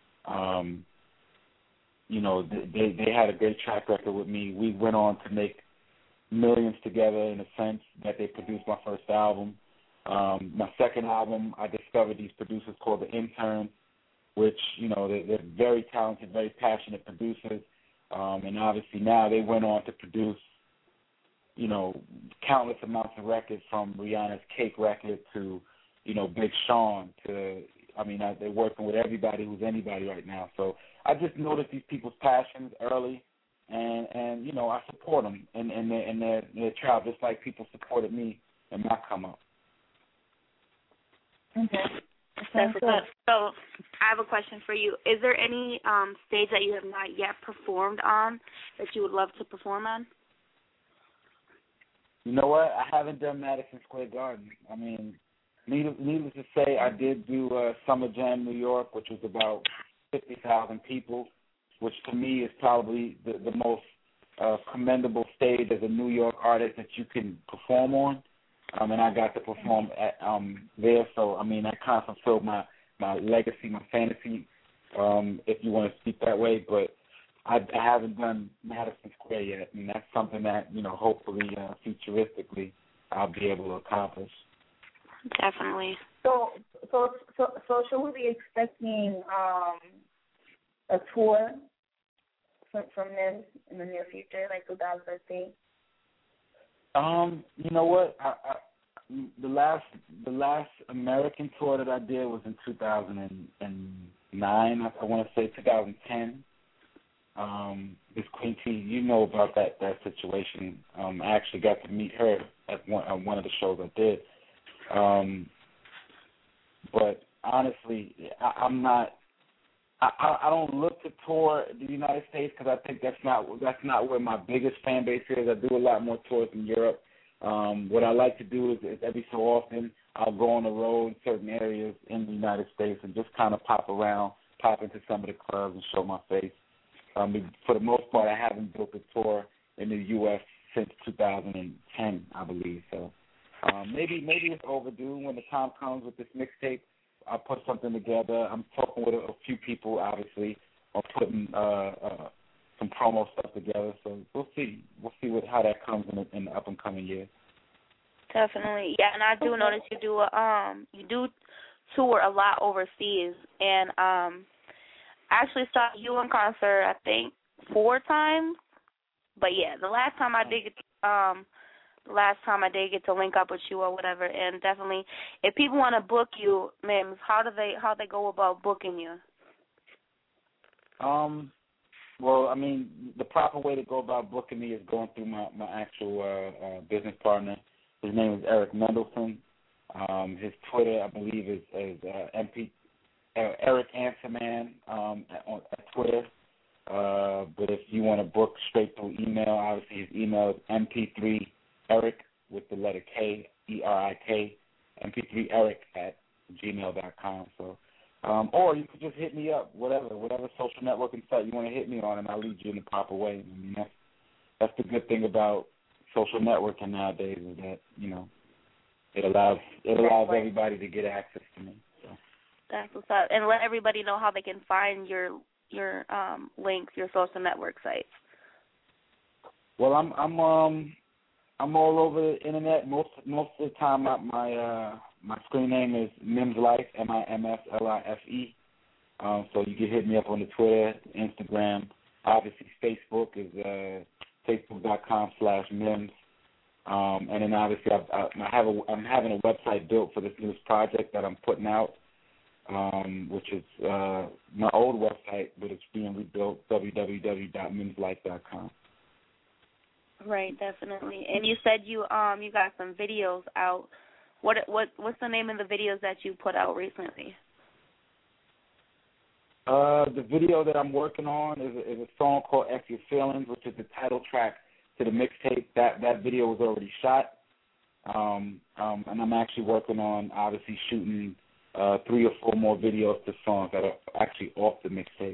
They had a great track record with me. We went on to make millions together in a sense that they produced my first album. My second album, I discovered these producers called The Interns, which, they're very talented, very passionate producers. And obviously now they went on to produce, countless amounts of records from Rihanna's Cake record to, Big Sean to, they're working with everybody who's anybody right now. So I just noticed these people's passions early, and I support them in their trial, just like people supported me in my come up. Okay. So I have a question for you. Is there any stage that you have not yet performed on that you would love to perform on? You know what? I haven't done Madison Square Garden. Needless to say, I did do Summer Jam New York, which was about 50,000 people, which to me is probably the most commendable stage as a New York artist that you can perform on. And I got to perform at there, so that kind of fulfilled my legacy, my fantasy, if you want to speak that way. But I haven't done Madison Square yet, and that's something that hopefully futuristically I'll be able to accomplish. Definitely. So should we be expecting a tour from them in the near future, like 2013? You know what? The last American tour that I did was in 2009. I want to say 2010. Miss Queen T, you know about that situation. I actually got to meet her at one of the shows I did. But honestly, I'm not. I don't look to tour the United States because I think that's not where my biggest fan base is. I do a lot more tours in Europe. What I like to do is every so often I'll go on the road in certain areas in the United States and just kind of pop into some of the clubs and show my face. For the most part, I haven't built a tour in the U.S. since 2010, I believe. So maybe it's overdue. When the time comes with this mixtape, I'll put something together. I'm talking with a few people, obviously, on putting some promo stuff together. So we'll see. How that comes in the up and coming year. Definitely, yeah. And I do notice you do tour a lot overseas, and I actually saw you in concert I think 4 times. But yeah, the last time I did get to link up with you or whatever, and definitely, if people want to book you, Mims, how they go about booking you? Well, the proper way to go about booking me is going through my actual business partner. His name is Eric Mendelson. His Twitter, I believe, is Eric Answerman at Twitter. But if you want to book straight through email, obviously his email is mp3eric with the letter K, ERIK, mp3eric@gmail.com. So, or you could just hit me up, whatever social networking site you want to hit me on, and I'll lead you in the proper way. That's the good thing about social networking nowadays is that it allows everybody to get access to me. So. That's what's up, and let everybody know how they can find your links, your social network sites. Well, I'm all over the internet. Most of the time, my screen name is Mims Life, MIMSLIFE. So you can hit me up on the Twitter, Instagram. Obviously, Facebook is Facebook.com/Mims. And then obviously I'm having a website built for this newest project that I'm putting out, which is my old website, but it's being rebuilt, www.mimslife.com. Right, definitely. And you said you got some videos out. What's the name of the videos that you put out recently? The video that I'm working on is a song called F Your Feelings, which is the title track to the mixtape. That video was already shot, and I'm actually working on obviously shooting 3 or 4 more videos to songs that are actually off the mixtape.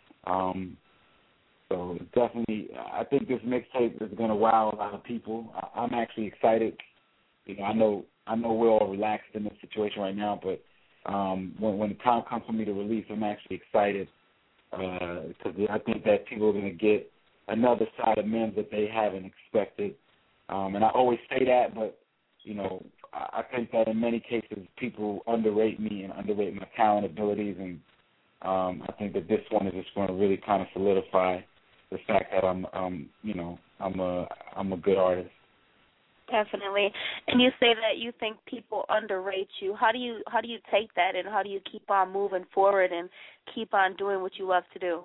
So definitely, I think this mixtape is going to wow a lot of people. I'm actually excited. You know, I know we're all relaxed in this situation right now, but when the time comes for me to release, I'm actually excited because I think that people are going to get another side of men that they haven't expected. And I always say that, but, you know, I think that in many cases people underrate me and underrate my talent abilities, and I think that this one is just going to really kind of solidify the fact that I'm a good artist. Definitely. And you say that you think people underrate you. How do you take that, and how do you keep on moving forward and keep on doing what you love to do?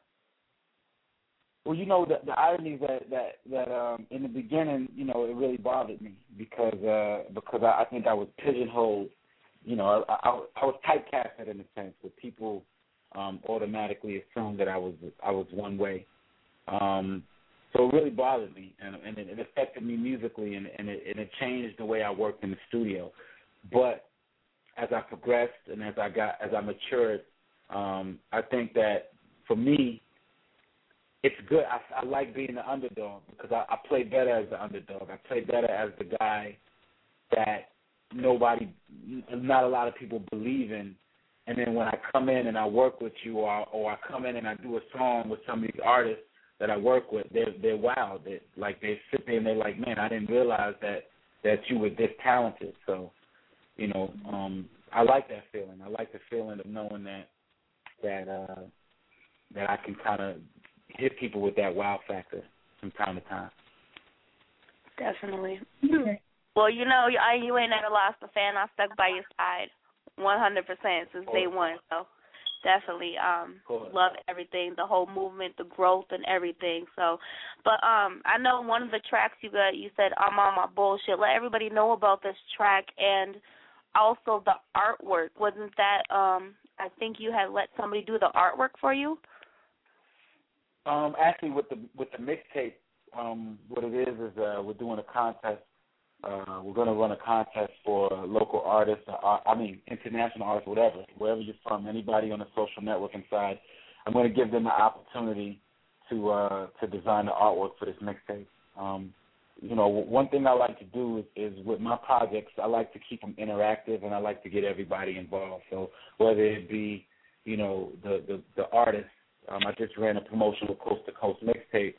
Well, you know, the irony is that in the beginning, you know, it really bothered me because I think I was pigeonholed. You know, I was typecasted in a sense, where people automatically assumed that I was one way. So it really bothered me, and it affected me musically, and it changed the way I worked in the studio. But as I progressed and as I matured, I think that for me, it's good. I like being the underdog because I play better as the underdog. I play better as the guy that not a lot of people believe in. And then when I come in and I work with you, or I come in and I do a song with some of these artists that I work with, they're wild. They sit there and they're like, man, I didn't realize that you were this talented. So, you know, I like that feeling. I like the feeling of knowing that I can kind of hit people with that wow factor from time to time. Definitely. Well, you know, you ain't never lost a fan. I stuck by your side 100% since day one. So definitely love everything, the whole movement, the growth and everything. So, but I know one of the tracks you said, I'm on my bullshit. Let everybody know about this track and also the artwork. Wasn't that, I think you had let somebody do the artwork for you? Actually, with the mixtape, what it is we're doing a contest. We're going to run a contest for local artists, international artists, wherever you're from, anybody on the social networking side. I'm going to give them the opportunity to design the artwork for this mixtape. You know, one thing I like to do is with my projects, I like to keep them interactive, and I like to get everybody involved. So whether it be, you know, the artists, I just ran a promotional Coast to Coast mixtape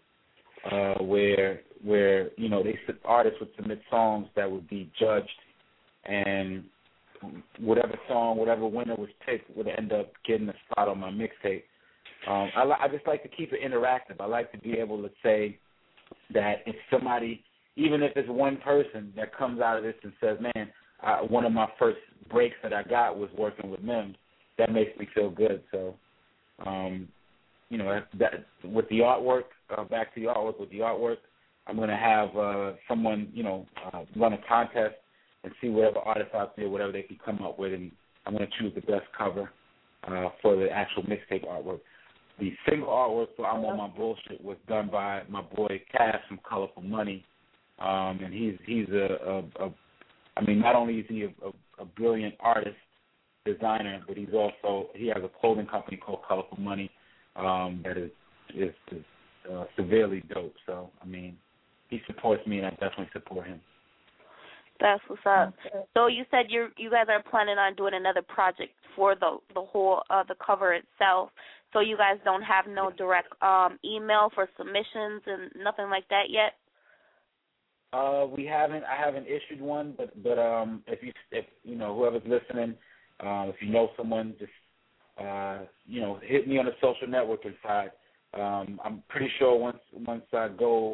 where you know artists would submit songs that would be judged, and whatever winner was picked would end up getting a spot on my mixtape. I just like to keep it interactive. I like to be able to say that if somebody, even if it's one person that comes out of this and says, man, one of my first breaks that I got was working with Mims, that makes me feel good. So, you know, that with the artwork, back to the artwork, with the artwork, I'm going to have someone, you know, run a contest and see whatever artists out there, whatever they can come up with, and I'm going to choose the best cover for the actual mixtape artwork. The single artwork for I'm on My Bullshit was done by my boy Cass from Colorful Money, and he's not only is he a brilliant artist, designer, but he has a clothing company called Colorful Money that is severely dope. So, I mean, he supports me, and I definitely support him. That's what's up. So you said you guys are planning on doing another project for the whole the cover itself. So you guys don't have no direct email for submissions and nothing like that yet? We haven't. I haven't issued one, but if you know, whoever's listening, if you know someone, just you know, hit me on the social networking side. I'm pretty sure once I go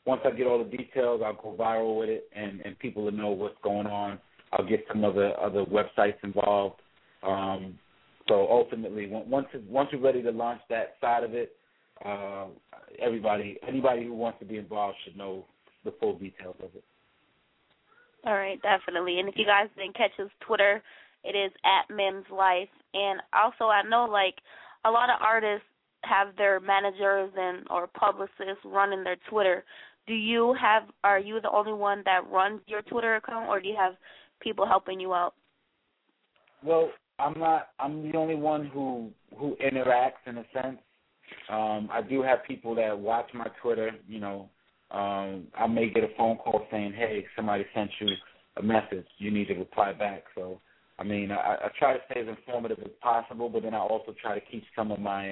once I get all the details, I'll go viral with it, and people will know what's going on. I'll get some other websites involved. So ultimately, once we're ready to launch that side of it, anybody who wants to be involved should know the full details of it. All right, definitely. And if you guys didn't catch his Twitter, it is @MimsLife. And also, I know like a lot of artists have their managers or publicists running their Twitter. Are you the only one that runs your Twitter account, or do you have people helping you out? Well, I'm the only one who interacts in a sense. I do have people that watch my Twitter. You know, I may get a phone call saying, "Hey, somebody sent you a message. You need to reply back." So, I mean, I try to stay as informative as possible, but then I also try to keep some of my,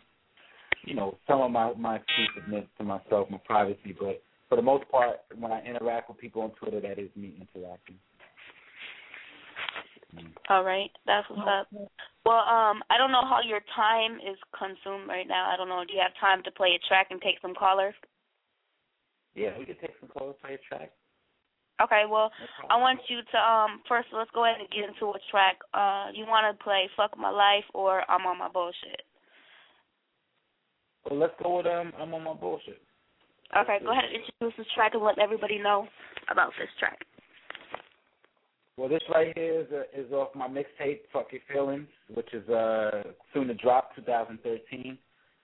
my exclusiveness to myself, my privacy. But for the most part, when I interact with people on Twitter, that is me interacting. All right, that's what's up. Well, I don't know how your time is consumed right now. I don't know. Do you have time to play a track and take some callers? Yeah, we can take some callers, play a track. Okay, well, I want you to, first, let's go ahead and get into a track. You want to play Fuck My Life or I'm On My Bullshit? Well, let's go with I'm On My Bullshit. Okay, go ahead and introduce this track and let everybody know about this track. Well, this right here is off my mixtape, Fuck Your Feelings, which is soon to drop, 2013.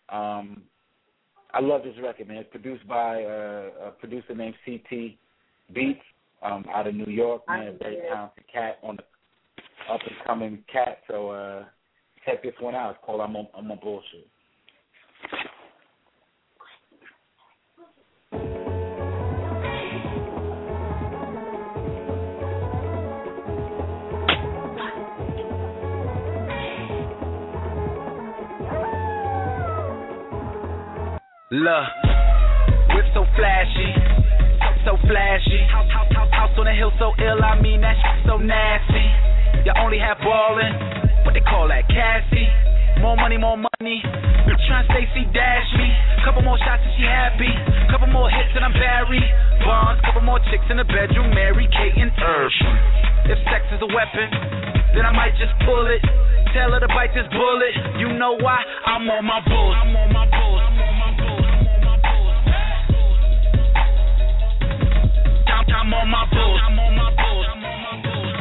I love this record, man. It's produced by a producer named CT Beats out of New York, man. A very talented cat, on the up-and-coming cat. So check this one out. It's called I'm On My Bullshit. Look, whip so flashy, so flashy. House on the hill so ill, I mean that shit so nasty. You only have ballin', what they call that, Cassie? More money, tryna Stacey dash me. Couple more shots and she happy. Couple more hits and I'm Barry Bonds. Couple more chicks in the bedroom, Mary Kate and Hershey. If sex is a weapon, then I might just pull it. Tell her to bite this bullet. You know why? I'm on my bulls. I'm on my bulls. I'm on my bulls. I'm on my bulls. I'm on my bulls.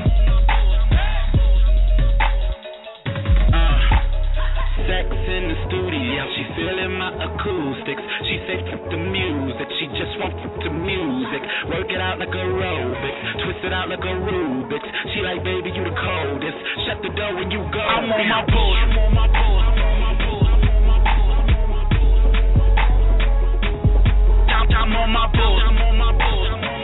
Sex in the studio, she feeling my acoustics. She say fuck the music, she just want fuck the music. Work it out like aerobics, twist it out like a Rubik's. She like, baby, you the coldest. Shut the door when you go. I'm on my bulls. I'm on my bulls. I'm on my bulls. I'm on my bulls. I'm on my bulls.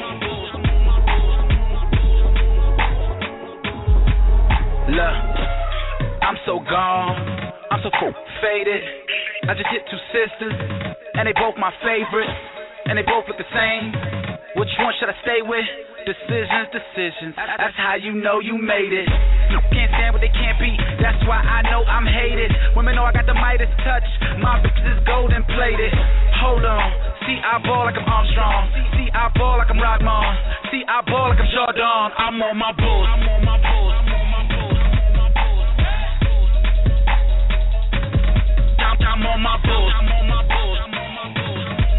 Look, I'm so gone, I'm so faded. I just hit two sisters, and they both my favorite, and they both look the same. Which one should I stay with? Decisions. That's how you know you made it. Can't stand what they can't be. That's why I know I'm hated. Women know I got the Midas touch. My bitch is golden plated. Hold on. See, I ball like I'm Armstrong. See, I ball like I'm Rodman. See, I ball like I'm Jordan. I'm on my bulls. I'm on my bulls. I'm on my bulls. I'm on my bulls. I'm on my bulls. I'm on my bulls.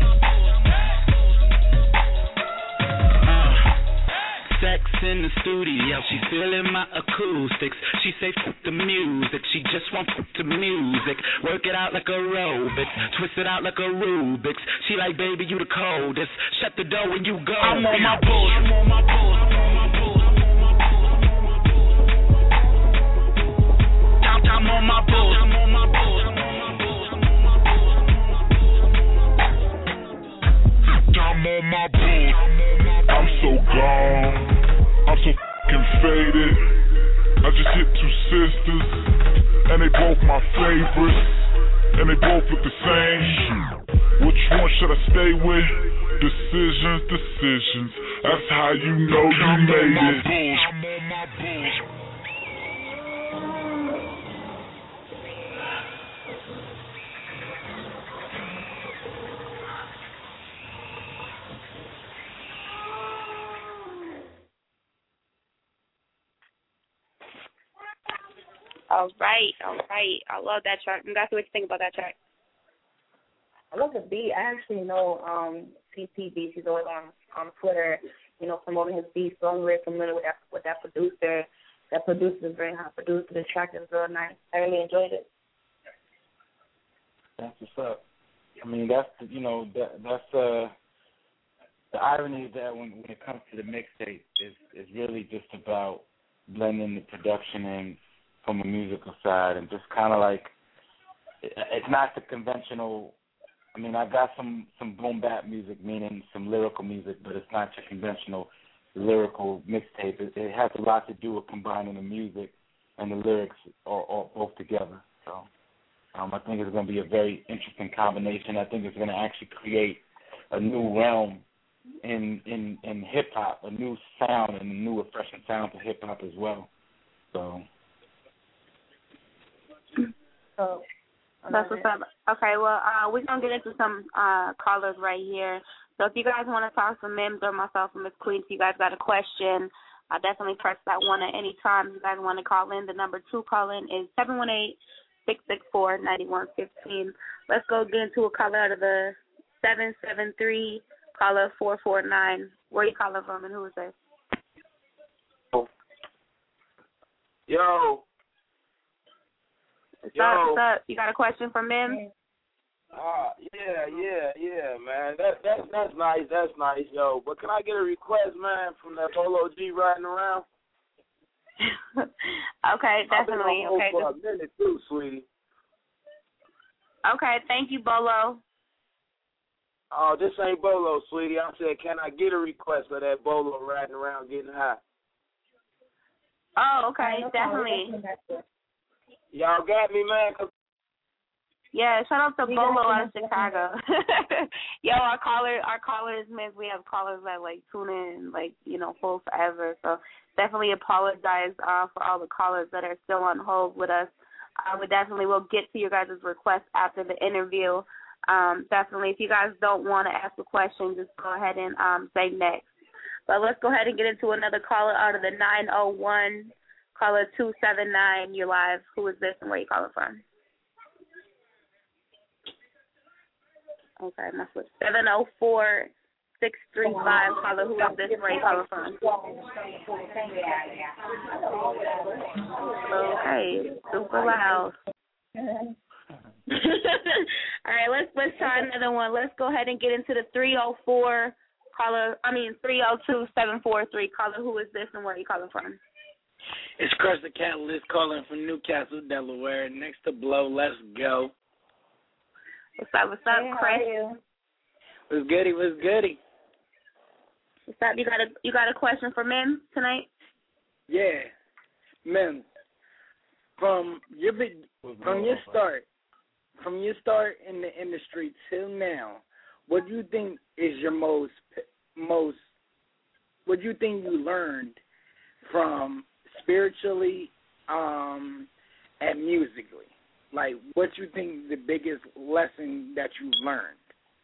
Sex in the studio, she feeling my acoustics. She say fuck the music, she just want fuck the music. Work it out like aerobics, twist it out like a Rubik's. She like, baby, you the coldest. Shut the door when you go. I'm on my bulls. I'm on my bulls. I'm on my bulls. I'm on my bulls. I'm on my bulls. I'm on my bulls. I'm so gone. I'm so fucking faded. I just hit two sisters, and they both my favorites, and they both look the same. Which one should I stay with? Decisions. That's how you know you made it. I'm on my bulls. All right. I love that track. And that's what you think about that track. I love the beat. I actually know CPB. She's always on Twitter, promoting his beat. So I'm very familiar with that producer. That producer is very hot producer. The track is real nice. I really enjoyed it. That's what's up. I mean, that's the irony is that when it comes to the mixtape, it's really just about blending the production in from a musical side and just kind of like it's not the conventional. I mean, I got some boom bap music, meaning some lyrical music, but it's not your conventional lyrical mixtape. It has a lot to do with combining the music and the lyrics all both together. So I think it's going to be a very interesting combination. I think it's going to actually create a new realm in hip hop, a new sound and a new refreshing sound to hip hop as well. So. That's what's up. Okay, well, we're going to get into some callers right here. So if you guys want to talk to Mims or myself or Miss Queen, if you guys got a question, definitely press that one at any time. If you guys want to call in, the number to call in is 718-664-9115. Let's go get into a caller out of the 773, caller 449. Where are you calling from and who is this? Yo. What's up? You got a question for Mims? Yeah, man. That's nice, yo. But can I get a request, man, from that Bolo G riding around? Okay, definitely. I've been on hold for a minute too, sweetie. Okay, thank you, Bolo. Oh, this ain't Bolo, sweetie. I said, can I get a request of that Bolo riding around getting high? Oh, okay, definitely. Y'all got me, man. Yeah, shout out to Bolo out of Chicago. Yo, our callers, man, we have callers that tune in, full forever. So definitely apologize for all the callers that are still on hold with us. We definitely will get to your guys' requests after the interview. Definitely, if you guys don't want to ask a question, just go ahead and say next. But let's go ahead and get into another caller out of the 901. Caller 279, you're live. Who is this and where you calling from? Okay, my switch. 704-635, caller, who is this and where you calling from? Okay, super loud. All right, let's try another one. Let's go ahead and get into the 302-743, caller, who is this and where you calling from? It's Crush the Catalyst calling from Newcastle, Delaware. Next to Blow, let's go. What's up, Chris? What's goody? What's up? You got a question for Mims tonight? Yeah, Mims. From your start in the industry till now, what do you think is your most? What do you think you learned from spiritually and musically? Like, what you think the biggest lesson that you've learned?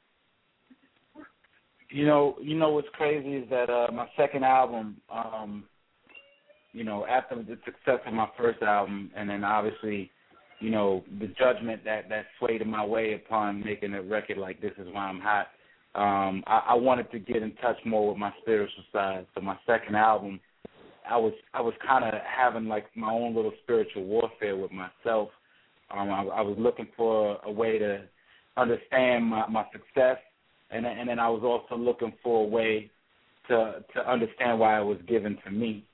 You know what's crazy is that my second album, after the success of my first album, and then obviously, the judgment that swayed in my way upon making a record like This Is Why I'm Hot, I wanted to get in touch more with my spiritual side. So my second album, I was kind of having like my own little spiritual warfare with myself. I was looking for a way to understand my success, and then I was also looking for a way to understand why it was given to me.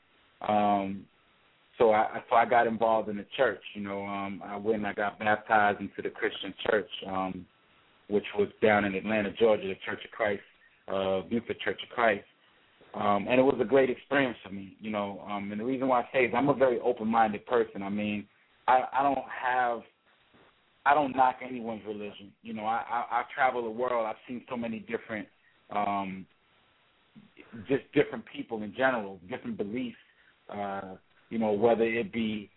So I got involved in the church. I went and I got baptized into the Christian church, which was down in Atlanta, Georgia, the Church of Christ, Buford Church of Christ. And it was a great experience for me, and the reason why I say is I'm a very open-minded person. I mean, I don't knock anyone's religion. I travel the world. I've seen so many different, just different people in general, different beliefs, whether it be,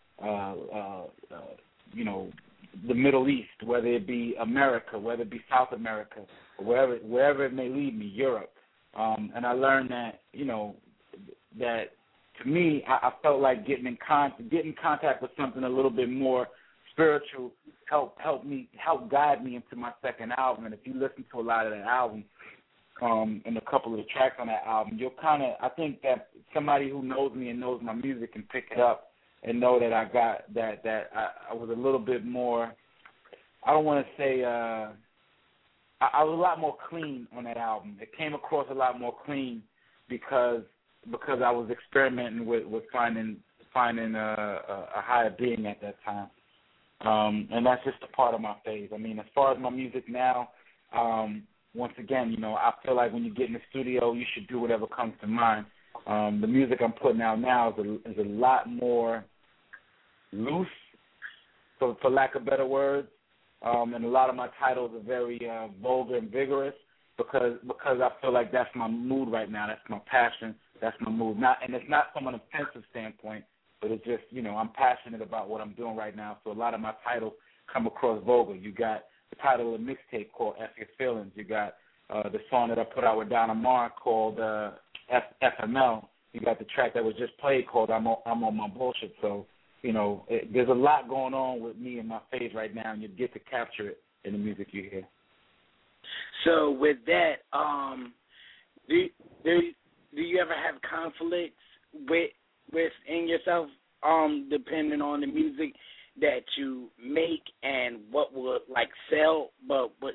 the Middle East, whether it be America, whether it be South America, or wherever it may lead me, Europe. And I learned that, that to me, I felt like getting in contact with something a little bit more spiritual helped guide me into my second album. And if you listen to a lot of that album, and a couple of the tracks on that album, I think that somebody who knows me and knows my music can pick it up and know that I got that I was a little bit more, I don't want to say, I was a lot more clean on that album. It came across a lot more clean because I was experimenting with finding a higher being at that time. And that's just a part of my phase. I mean, as far as my music now, once again, I feel like when you get in the studio, you should do whatever comes to mind. The music I'm putting out now is a lot more loose, for lack of better words, and a lot of my titles are very vulgar and vigorous because I feel like that's my mood right now. That's my passion. That's my mood. And it's not from an offensive standpoint, but it's just, I'm passionate about what I'm doing right now. So a lot of my titles come across vulgar. You got the title of the mixtape called F Your Feelings. You got the song that I put out with Donna Maar called FML. You got the track that was just played called I'm on my bullshit. So, there's a lot going on with me and my phase right now, and you get to capture it in the music you hear. So with that, do you ever have conflicts within yourself, depending on the music that you make and what would sell, but what?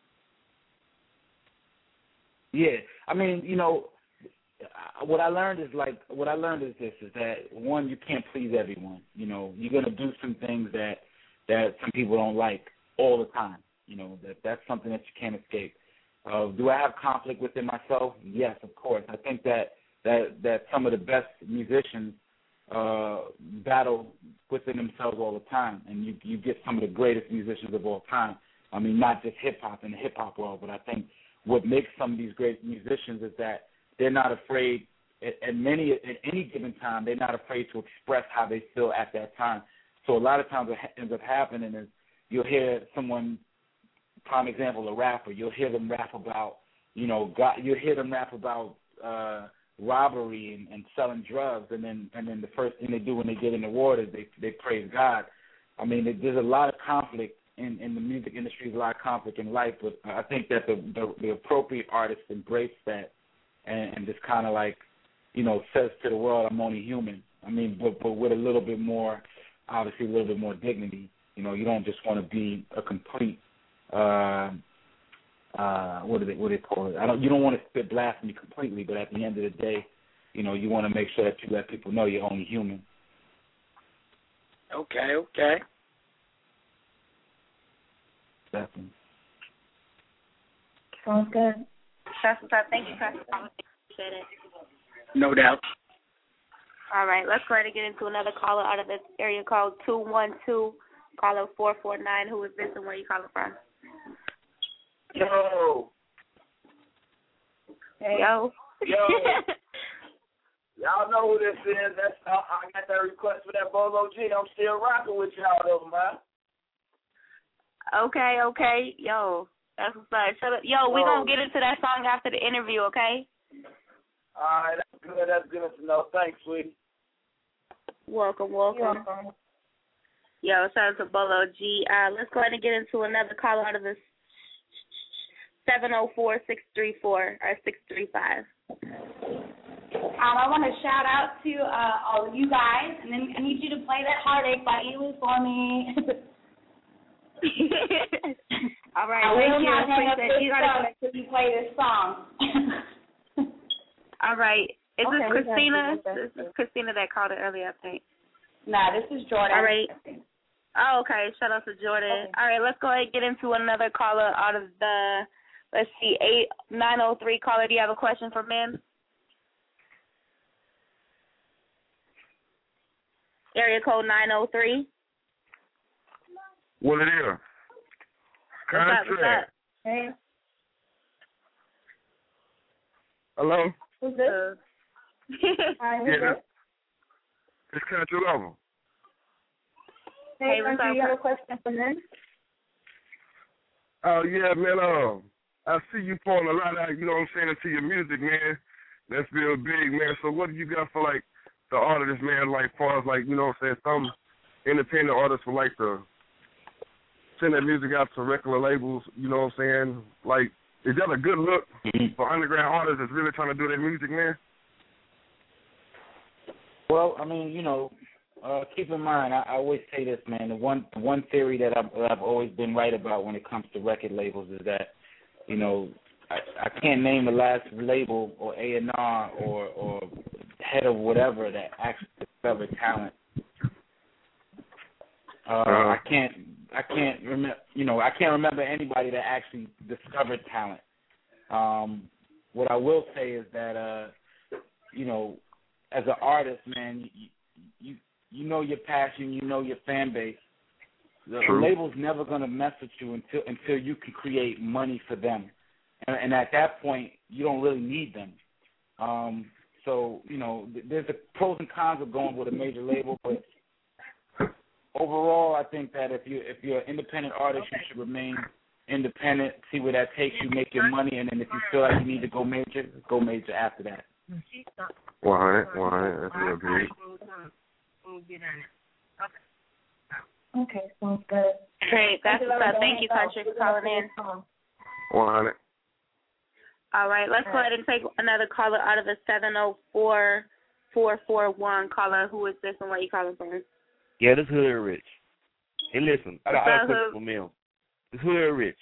Yeah, I mean, what I learned is this: is that one, you can't please everyone. You're gonna do some things that some people don't like all the time. That's something that you can't escape. Do I have conflict within myself? Yes, of course. I think that some of the best musicians battle within themselves all the time, and you get some of the greatest musicians of all time. I mean, not just hip-hop in the hip-hop world, but I think what makes some of these great musicians is that they're not afraid, at any given time, they're not afraid to express how they feel at that time. So a lot of times what ends up happening is you'll hear someone, prime example, a rapper, you'll hear them rap about, you'll hear them rap about robbery and selling drugs, and then the first thing they do when they get in the water is they praise God. I mean, there's a lot of conflict in the music industry, there's a lot of conflict in life, but I think that the appropriate artist embrace that and just kind of says to the world, I'm only human. I mean, but with a little bit more, obviously a little bit more dignity. You don't just want to be a complete, what do they call it? You don't want to spit blasphemy completely, but at the end of the day, you want to make sure that you let people know you're only human. Okay. Definitely. Sounds good. That's what's up. Thank you, Pastor. Appreciate it. No doubt. All right, let's go ahead and get into another caller out of this area code 212, caller 449. Who is this and where you calling from? Yo. Hey. Yo. Y'all know who this is. I got that request for that Bolo G. I'm still rocking with y'all though, man. Okay. Yo, that's what's up. Shut up. Yo, we gonna get into that song after the interview, okay? All right, that's good to know. Thanks, sweetie. Welcome. Yo, shout out to Bolo G. Let's go ahead and get into another call out of this 704-634 or 635. I want to shout out to all of you guys, and then I need you to play that Heartache by Elu for me. All right, I will not hang up this phone until you play this song. All right. Is this Christina? This is Christina that called it earlier, I think. Nah, this is Jordan. All right. Oh, okay. Shout out to Jordan. Okay. All right, let's go ahead and get into another caller out of the, let's see, 903 caller. Do you have a question for men? Area code 903. What it is? What's up? Hey. Hello? Who's this? Hi, who's this? It's Country Lover. Hey, Country, you have a question for men? Oh, yeah, man. I see you pouring a lot out, into your music, man. That's real big, man. So what do you got for, the artists, man, like far as like, you know what I'm saying, some independent artists would like to send their music out to regular labels, you know what I'm saying? Like, is that a good look for underground artists that's really trying to do their music, man? Well, I mean, you know, keep in mind, I always say this, man. The one theory that I've always been right about when it comes to record labels is that, you know, I can't name the last label or A&R or head of whatever that actually discovered talent. I can't remember. You know, I can't remember anybody that actually discovered talent. What I will say is that, you know, as an artist, man, you know your passion, you know your fan base. The label's never gonna mess with you until you can create money for them, and at that point, you don't really need them. So you know, there's the pros and cons of going with a major label, but overall, I think that if you're an independent artist, you should remain independent, see where that takes you, make your money, and then if you feel like you need to go major after that. 100, that's real good. Okay, sounds good. Great, that's what's up. Thank you, Country, for calling in. 100. All right, let's go ahead and take another caller out of the 704-441. Caller, who is this and where are you calling from? Yeah, this Hood Rich. Hey, listen, I got a question for Mims. This Hood Rich.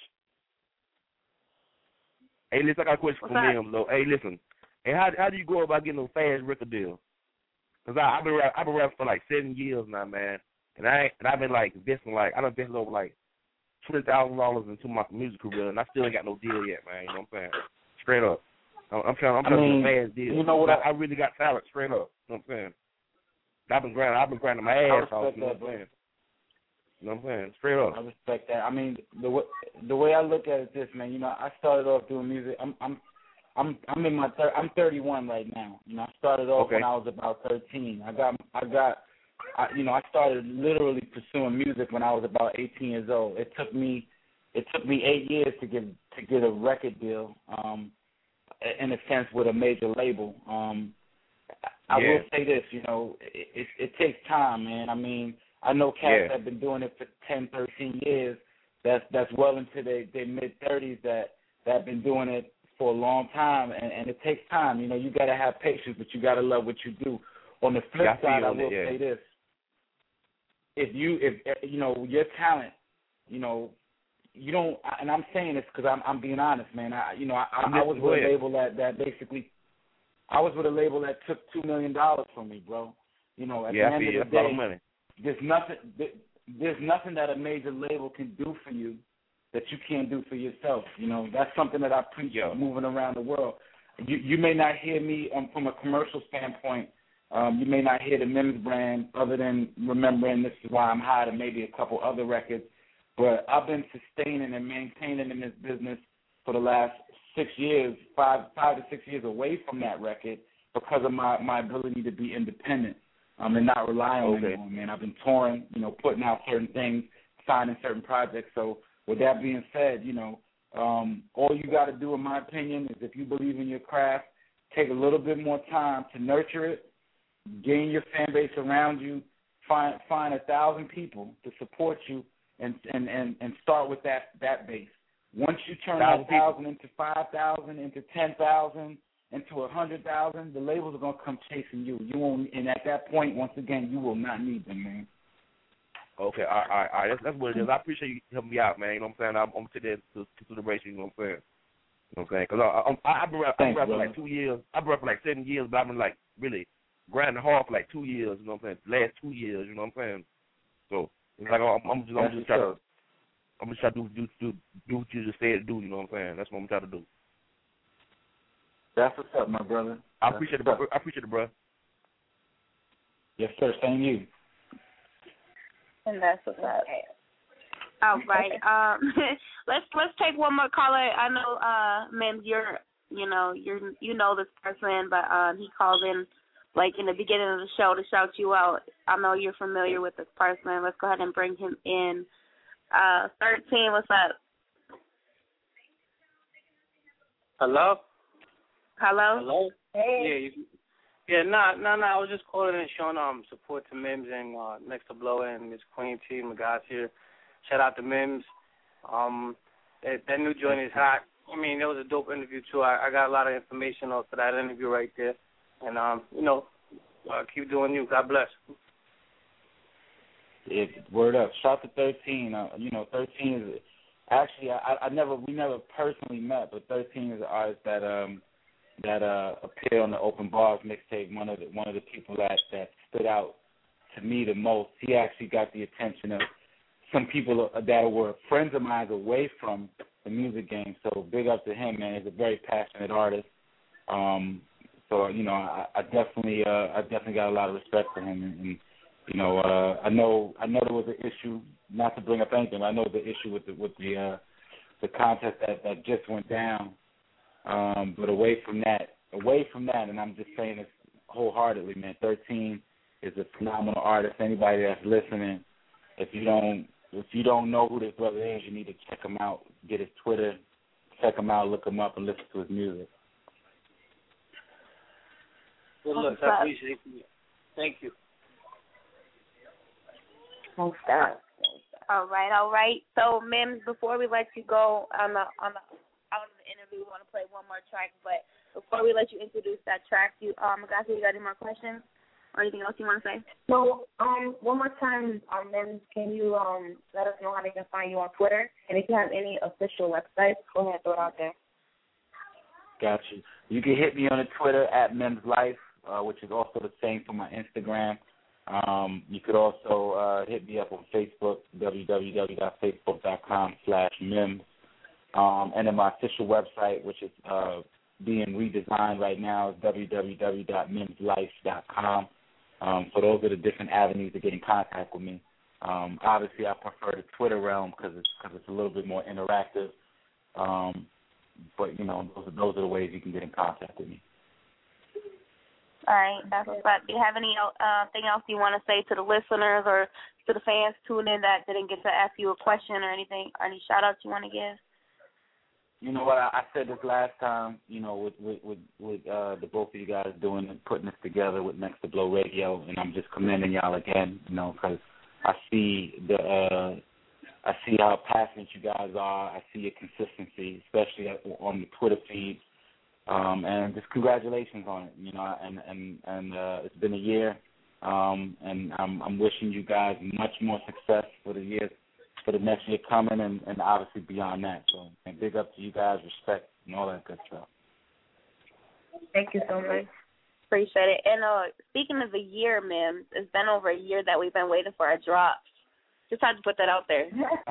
Hey, listen, I got a question for Mims, though. Hey, listen. Hey, how do you go about getting those fast record deals? Because I've been rapping for like 7 years now, man. And I've been like investing I done invested over like $20,000 into my music career, and I still ain't got no deal yet, man. You know what I'm saying? Straight up. I'm trying to get a fast deal. You know what? I really got talent, straight up. You know what I'm saying? I've been grinding my ass off. You know what I'm saying? You know what I'm saying? Straight up. I respect that. I mean, the way I look at it is this, man. You know, I started off doing music. I'm 31 right now. You know, I started off when I was about 13. I started literally pursuing music when I was about 18 years old. It took me 8 years to get a record deal, in a sense, with a major label. I will say this, you know, it takes time, man. I mean, I know cats that have been doing it for 10, 13 years. That's well into their mid-30s that have been doing it for a long time, and it takes time. You know, you got to have patience, but you got to love what you do. On the flip side, I will say this: if you know your talent, you know, you don't. And I'm saying this because I'm being honest, man. I was with a label that basically, I was with a label that took $2 million from me, bro. You know, at the end of the day, there's nothing that a major label can do for you that you can't do for yourself. You know, that's something that I preach moving around the world. You may not hear me from a commercial standpoint. You may not hear the Mims brand other than remembering This Is Why I'm Hot and maybe a couple other records. But I've been sustaining and maintaining in this business for the last 6 years, five to 6 years away from that record because of my ability to be independent and not rely on anyone, man. I've been touring, you know, putting out certain things, signing certain projects. So with that being said, you know, all you got to do, in my opinion, is if you believe in your craft, take a little bit more time to nurture it, gain your fan base around you, find 1,000 people to support you, and start with that base. Once you turn that 1,000 into 5,000, into 10,000, into 100,000, the labels are gonna come chasing you. You won't, and at that point, once again, you will not need them, man. Okay, all right. That's what it is. I appreciate you helping me out, man. You know what I'm saying? I'm gonna take that into consideration. You know what I'm saying? You know what I'm saying? Because I've been rapping for like 2 years. I've been rapping for like 7 years, but I've been like really grinding hard for like 2 years. You know what I'm saying? The last 2 years. You know what I'm saying? So it's like I'm just trying to do what you just said to do. You know what I'm saying? That's what I'm trying to do. That's what's up, my brother. I appreciate it, bro. Yes, sir. Same to you. And that's what's up. All right. Let's take one more caller. I know, Mims, you know this person, but he called in like in the beginning of the show to shout you out. I know you're familiar with this person. Let's go ahead and bring him in. 13, what's up? Hello? Hello? Hey. Yeah, I was just calling and showing support to Mims and Next to Blow and Miss Queen T. Magaz here. Shout out to Mims. That new joint is hot. I mean, it was a dope interview too. I got a lot of information off of that interview right there. And keep doing you. God bless. Yeah, word up. Shout out to 13. 13 is actually we never personally met, but 13 is an artist that appeared on the Open Bars mixtape. One of the people that stood out to me the most. He actually got the attention of some people that were friends of mine away from the music game. So big up to him, man. He's a very passionate artist. So I definitely got a lot of respect for him. And I know there was an issue. Not to bring up anything, but I know the issue with the contest that just went down. But away from that, and I'm just saying this wholeheartedly, man. 13 is a phenomenal artist. Anybody that's listening, if you don't know who this brother is, you need to check him out. Get his Twitter, check him out, look him up, and listen to his music. Good luck. I appreciate it. Thank you. Don't stop. All right. So, Mims, before we let you go out of the interview, we want to play one more track. But before we let you introduce that track, you got any more questions or anything else you want to say? So, one more time, Mims, can you let us know how they can find you on Twitter? And if you have any official websites, go ahead and throw it out there. Got you. You can hit me on the Twitter at MimsLife, which is also the same for my Instagram. You could also hit me up on Facebook, www.facebook.com/Mims. And then my official website, which is being redesigned right now, is www.mimslife.com. So those are the different avenues to get in contact with me. Obviously, I prefer the Twitter realm because it's a little bit more interactive. But those are the ways you can get in contact with me. All right, that's what's up. Do you have anything else you want to say to the listeners or to the fans tuning in that didn't get to ask you a question or anything, or any shout-outs you want to give? You know what, I said this last time, with the both of you guys doing and putting this together with Next to Blow Radio, and I'm just commending y'all again, because I see how passionate you guys are. I see your consistency, especially on the Twitter feed. And just congratulations on it, and it's been a year, and I'm wishing you guys much more success for the next year coming, and obviously beyond that. So, and big up to you guys, respect, and all that good stuff. Thank you so much. Appreciate it. And speaking of the year, Mims, it's been over a year that we've been waiting for our drops. Just had to put that out there.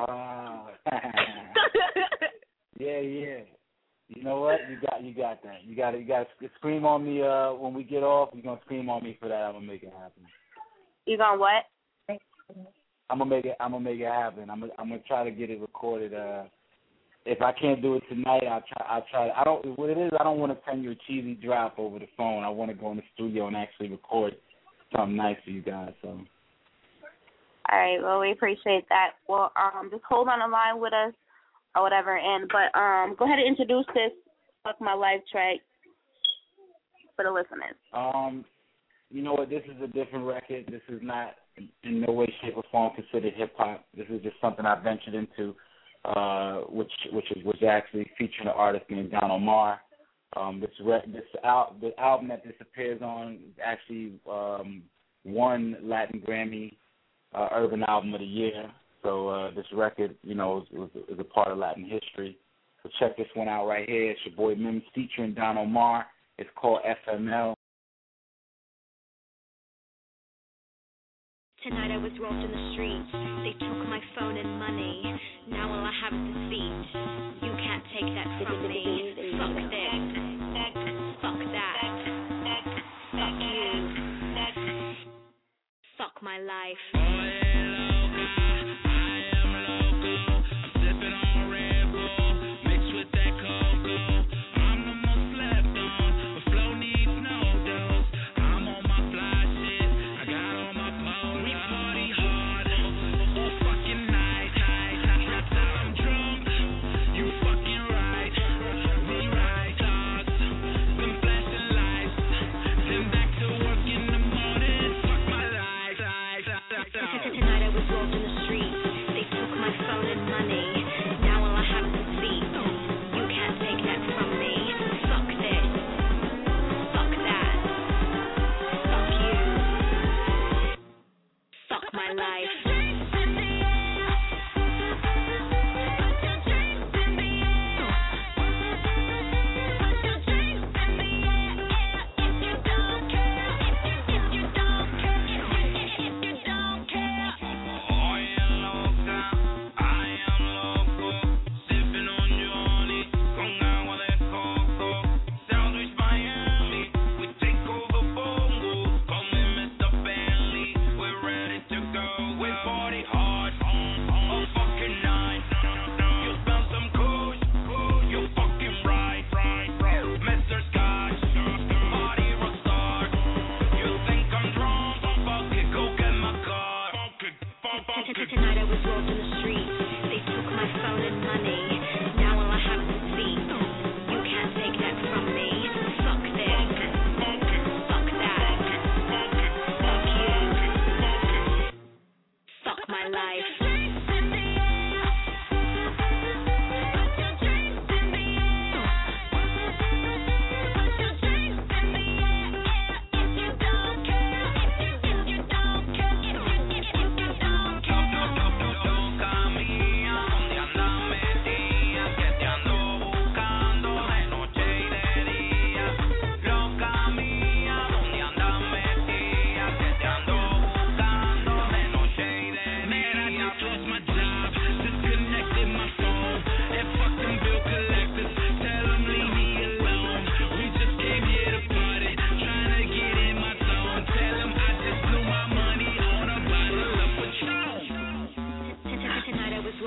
Yeah. You know what? You got that. You got to scream on me when we get off. You're gonna scream on me for that. I'm gonna make it happen. You gonna what? I'm gonna make it happen. I'm gonna try to get it recorded. If I can't do it tonight, I'll try. I don't want to send you a cheesy drop over the phone. I want to go in the studio and actually record something nice for you guys. So. All right. Well, we appreciate that. Well, just hold on the line with us. Or whatever, but go ahead and introduce this Fuck My Life track for the listeners. You know what? This is a different record. This is not in no way, shape, or form considered hip hop. This is just something I ventured into, which was actually featuring an artist named Don Omar. The album that this appears on actually won Latin Grammy Urban Album of the Year. So this record, is a part of Latin history. So check this one out right here. It's your boy Mims featuring Don Omar. It's called FML. Tonight I was robbed in the streets. They took my phone and money. Now all I have is defeat. You can't take that from me. Fuck this. Fuck that. Fuck you. Fuck my life. You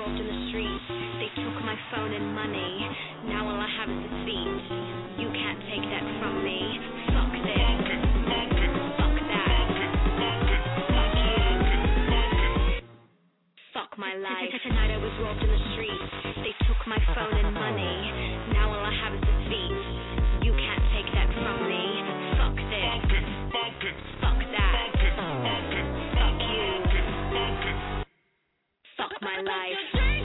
robbed in the streets. They took my phone and money. Now all I have is defeat. You can't take that from me. Fuck this. Fuck that. Fuck you. Fuck my life. Tonight I was robbed in the streets. They took my phone and money. Now all I have is defeat. You can't take that from me. Fuck this. Fuck that. Fuck you. Fuck my life.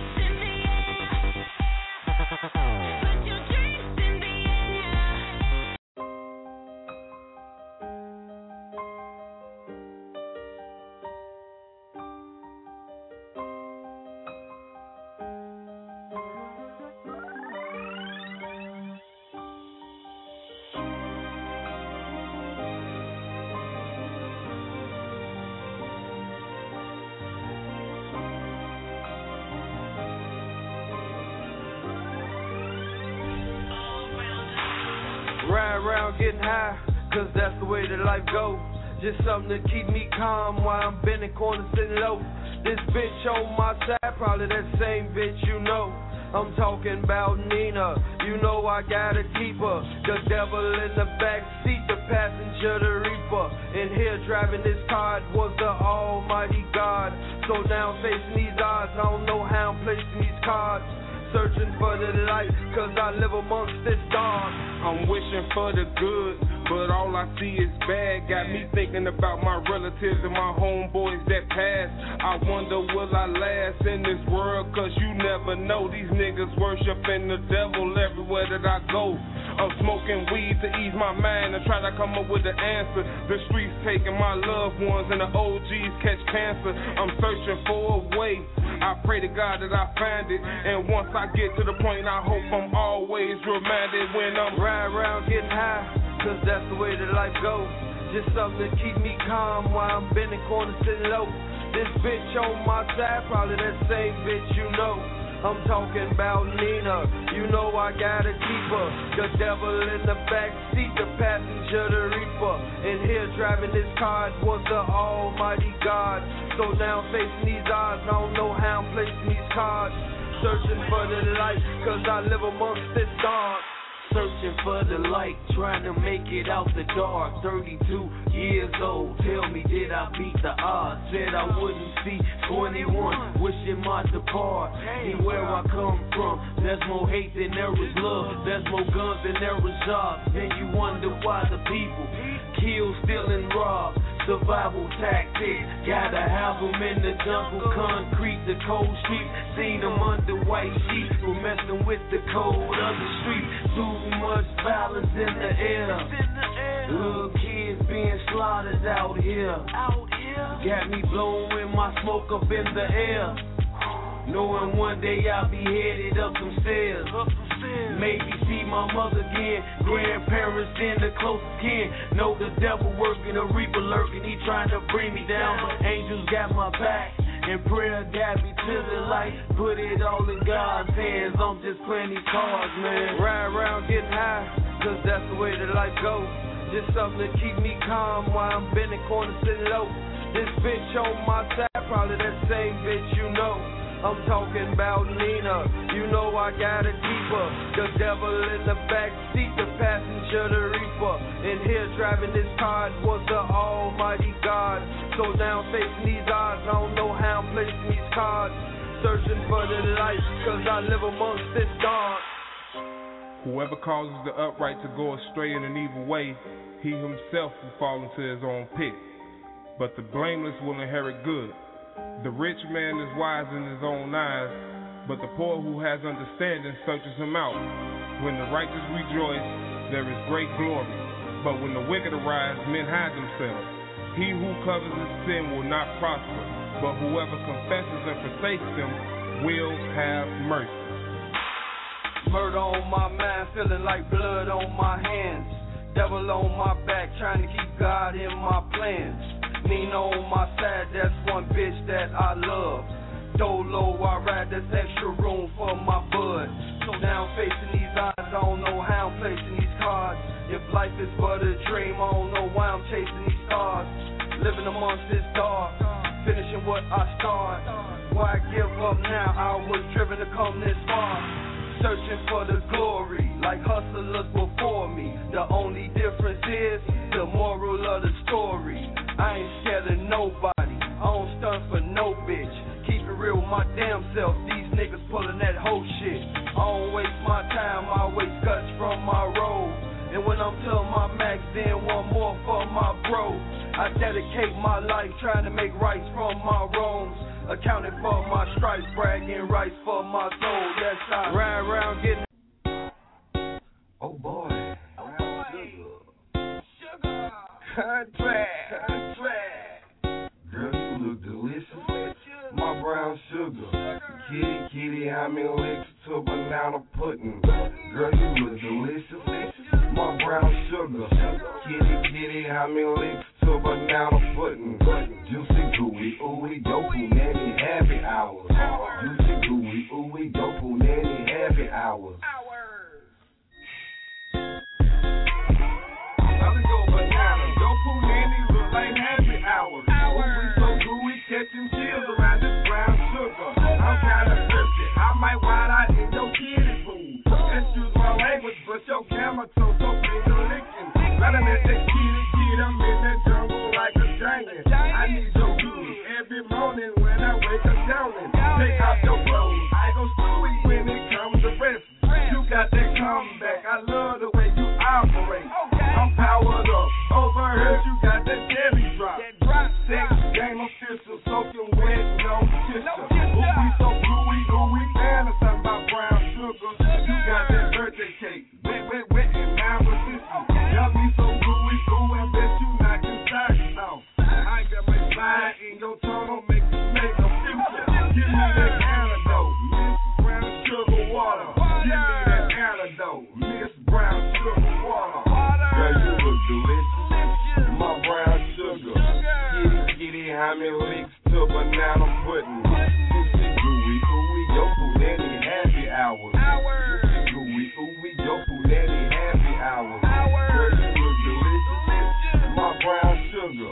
Ride around getting high, cause that's the way that life goes. Just something to keep me calm while I'm bending corners sitting low. This bitch on my side, probably that same bitch you know. I'm talking about Nina, you know I gotta keep her. The devil in the back seat, the passenger, the reaper. In here driving this car was the almighty God. So now I'm facing these odds, I don't know how I'm placing these cards. Searching for the light, cause I live amongst this dark. I'm wishing for the good, but all I see is bad. Got me thinking about my relatives and my homeboys that passed. I wonder will I last in this world, cause you never know. These niggas worshiping the devil everywhere that I go. I'm smoking weed to ease my mind and try to come up with the answer. The streets taking my loved ones and the OGs catch cancer. I'm searching for a way. I pray to God that I find it, and once I get to the point, I hope I'm always reminded when I'm riding around getting high, cause that's the way that life goes. Just something to keep me calm while I'm bending corners sitting low. This bitch on my side, probably that same bitch you know. I'm talking about Nina, you know I gotta keep her. The devil in the back seat, the passenger, the reaper. In here driving this car was the almighty God. So now I'm facing these odds, I don't know how I'm placing these cards. Searching for the light, cause I live amongst this dark. Searching for the light, trying to make it out the dark. 32 years old, tell me did I beat the odds? Said I wouldn't see 21, wishing my depart. See where I come from, there's more hate than there is love. There's more guns than there is jobs. Then you wonder why the people kill, steal and rob. Survival tactics, gotta have them in the jungle. Concrete, the cold streets, seen them under white sheets. We're messing with the code of the street. Too much violence in the air. Little kids being slaughtered out here. Got me blowing my smoke up in the air. Knowing one day I'll be headed up some stairs. Maybe see my mother again. Grandparents in the closest kin. Know the devil working, a reaper lurking. He trying to bring me down, but angels got my back. And prayer got me to the light. Put it all in God's hands. I'm just playing these cards, man. Ride around getting high, cause that's the way that life goes. Just something to keep me calm while I'm bending corners sitting low. This bitch on my side, probably that same bitch you know. I'm talking about Nina, you know I gotta keep her. The devil in the back seat, the passenger, the reaper. In here driving this car was the almighty God. So now I'm facing these odds, I don't know how I'm placing these cards. Searching for the light, cause I live amongst this dark. Whoever causes the upright to go astray in an evil way, he himself will fall into his own pit. But the blameless will inherit good. The rich man is wise in his own eyes, but the poor who has understanding searches him out. When the righteous rejoice, there is great glory. But when the wicked arise, men hide themselves. He who covers his sin will not prosper, but whoever confesses and forsakes him will have mercy. Murder on my mind, feeling like blood on my hands. Devil on my back, trying to keep God in my plans. Nina on my side, that's one bitch that I love. Dolo, I ride, that's extra room for my bud. So now I'm facing these odds, I don't know how I'm placing these cards. If life is but a dream, I don't know why I'm chasing these stars. Living amongst this dark, finishing what I start. why I give up now. I was driven to come this far, searching for the glory, like hustlers before me. The only difference is the moral of the story. I ain't scared of nobody, I don't stunt for no bitch. Keep it real with my damn self, these niggas pulling that whole shit. I don't waste my time, I always guts from my road. And when I'm to my max, then one more for my bro. I dedicate my life trying to make rights from my wrongs. Accounting for my stripes, bragging rights for my soul. Yes, I ride around getting. Oh boy. Sugar. Contract. Girl, you look delicious. My brown sugar. Kitty, how many licks to banana pudding? Girl, you look delicious. My brown sugar. Kitty, how many licks to banana pudding? Juicy gooey, ooey, dope, nanny, happy hours. Juicy gooey, ooey, dope, nanny, happy hours. I can go banana, dope, nanny, look like happy hours. Ooey, so gooey, catching chills around this brown sugar. I'm kinda thirsty, I might ride out in your kiddie food. Excuse my language, but your camera toe so finger licking. Rather than that kitty, I'm in that jungle like a giant. I need your beauty every morning when I wake up yawning. Take off your clothes, I go stewy when it comes to rest. You got that comeback, I love the way you operate. I'm powered up, over here you got that jelly drop. Sex game official, soaking wet, no kisser. Ooh, we so gooey, fantasize about brown sugar. You got that birthday cake, wet, and now resistant. Got me so gooey, and bet you knocking socks off. I got my slide in your tunnel, make a future. Give me that antidote, Miss Brown Sugar Water. Give me that antidote, Miss Brown Sugar Water. Girl, you look delicious, my brown sugar. Kitty, how many licks to banana pudding? Juicy gooey, ooey, yo, nanny, happy hours. Juicy gooey, ooey, yo, nanny, happy hours. Girl, you look delicious, my brown sugar.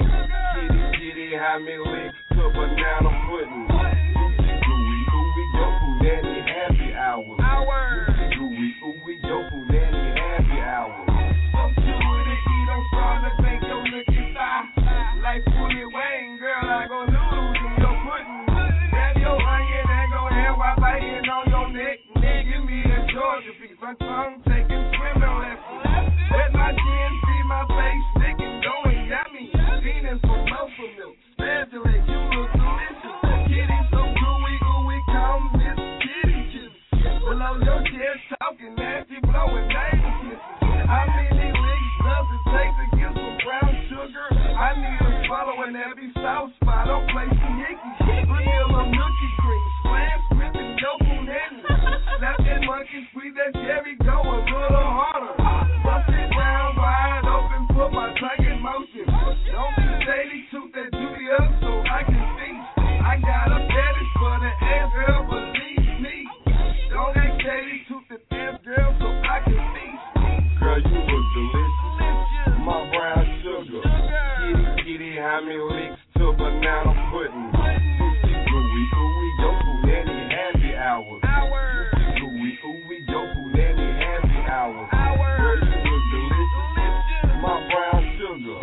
Kitty, how many licks to banana pudding? Juicy gooey, ooey, yo, nanny, happy hours. Juicy gooey, ooey, yo, nanny, happy hours. I'm chewing to eat, I'm starting to think your looking thigh. Like fully Wayne, girl, I go noodles in your pudding. Grab your onion and go ahead while biting on your neck. Give me a Georgia piece, my tongue taking swimming lessons. Let my chin see my face, licking, going yummy. Venus for muscle milk, spatulate, you look delicious. Kitty so gooey, come Miss Kitty Chips. Below your chest, talking nasty, blowing navel kisses. How many licks does it take to get some brown sugar? I need a swallow in every soft spot. Don't play some yicky. Vanilla nookie cream, slam, scripting, yo, nanny. Slap that monkey, squeeze that cherry, go a little harder. Bust it round, wide open, put my tongue in motion. Don't be shady, toot that duty up so I can feast. I got a fetish for the ass girl, believe me. Don't act shady, toot the ass girl so I can feast. Girl, you look delicious, my brown sugar. Kitty, how many licks to banana pudding? Juicy gooey, ooey, yo, nanny, happy hours. Juicy gooey, ooey, yo, nanny, happy hours. Girl, you look delicious, my brown sugar.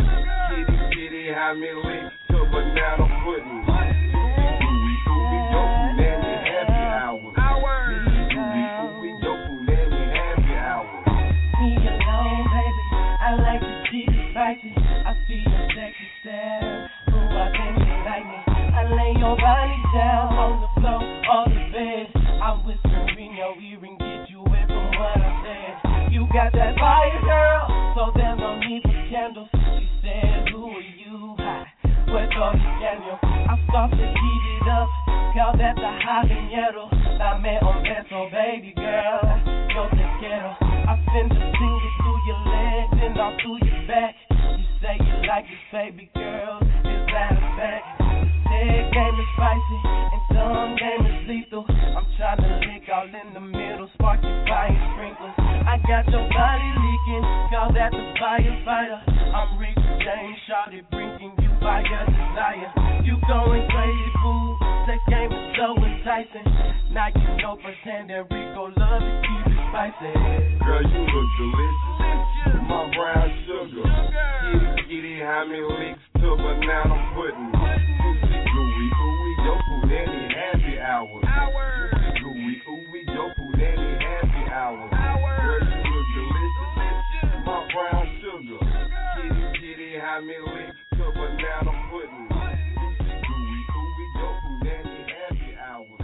Kitty, how many licks to banana pudding? Juicy gooey, ooey, yo, nanny, happy hours. Juicy gooey, ooey, yo, nanny, happy hours. Me alone, baby, I like to keep it spicy. I see your sexy style, ooh, I think you like me. I lay your body down on the floor, on the bed. I whisper in your ear and get you away from what I said. You got that fire, girl, so there's no need for candles. She said, who are you? Hi, Puerto Rican. I start to heat it up, call that the habanero. Dame un beso, baby girl, yo te quiero. I send a finger through your legs and all through your back. You say you like it, baby girl, is that a fact? Head game is spicy and tongue game is lethal. I'm trying to lick all in the middle, spark your fire sprinklers. I got your body leaking, call that the firefighter. I'm Rick James, shawty bringing you fire desire. You going crazy, fool, that game is so enticing. Now you know firsthand that Rico love to keep it spicy. Girl, you look delicious. My brown sugar. Get it, how many licks to banana pudding? Pussy gooey, ooey, your food any happy hour. Pussy gooey, ooey, your food any happy hour. Girl, you look delicious. My brown sugar. Get it, how many licks to banana pudding? Pussy gooey, ooey, your food any happy hour.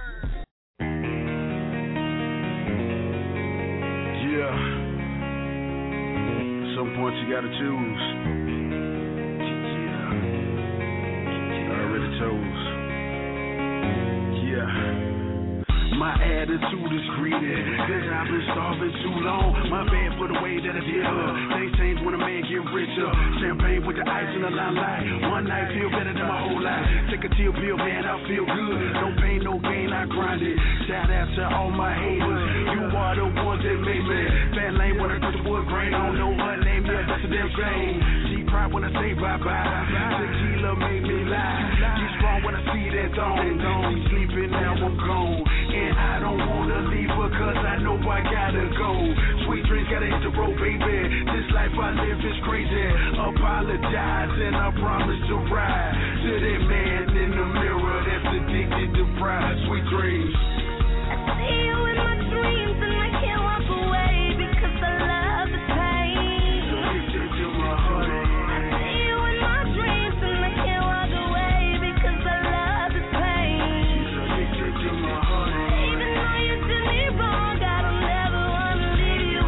Yeah. At some point you gotta choose. Yeah. I already chose. Yeah. My attitude is greedy, cause I've been starving too long. My bad for the way that I did her. Things change when a man get richer. Champagne with the ice in the limelight. One night feel better than my whole life. Take a chill pill, man, I feel good. No pain, no gain, I grind it. Shout out to all my haters. You are the ones that made me. Fat lane when I put the wood grain. I don't know her name, yeah, that's a damn shame. She cry when I say bye-bye. Tequila made me lie. She's strong when I see that zone. She's sleeping, now I'm gone. And I don't wanna leave her cause I know I gotta go. Sweet dreams gotta hit the road, baby. This life I live is crazy. Apologize and I promise to ride to that man in the mirror that's addicted to pride. Sweet dreams. I see you in my dreams and I can't walk away because I love the pain. Addicted to my heart. I see you in my dreams and I can't walk away because I love the pain. Addicted to my heart. Even though you did me wrong, I don't ever want to leave you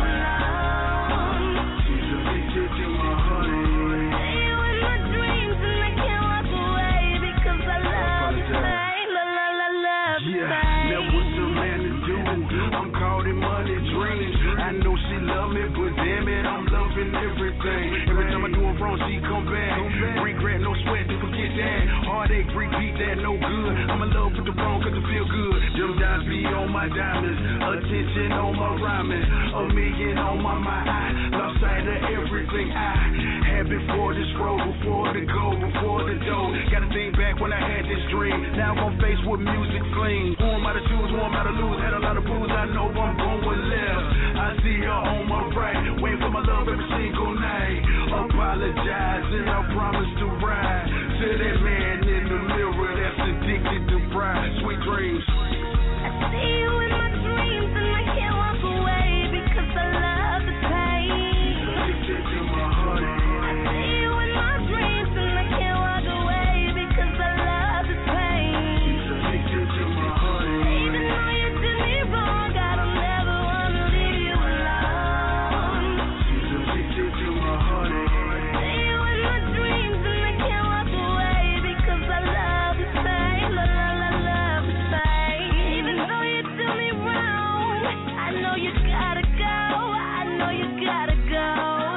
alone. She's addicted to my heart. I see you in my dreams and I can't walk away because I love the pain. La la la love the Yeah, pain. now what's a man to do? I'm caught in money dreams. I know she love me, but damn it, I'm loving everything. Every time I do it wrong, she come back. Regret, no sweat, to forget that. Heartache, repeat that, no good. I'm in love with the wrong cause it feel good. Them dimes be on my diamonds. Attention on my rhyming. A million on my mind. Lost sight of everything I had before this road, before the goal, before the dough. Gotta think back when I had this dream. Now I'm faced with music fling. Who am I to choose? Who am I to lose? Had a lot of booze, I know I'm going left. I see her on my right, waiting for my love every single night. Apologize and I promise to ride to that man in the mirror that's addicted to pride. Sweet dreams. I see you in my dreams and I can't walk away because I love the pain. Addicted to my heart. I see you in my dreams and I can't walk away because I love the pain. Addicted to my heart. Even though you did me wrong, I don't ever want to leave you alone. She's addicted to my heart. I see you in my dreams and I can't walk away because I love the pain. La la la love the pain. Even though you do me wrong, I know you gotta go. I know you gotta go.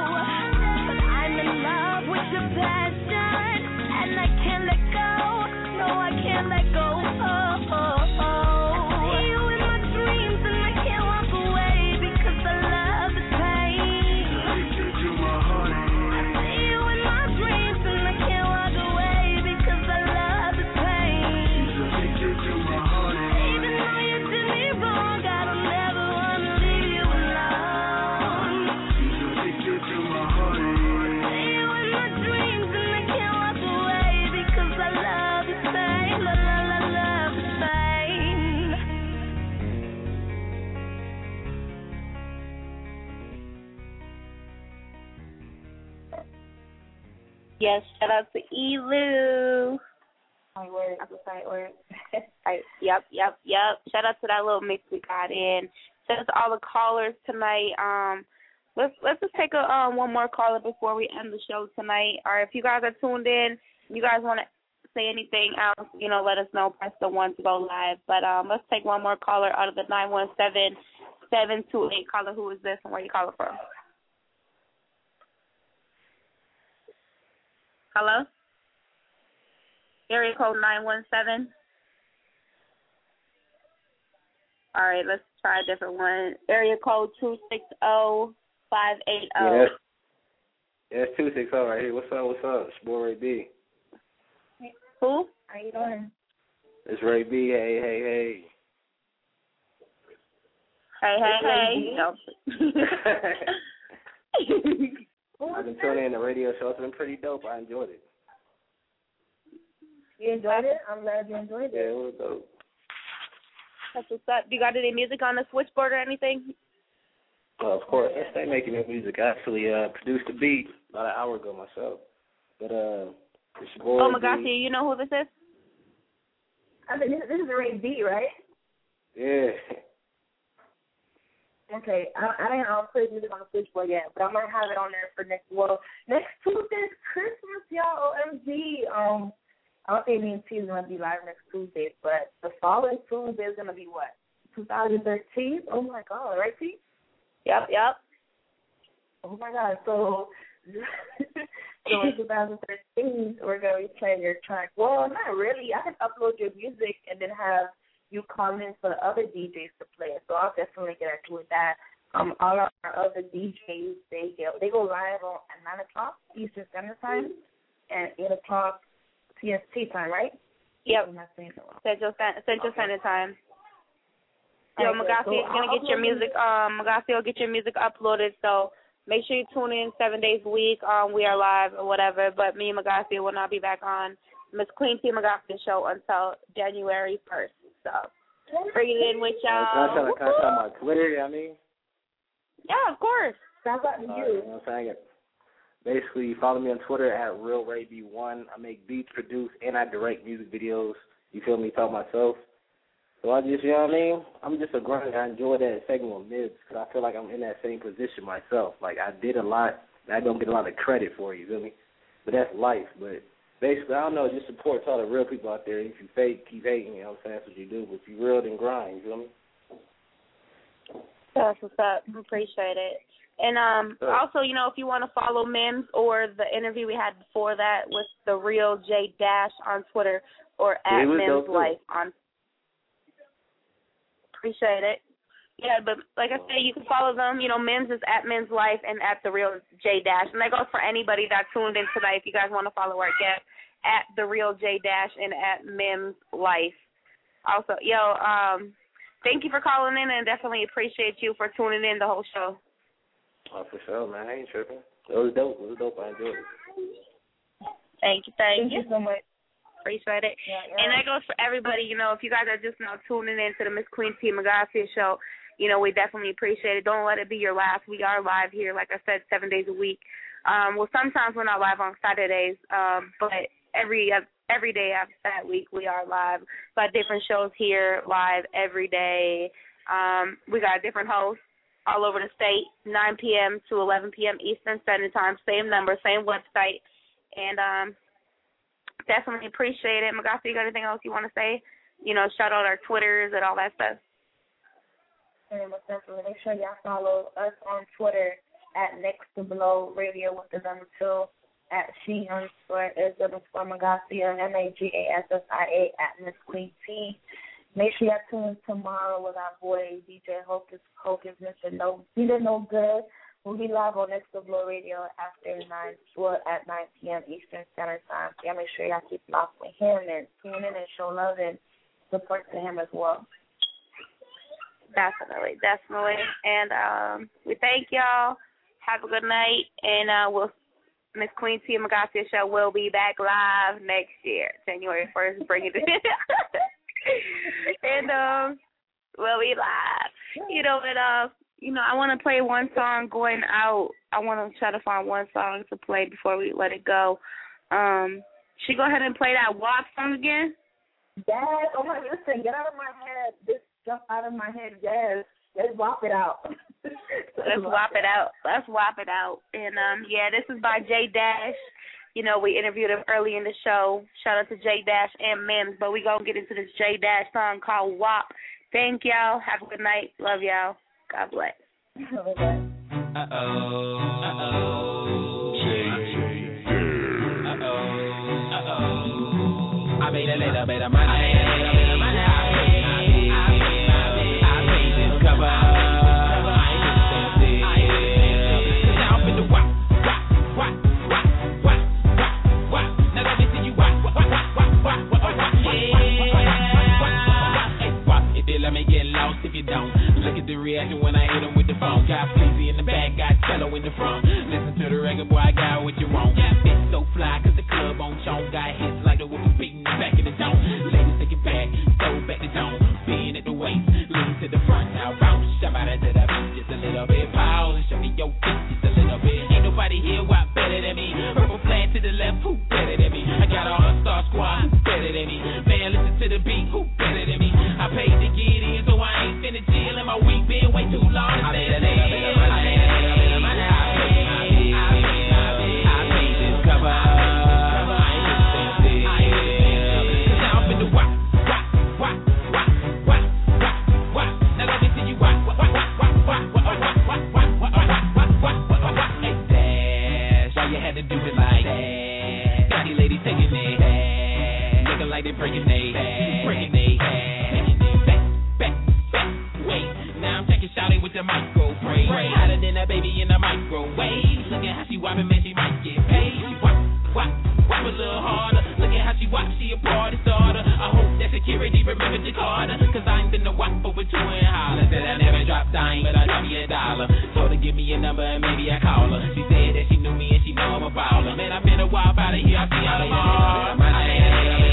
But I'm in love with your passion and I can't let go. No, I can't let go. I see you in my dreams and I can't walk away because I love the pain. Addicted to my heart. I see you in my dreams and I can't walk away because I love the pain. Addicted to my heart. Even though you did me wrong, I don't ever want to leave you alone. Addicted to my heart. I see you in my dreams and I can't walk away because I love the pain. La la la love the pain. Yes, shout out to Elu. My word, that's a sight word. Yep. Shout out to that little mix we got in. Shout out to all the callers tonight. Let's just take a one more caller before we end the show tonight. Or if you guys are tuned in, you guys want to say anything else, let us know. Press the 1 to go live. But let's take one more caller out of the 917-728 caller. Who is this and where you calling from? Hello? Area code 917. All right, let's try a different one. Area code 260-580. Yeah, it's 260 right here. What's up? It's Boy Ray B. Who? How you doing? It's Ray B. Hey, hey, hey. Hey, hey, hey. I've been tuning in the radio show. It's been pretty dope. I enjoyed it. You enjoyed it? I'm glad you enjoyed it. Yeah, it was dope. That's what's up. Do you got any music on the switchboard or anything? Well, of course. I stay making new music. I actually produced a beat about an hour ago myself. But it's your boy. Oh, Magasi, you know who this is? I think this is Ray B, right? Yeah. Okay, I don't play music on the switchboard yet, but I might have it on there for next Tuesday is Christmas, y'all. OMG. I don't think me and T is gonna be live next Tuesday, but the following Tuesday is gonna be what? 2013? Oh my God, right, T? Yep. Oh my God. So in 2013 we're gonna be playing your track. Well, not really. I can upload your music and then have you call in for the other DJs to play it. So I'll definitely get into with that. All our other DJs, they go live at 9 o'clock Eastern Standard Time and 8 o'clock CST time, right? Yep. Central Standard Time. Yo, Magasi is gonna get your music. Magasi will get your music uploaded. So make sure you tune in 7 days a week. We are live or whatever. But me and Magasi will not be back on Miss Queen T Magasi show until January 1st. So bring it in with y'all. Can I tell my Twitter? You know what I mean? Yeah, of course. That's up to you. You know what I'm saying? Basically, follow me on Twitter at RealRayB1. I make beats, produce, and I direct music videos. You feel me? Talk myself. So I just, you know what I mean? I'm just a grinder. I enjoy that segment with Mibbs because I feel like I'm in that same position myself. Like, I did a lot, and I don't get a lot of credit for it, you feel me? But that's life. But basically, I don't know, just support all the real people out there. If you fake, keep hating, you know what I'm saying? That's what you do. But if you real, then grind, you feel me? That's what's up. Appreciate it. And also, you know, if you want to follow Mims or the interview we had before that with the real J Dash on Twitter or at Mims Life on. Appreciate it. Yeah, but like I said, you can follow them. You know, Mims is at Mims Life and at the real J Dash, and that goes for anybody that tuned in tonight. If you guys want to follow our guest, at the real J Dash and at Mims Life. Also, thank you for calling in, and definitely appreciate you for tuning in the whole show. Oh, for sure, man. I ain't tripping. It was dope. I enjoyed it. Thank you so much. Appreciate it. Yeah. And that goes for everybody. You know, if you guys are just now tuning in to the Miss Queen T Magasi show, you know, we definitely appreciate it. Don't let it be your last. We are live here, like I said, 7 days a week. Well, sometimes we're not live on Saturdays, but every day after that week we are live. Got different shows here live every day. We got different hosts all over the state, 9 p.m. to 11 p.m. Eastern Standard Time, same number, same website, and definitely appreciate it. Magasi, you got anything else you want to say? You know, shout out our Twitters and all that stuff. And definitely make sure y'all follow us on Twitter at Next to Blow Radio with the number 2, at she_is_Magasi and MAGASSIA at Miss Queen T. Make sure y'all tune in tomorrow with our boy DJ Hocus, Mr. No Good. We'll be live on Next to Blow Radio at 9 p.m. Eastern Standard Time. So y'all make sure y'all keep locked with him and tune in and show love and support to him as well. Definitely. And we thank y'all. Have a good night, and Miss Queen T Magasi show will be back live next year, January 1st. Bring it in. And we'll be live. You know, but I want to play one song going out. I want to try to find one song to play before we let it go. Should go ahead and play that WAP song again? Yes. Oh my, listen, get out of my head. This jump out of my head. Yes. Let's WAP it out. Let's WAP it out. And this is by J Dash. You know, we interviewed him early in the show. Shout out to J Dash and Mims, but we gonna get into this J Dash song called WAP. Thank y'all. Have a good night. Love y'all. God bless. I made a little bit of money. I made this cover. Yeah. might get lost if you don't. Look at the reaction when I hit him with the phone. Got Fleazy in the back, got cello in the front. Listen to the record, boy, I got what you want. Bitch so fly, cause the club on chon. Got hits like the whoopers beating the back of the dome. Ladies take it back, throw back the dome. Being at the waist, lean to the front. Now bounce, shove out into the beat. Just a little bit, pause, and show me your feet. Just a little bit. Ain't nobody here why better than me. Purple flag to the left, who better than me? I got all the star squad, who better than me? Man, listen to the beat, who better than me? I paid to get in, so I ain't finna chill. And my week been way too long to stay in. I made this cover. I ain't expensive. Cause now I'm finna wop. Now let me see you wop. Hey, Dash, why you had to do it like that? Got these ladies taking it. Looking like they breaking they shouting with the microphone. Hotter than a baby in a microwave. Look at how she whopping, man, she might get paid. She whop a little harder. Look at how she whop, she a party starter. I hope that security remembered the Carter. Cause I ain't been a whop over 2 and holler. Said I never dropped dime, but I dropped me $1. Told her give me a number and maybe I call her. She said that she knew me and she know I'm a baller. Man, I've been a while out of here, I see y'all tomorrow.